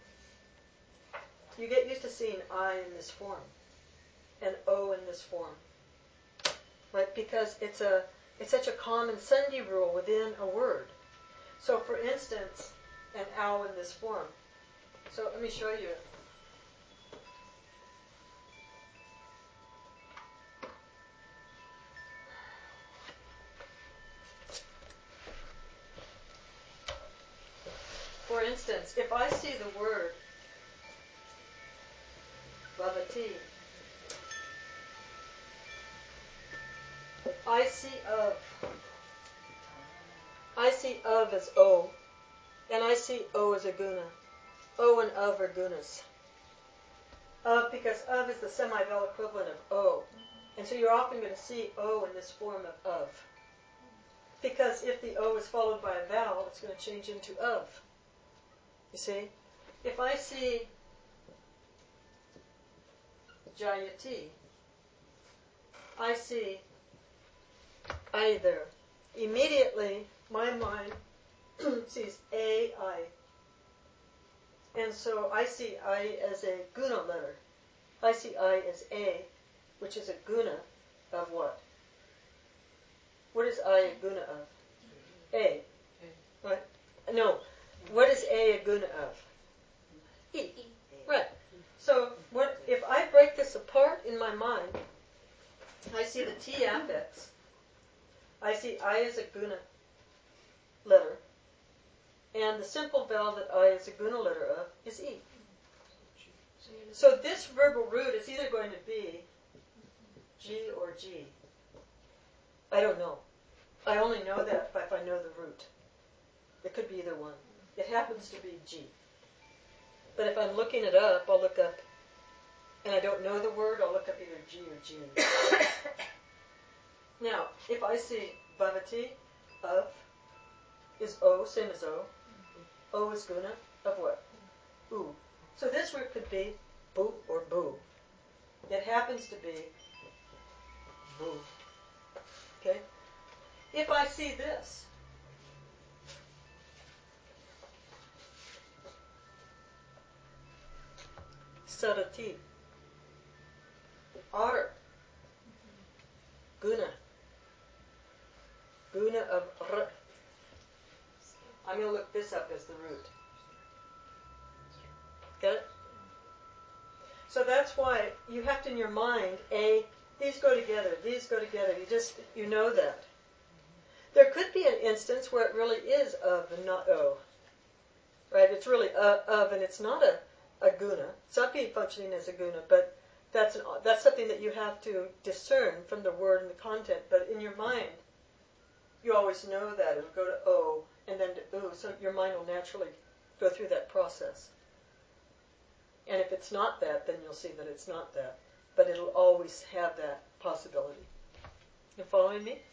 You get used to seeing I in this form and O in this form. Right? Because it's a it's such a common Sandhi rule within a word. So for instance, an ow in this form. So let me show you it. For instance, if I see the word bhavati, I see of. I see of as O, and I see O as a guna. O and of are gunas. Of, because of is the semi-vowel equivalent of O. And so you're often going to see O in this form of of. Because if the O is followed by a vowel, it's going to change into of. You see? If I see jayati, I see I there. Immediately, my mind sees A, I. And so I see I as a guna letter. I see I as A, which is a guna of what? What is I a guna of? A. Right? No. What is A a guna of? E. Right. So what if I break this apart in my mind, I see the T affix. I see I as a guna letter. And the simple vowel that I is a guna letter of is E. So this verbal root is either going to be G or G. I don't know. I only know that if I know the root. It could be either one. It happens to be G. But if I'm looking it up, I'll look up, and I don't know the word, I'll look up either G or G. Now, if I see bhavati, of, is O, same as O. O is guna, of what? U. So this word could be boo or boo. It happens to be boo. Okay? If I see this, sarati, otter, guna, guna of r. I'm going to look this up as the root. Get it? So that's why you have to, in your mind, A, these go together, these go together. You just, you know that. There could be an instance where it really is of and not O. Right? It's really a, of and it's not a, a guna. It's not being functioning as a guna, but that's an, that's something that you have to discern from the word and the content. But in your mind, you always know that. It'll go to O and then to U, so your mind will naturally go through that process. And if it's not that, then you'll see that it's not that. But it'll always have that possibility. You following me?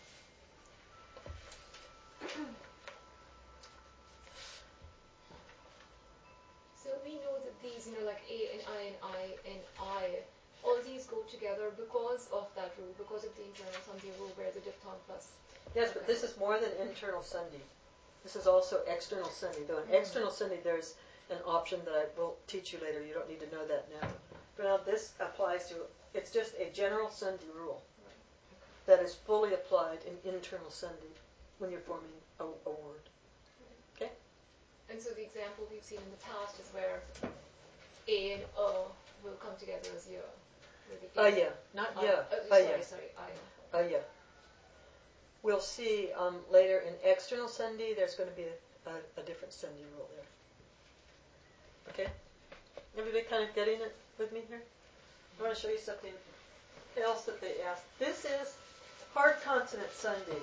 So we know that these, you know, like A and I and I and I, all these go together because of that rule, because of the internal sandhi rule where the diphthong plus. Yes, but this is more than internal sandhi. This is also external sandhi. Though in mm-hmm. external sandhi there's an option that I will teach you later. You don't need to know that now. But now this applies to, it's just a general sandhi rule right. that is fully applied in internal sandhi when you're forming a, a word. Okay? And so the example we've seen in the past is where A and O will come together as ya. Aya, not ya. Uh, sorry, Aya. sorry, Aya. Aya. We'll see um, later in external sandhi there's going to be a, a, a different sandhi rule there. Okay? Everybody kind of getting it with me here? I want to show you something else that they asked. This is hard consonant sandhi.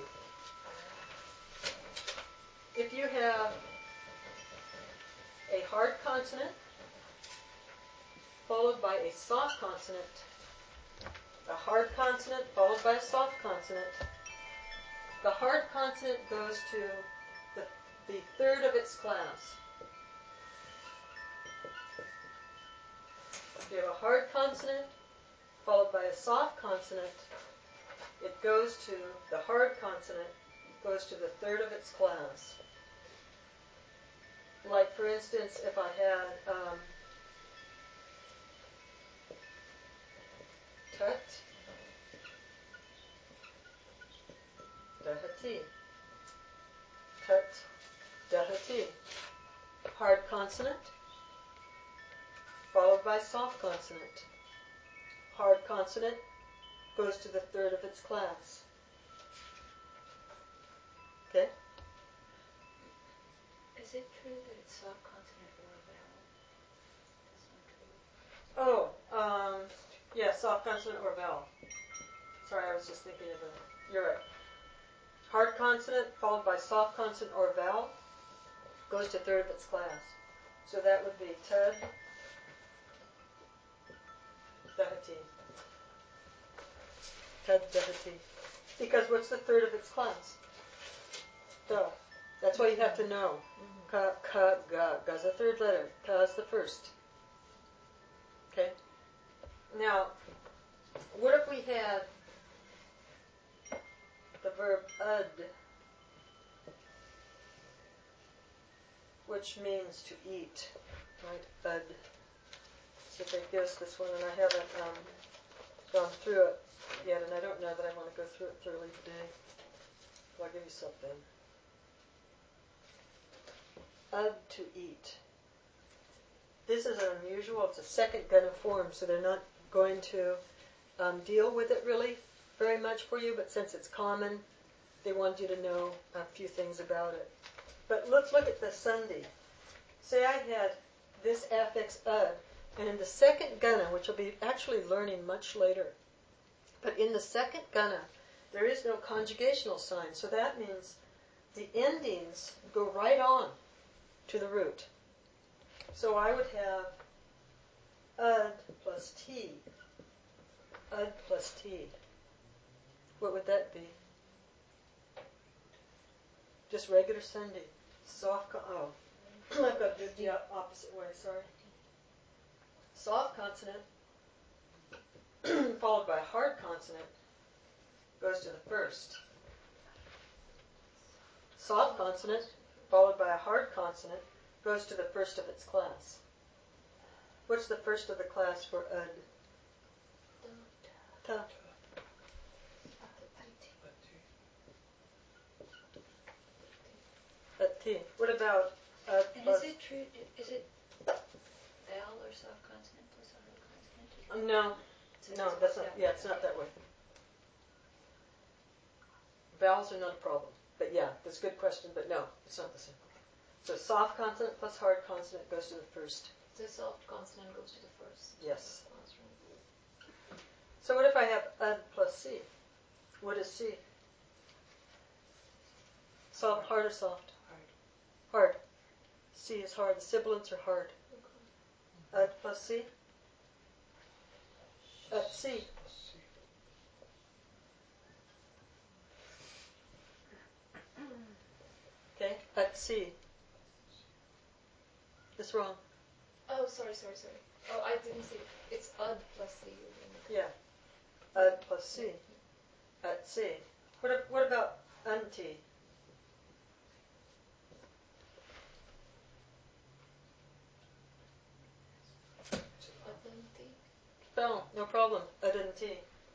If you have a hard consonant followed by a soft consonant, a hard consonant followed by a soft consonant, the hard consonant goes to the, the third of its class. If you have a hard consonant followed by a soft consonant, it goes to, the hard consonant goes to the third of its class. Like, for instance, if I had um, tat, dahati, tat, dahati, hard consonant followed by soft consonant. Hard consonant goes to the third of its class. Okay? Is it true that it's soft consonant or a vowel? That's not true. Oh, um, yeah, soft consonant or vowel. Sorry, I was just thinking of a, you're right. Hard consonant followed by soft consonant or vowel goes to third of its class. So that would be tad, dahati. Tad, dahati. Because what's the third of its class? Da. That's why you have to know. Mm-hmm. Ka, ka, ga. Ga's the third letter. Ka's the first. Okay? Now, what if we had the verb ud, which means to eat, right? Ud. So if I guess this one, and I haven't um, gone through it yet, and I don't know that I want to go through it thoroughly today. So I'll give you something. Ud, to eat. This is an unusual, it's a second guna form, so they're not going to um, deal with it really very much for you, but since it's common, they want you to know a few things about it. But let's look at the sandhi. Say I had this affix ud, and in the second guna, which we'll be actually learning much later, but in the second guna, there is no conjugational sign. So that means the endings go right on to the root. So I would have ud plus t, ud plus t. What would that be? Just regular Sunday. Soft, con- oh, I've got to do it the opposite way, sorry. Soft consonant followed by hard consonant goes to the first. Soft consonant followed by a hard consonant goes to the first of its class. What's the first of the class for ud? Ta. At T. What about uh, And plus? is it true? Is it vowel or soft consonant plus a hard consonant? Um, no, So no, it's that's not not. that Yeah, way. it's not that way. Vowels are not a problem, but yeah, that's a good question. But no, it's not the same. So soft consonant plus hard consonant goes to the first. The soft consonant goes to the first. Yes. That's right. So what if I have ud plus C? What is C? Soft, hard or soft? Hard. Hard. C is hard. The sibilants are hard. Okay. Ud plus C? Ud C. C. Okay? Ud C. It's wrong. Oh, sorry, sorry, sorry. Oh, I didn't see. It's ud plus c. Yeah. Ud plus C. Ud C. What, a- what about unti? It's a vowel. Udunti. No, no problem. Udunti.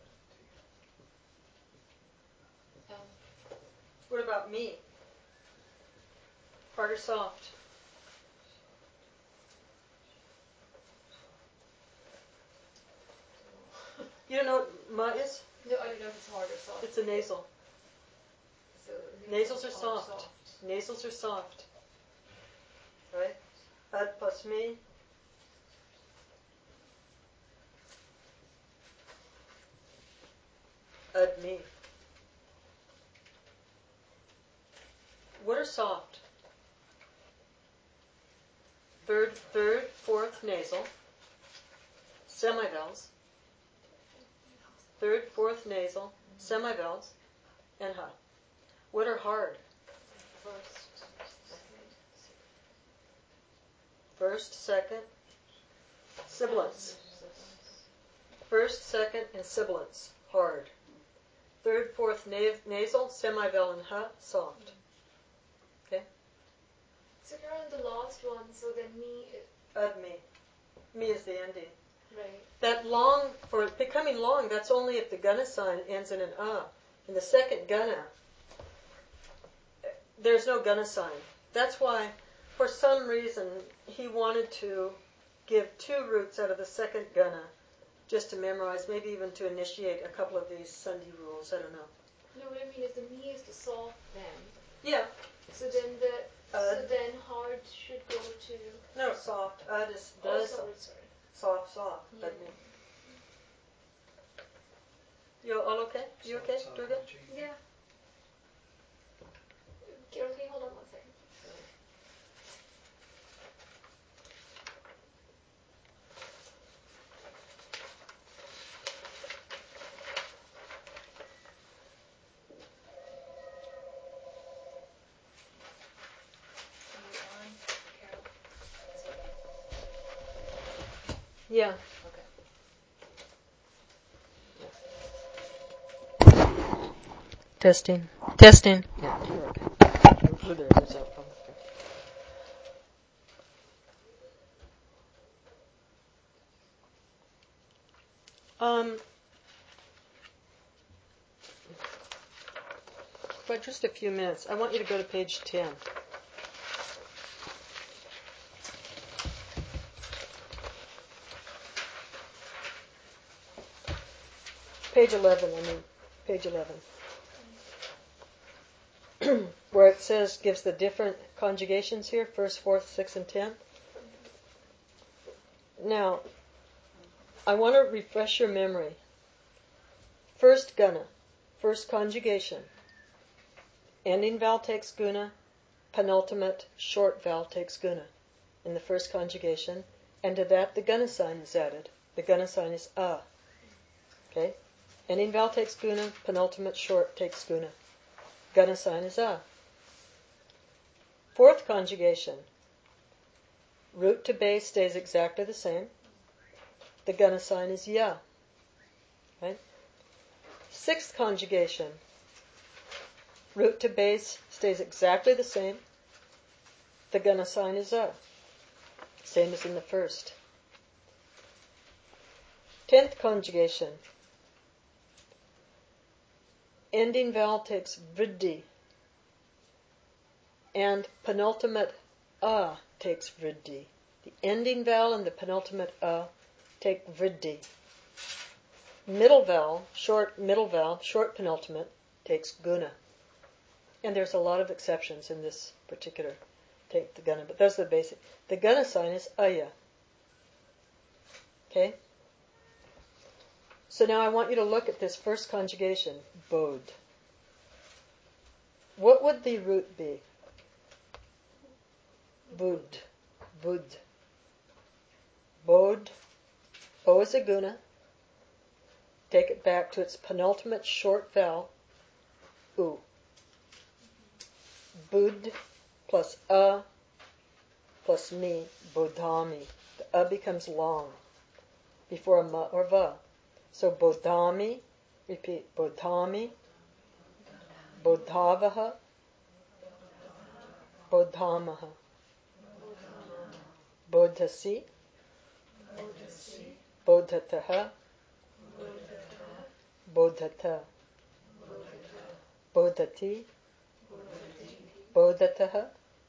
Um, What about me? Hard or soft? You don't know what ma is? no, I don't know if it's hard or soft. It's a nasal. So Nasals are soft. Nasals are soft. Right? Ud plus me. Ud me. What are soft? Third, third, fourth nasal. Semivowels. Third, fourth nasal. Semivowels. And ha. What are hard? First, second, First, second, sibilants. First, second, and sibilants. Hard. Third, fourth na- nasal, semivowel, and ha. Soft. Okay? So you're on the last one, so then me, is, Ud me. Me is the ending. right. That long, for becoming long, that's only if the guna sign ends in an ah. In the second guna, there's no guna sign. That's why, for some reason, he wanted to give two roots out of the second guna, just to memorize, maybe even to initiate a couple of these Sandhi rules. I don't know. No, what I mean is the me is the soft then. Yeah. So then the, Uh, so then hard should go to, No, soft. Ud is oh, the sorry, sorry. soft, soft. Yeah. Ud me. You all okay? You okay, Soft, Durga? soft, G. Yeah. Okay, okay, hold on one second. Are you on, Carol? Is it? Yeah. Okay. Testing. Testing. Yeah, you're okay. Over there, there's that phone. Um, for just a few minutes, I want you to go to page ten. Page eleven, I mean, page eleven. Where it says, gives the different conjugations here, first, fourth, sixth, and tenth. Now, I want to refresh your memory. First guna, first conjugation. Ending vowel takes guna, penultimate short vowel takes guna in the first conjugation, and to that the guna sign is added. The guna sign is a. Okay? Ending vowel takes guna, penultimate short takes guna. Guna sign is a. Fourth conjugation. Root to base stays exactly the same. The guna sign is ya. Right? Sixth conjugation. Root to base stays exactly the same. The guna sign is a. Same as in the first. Tenth conjugation. Ending vowel takes vriddhi. And penultimate a takes vriddhi. The ending vowel and the penultimate a take vriddhi. Middle vowel, short middle vowel, short penultimate, takes guna. And there's a lot of exceptions in this particular take the guna, but those are the basic. The guna sign is aya. Okay? So now I want you to look at this first conjugation, bod. What would the root be? Bud. Bud. Bod. O is a guna. Take it back to its penultimate short vowel, u. Bud plus a plus mi, bodhami. The a becomes long before a ma or va. So bodhami, repeat, bodhami, bodhavaha, bodhamaha, bodhasi, bodhataha, bodhata, bodhati, bodhataha,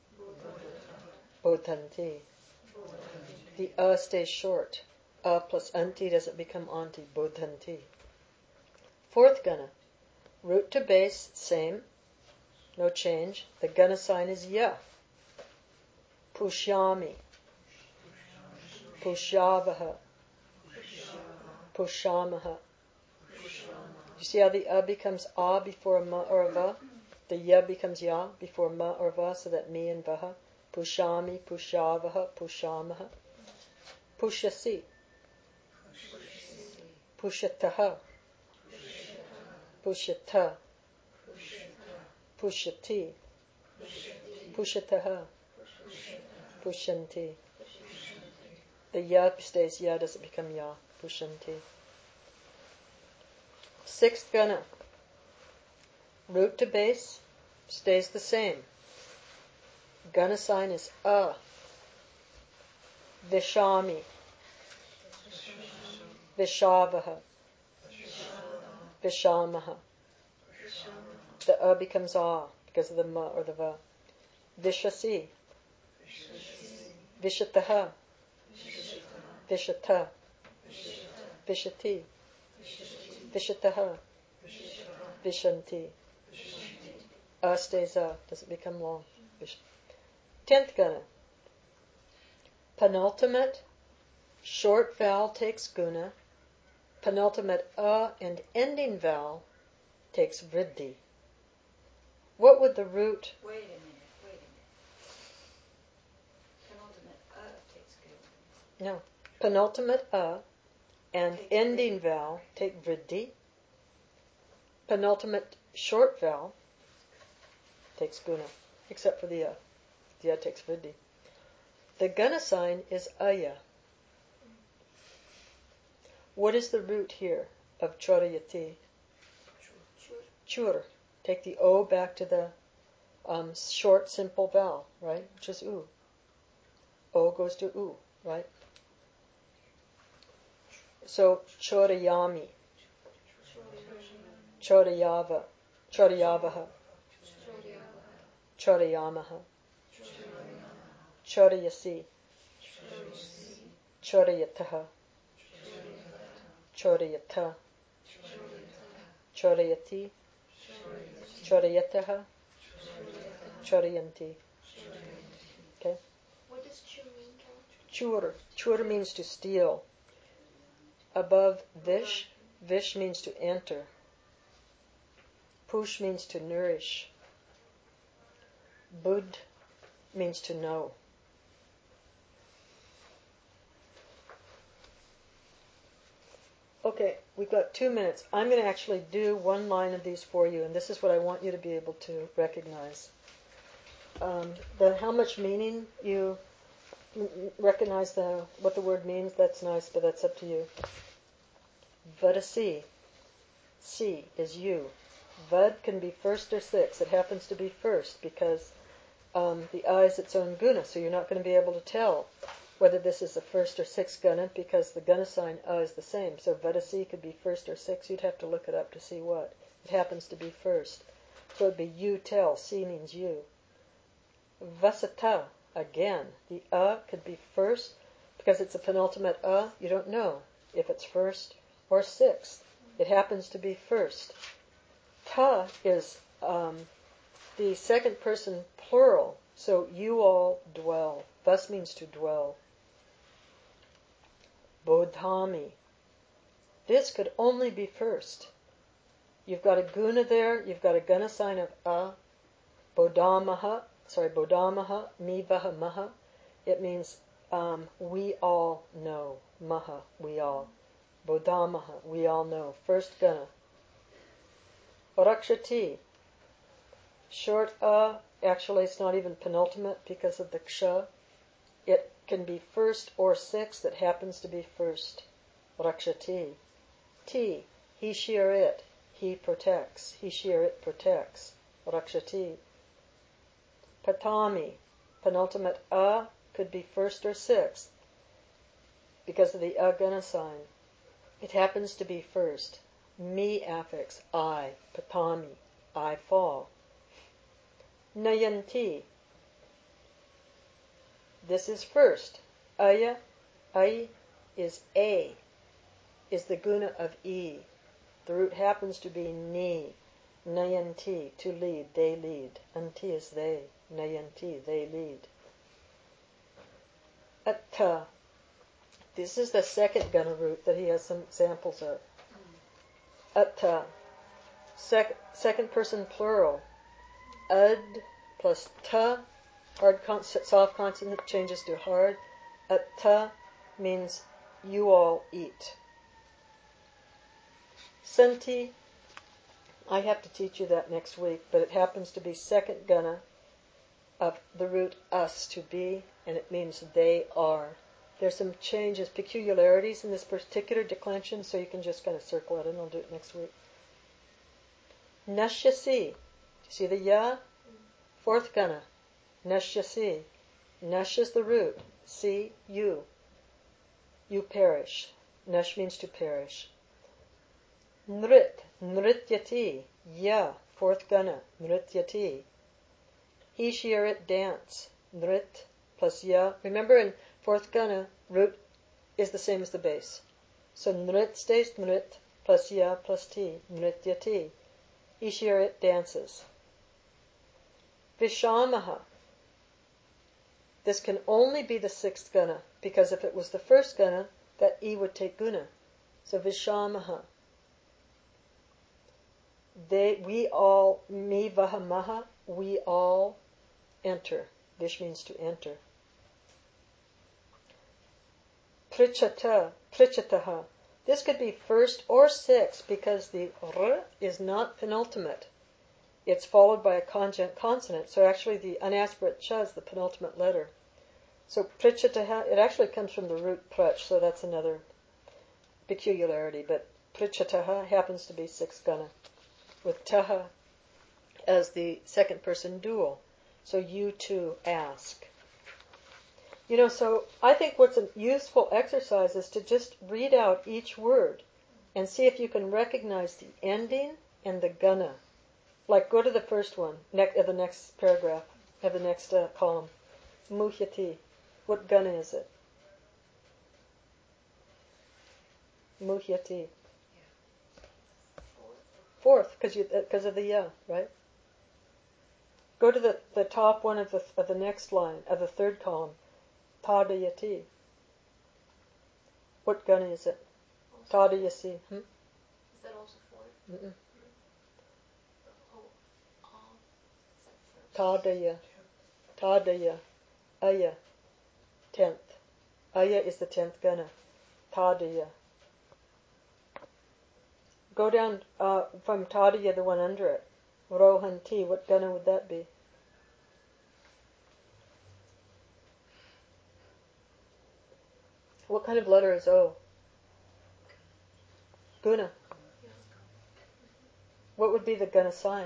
bodhanti. The a stays short. A plus anti doesn't become anti, bodhanti. Fourth guna. Root to base, same. No change. The guna sign is ya. Pushyami. Pushyavaha. Pushamaha. You see how the a becomes a before a ma or a va? The ya becomes ya before ma or va, so that mi and vaha. Pushami, pushyavaha, pushamaha. Pushyasi. Pushyataha. Pushyata. Pushyati. Pushyataha. Pushyanti. The ya stays ya, doesn't become ya. Pushyanti. Sixth guna. Root to base stays the same. Guna sign is a. Vishami. Vishavaha. Vishamaha. The a becomes a because of the ma or the va. Vishasi. Vishataha. Vishata. Vishati. Vishataha. Vishanti. A stays a, doesn't become long. Tenth guna. Penultimate short vowel takes guna. Penultimate a and ending vowel takes vriddhi. What would the root? Wait a minute, wait a minute. Penultimate uh takes good. No. Penultimate a and Takes ending vowel take vriddhi. Penultimate short vowel takes guna, except for the a. The a takes vriddhi. The guna sign is aya. What is the root here of chorayati? Chur. Take the o back to the um, short simple vowel, right? Which is u. O goes to u, right? So chorayami. Chorayava. Chorayavaha. Chorayamaha. Chorayasi. Chorayataha. Chorayata. Chorayati. Chorayataha. Chorayanti. Okay? What does chu mean, Carol? Chur. Chur means to steal. Above vish, vish means to enter. Push means to nourish. Bud means to know. Okay, we've got two minutes. I'm going to actually do one line of these for you, and this is what I want you to be able to recognize. Um, the how much meaning you recognize the what the word means, that's nice, but that's up to you. Vadasi. Si is you. Vad can be first or sixth. It happens to be first because um, the A is its own guna, so you're not going to be able to tell whether this is the first or sixth guna because the guna sign A is the same. So Vadasi could be first or sixth. You'd have to look it up to see what. It happens to be first. So it'd be you tell. Si means you. Vasata, again. The A could be first because it's a penultimate A. You don't know if it's first or sixth. It happens to be first. Ta is um, the second person plural. So you all dwell. Vas means to dwell. Bodhami. This could only be first. You've got a guna there. You've got a guna sign of A. Bodhamaha. Sorry, Bodhamaha. Mivaha maha. It means um, we all know. Maha, we all. Bodhamaha, we all know. First guna. Rakshati. Short A. Actually, it's not even penultimate because of the ksha. It can be first or sixth. It happens to be first. Rakshati. Ti. He, she, or it. He protects. He, she, or it protects. Rakshati. Patami. Penultimate A could be first or sixth because of the agana sign. It happens to be first. Me affix. I. Patami. I fall. Nayanti. This is first. Aya. Ai is A. Is the guna of E. The root happens to be ni. Nayanti. To lead. They lead. Anti is they. Nayanti. They lead. Atta. This is the second guna root that he has some examples of. Atta. Sec- second person plural. Ad plus ta. Hard con- soft consonant changes to hard. Atta means you all eat. Santi. I have to teach you that next week, but it happens to be second guna of the root us, to be, and it means they are. There's some changes, peculiarities in this particular declension, so you can just kind of circle it, and I'll do it next week. Nashyasi. See the ya? Fourth guna. Nashyasi. Nash is the root. Si, you. You perish. Nash means to perish. Nrit. Nrityati. Ya. Fourth guna. Nrityati. He, she, or it dance. Nrit plus ya. Remember in fourth guna, root is the same as the base. So nrit stays nrit plus ya plus ti. Nrityati. He, she, or it dances. Vishamaha. This can only be the sixth guna, because if it was the first guna, that E would take guna. So Vishamaha. They, we all, mi vahamaha, we all enter. Vish means to enter. Prichata, prichataha. This could be first or sixth because the r is not penultimate. It's followed by a conjunct consonant, so actually the unaspirate cha is the penultimate letter. So prichataha, it actually comes from the root prach, so that's another peculiarity, but prichataha happens to be sixth guna, with taha as the second person dual. So you too ask. You know, so I think what's a useful exercise is to just read out each word and see if you can recognize the ending and the guna. Like, go to the first one, ne- of the next paragraph, of the next uh, column. Muhyati. What guna is it? Muhyati. Fourth, because you because of the ya, right? Go to the, the top one of the of the next line, of the third column. Tadayati. What guna is it? Tadayasi. Hmm? Is that also four? Mm-mm. Tadaya. Tadaya. Aya. Tenth. Aya is the tenth gana. Tadaya. Go down uh, from Tadaya, the one under it. Rohanti. What gana would that be? What kind of letter is O? Guna. What would be the gana sign?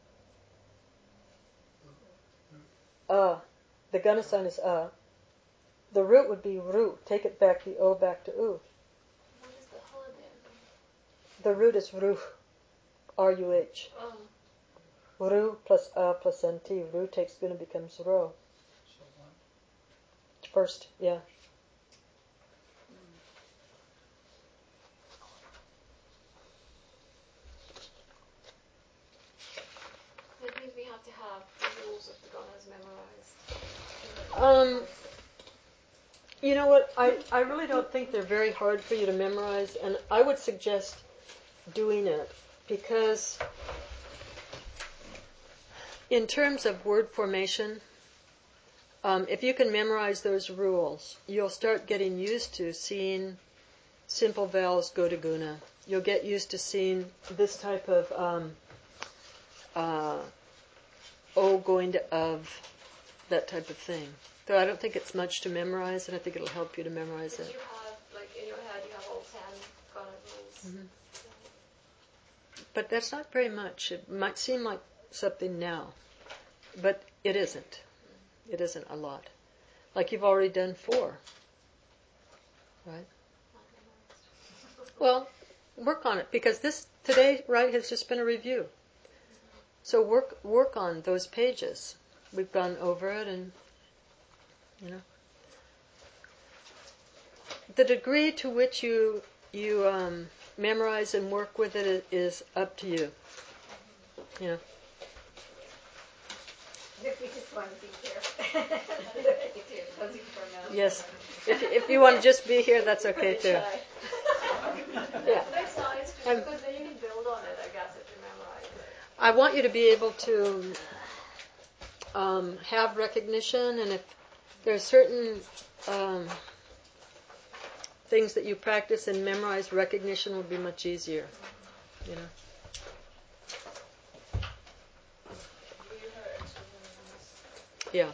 Uh. The gana sign is uh. The root would be ru. Take it back, the O back to u. What is the ha then? The root is ruh. R U H. Oh. Ru plus a plus nt. Ru takes guna becomes ro. So one. First, yeah. That means we have to have the rules of the ganas memorized. Um, you know what? I, I really don't think they're very hard for you to memorize, and I would suggest doing it because in terms of word formation, um, if you can memorize those rules, you'll start getting used to seeing simple vowels go to guna. You'll get used to seeing this type of um, uh, O going to of, that type of thing. So I don't think it's much to memorize, and I think it'll help you to memorize But it. you have, like, in your head, you have all ten gana rules. Mhm. So. But that's not very much. It might seem like something now, but it isn't. It isn't a lot. Like you've already done four, right? Not memorized. Well, work on it because this today, right, has just been a review. So work work on those pages. We've gone over it, and you know, the degree to which you you um, memorize and work with it is up to you. You know. If we just want to be here. That's okay too. Posing for a mouse. Yes. If if you want to just be here, that's okay too. Shy. Yeah. But it's nice too, Um, because then you can build on it, I guess, if you memorize it. I want you to be able to um, have recognition, and if there's certain um, things that you practice and memorize, recognition will be much easier. You know. Do you have extra ones? Yeah.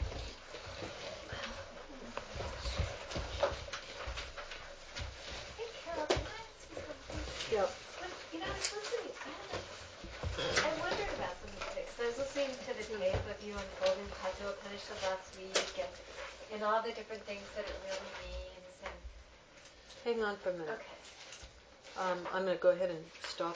Hey Carol, can I ask you something? Yeah. When, you know, I was listening. I had a, I wondered about something today because I was listening to the tape of you unfolding Katha Upanishad last week, and and all the different things that it really means. And Hang on for a minute. okay. Um, I'm going to go ahead and stop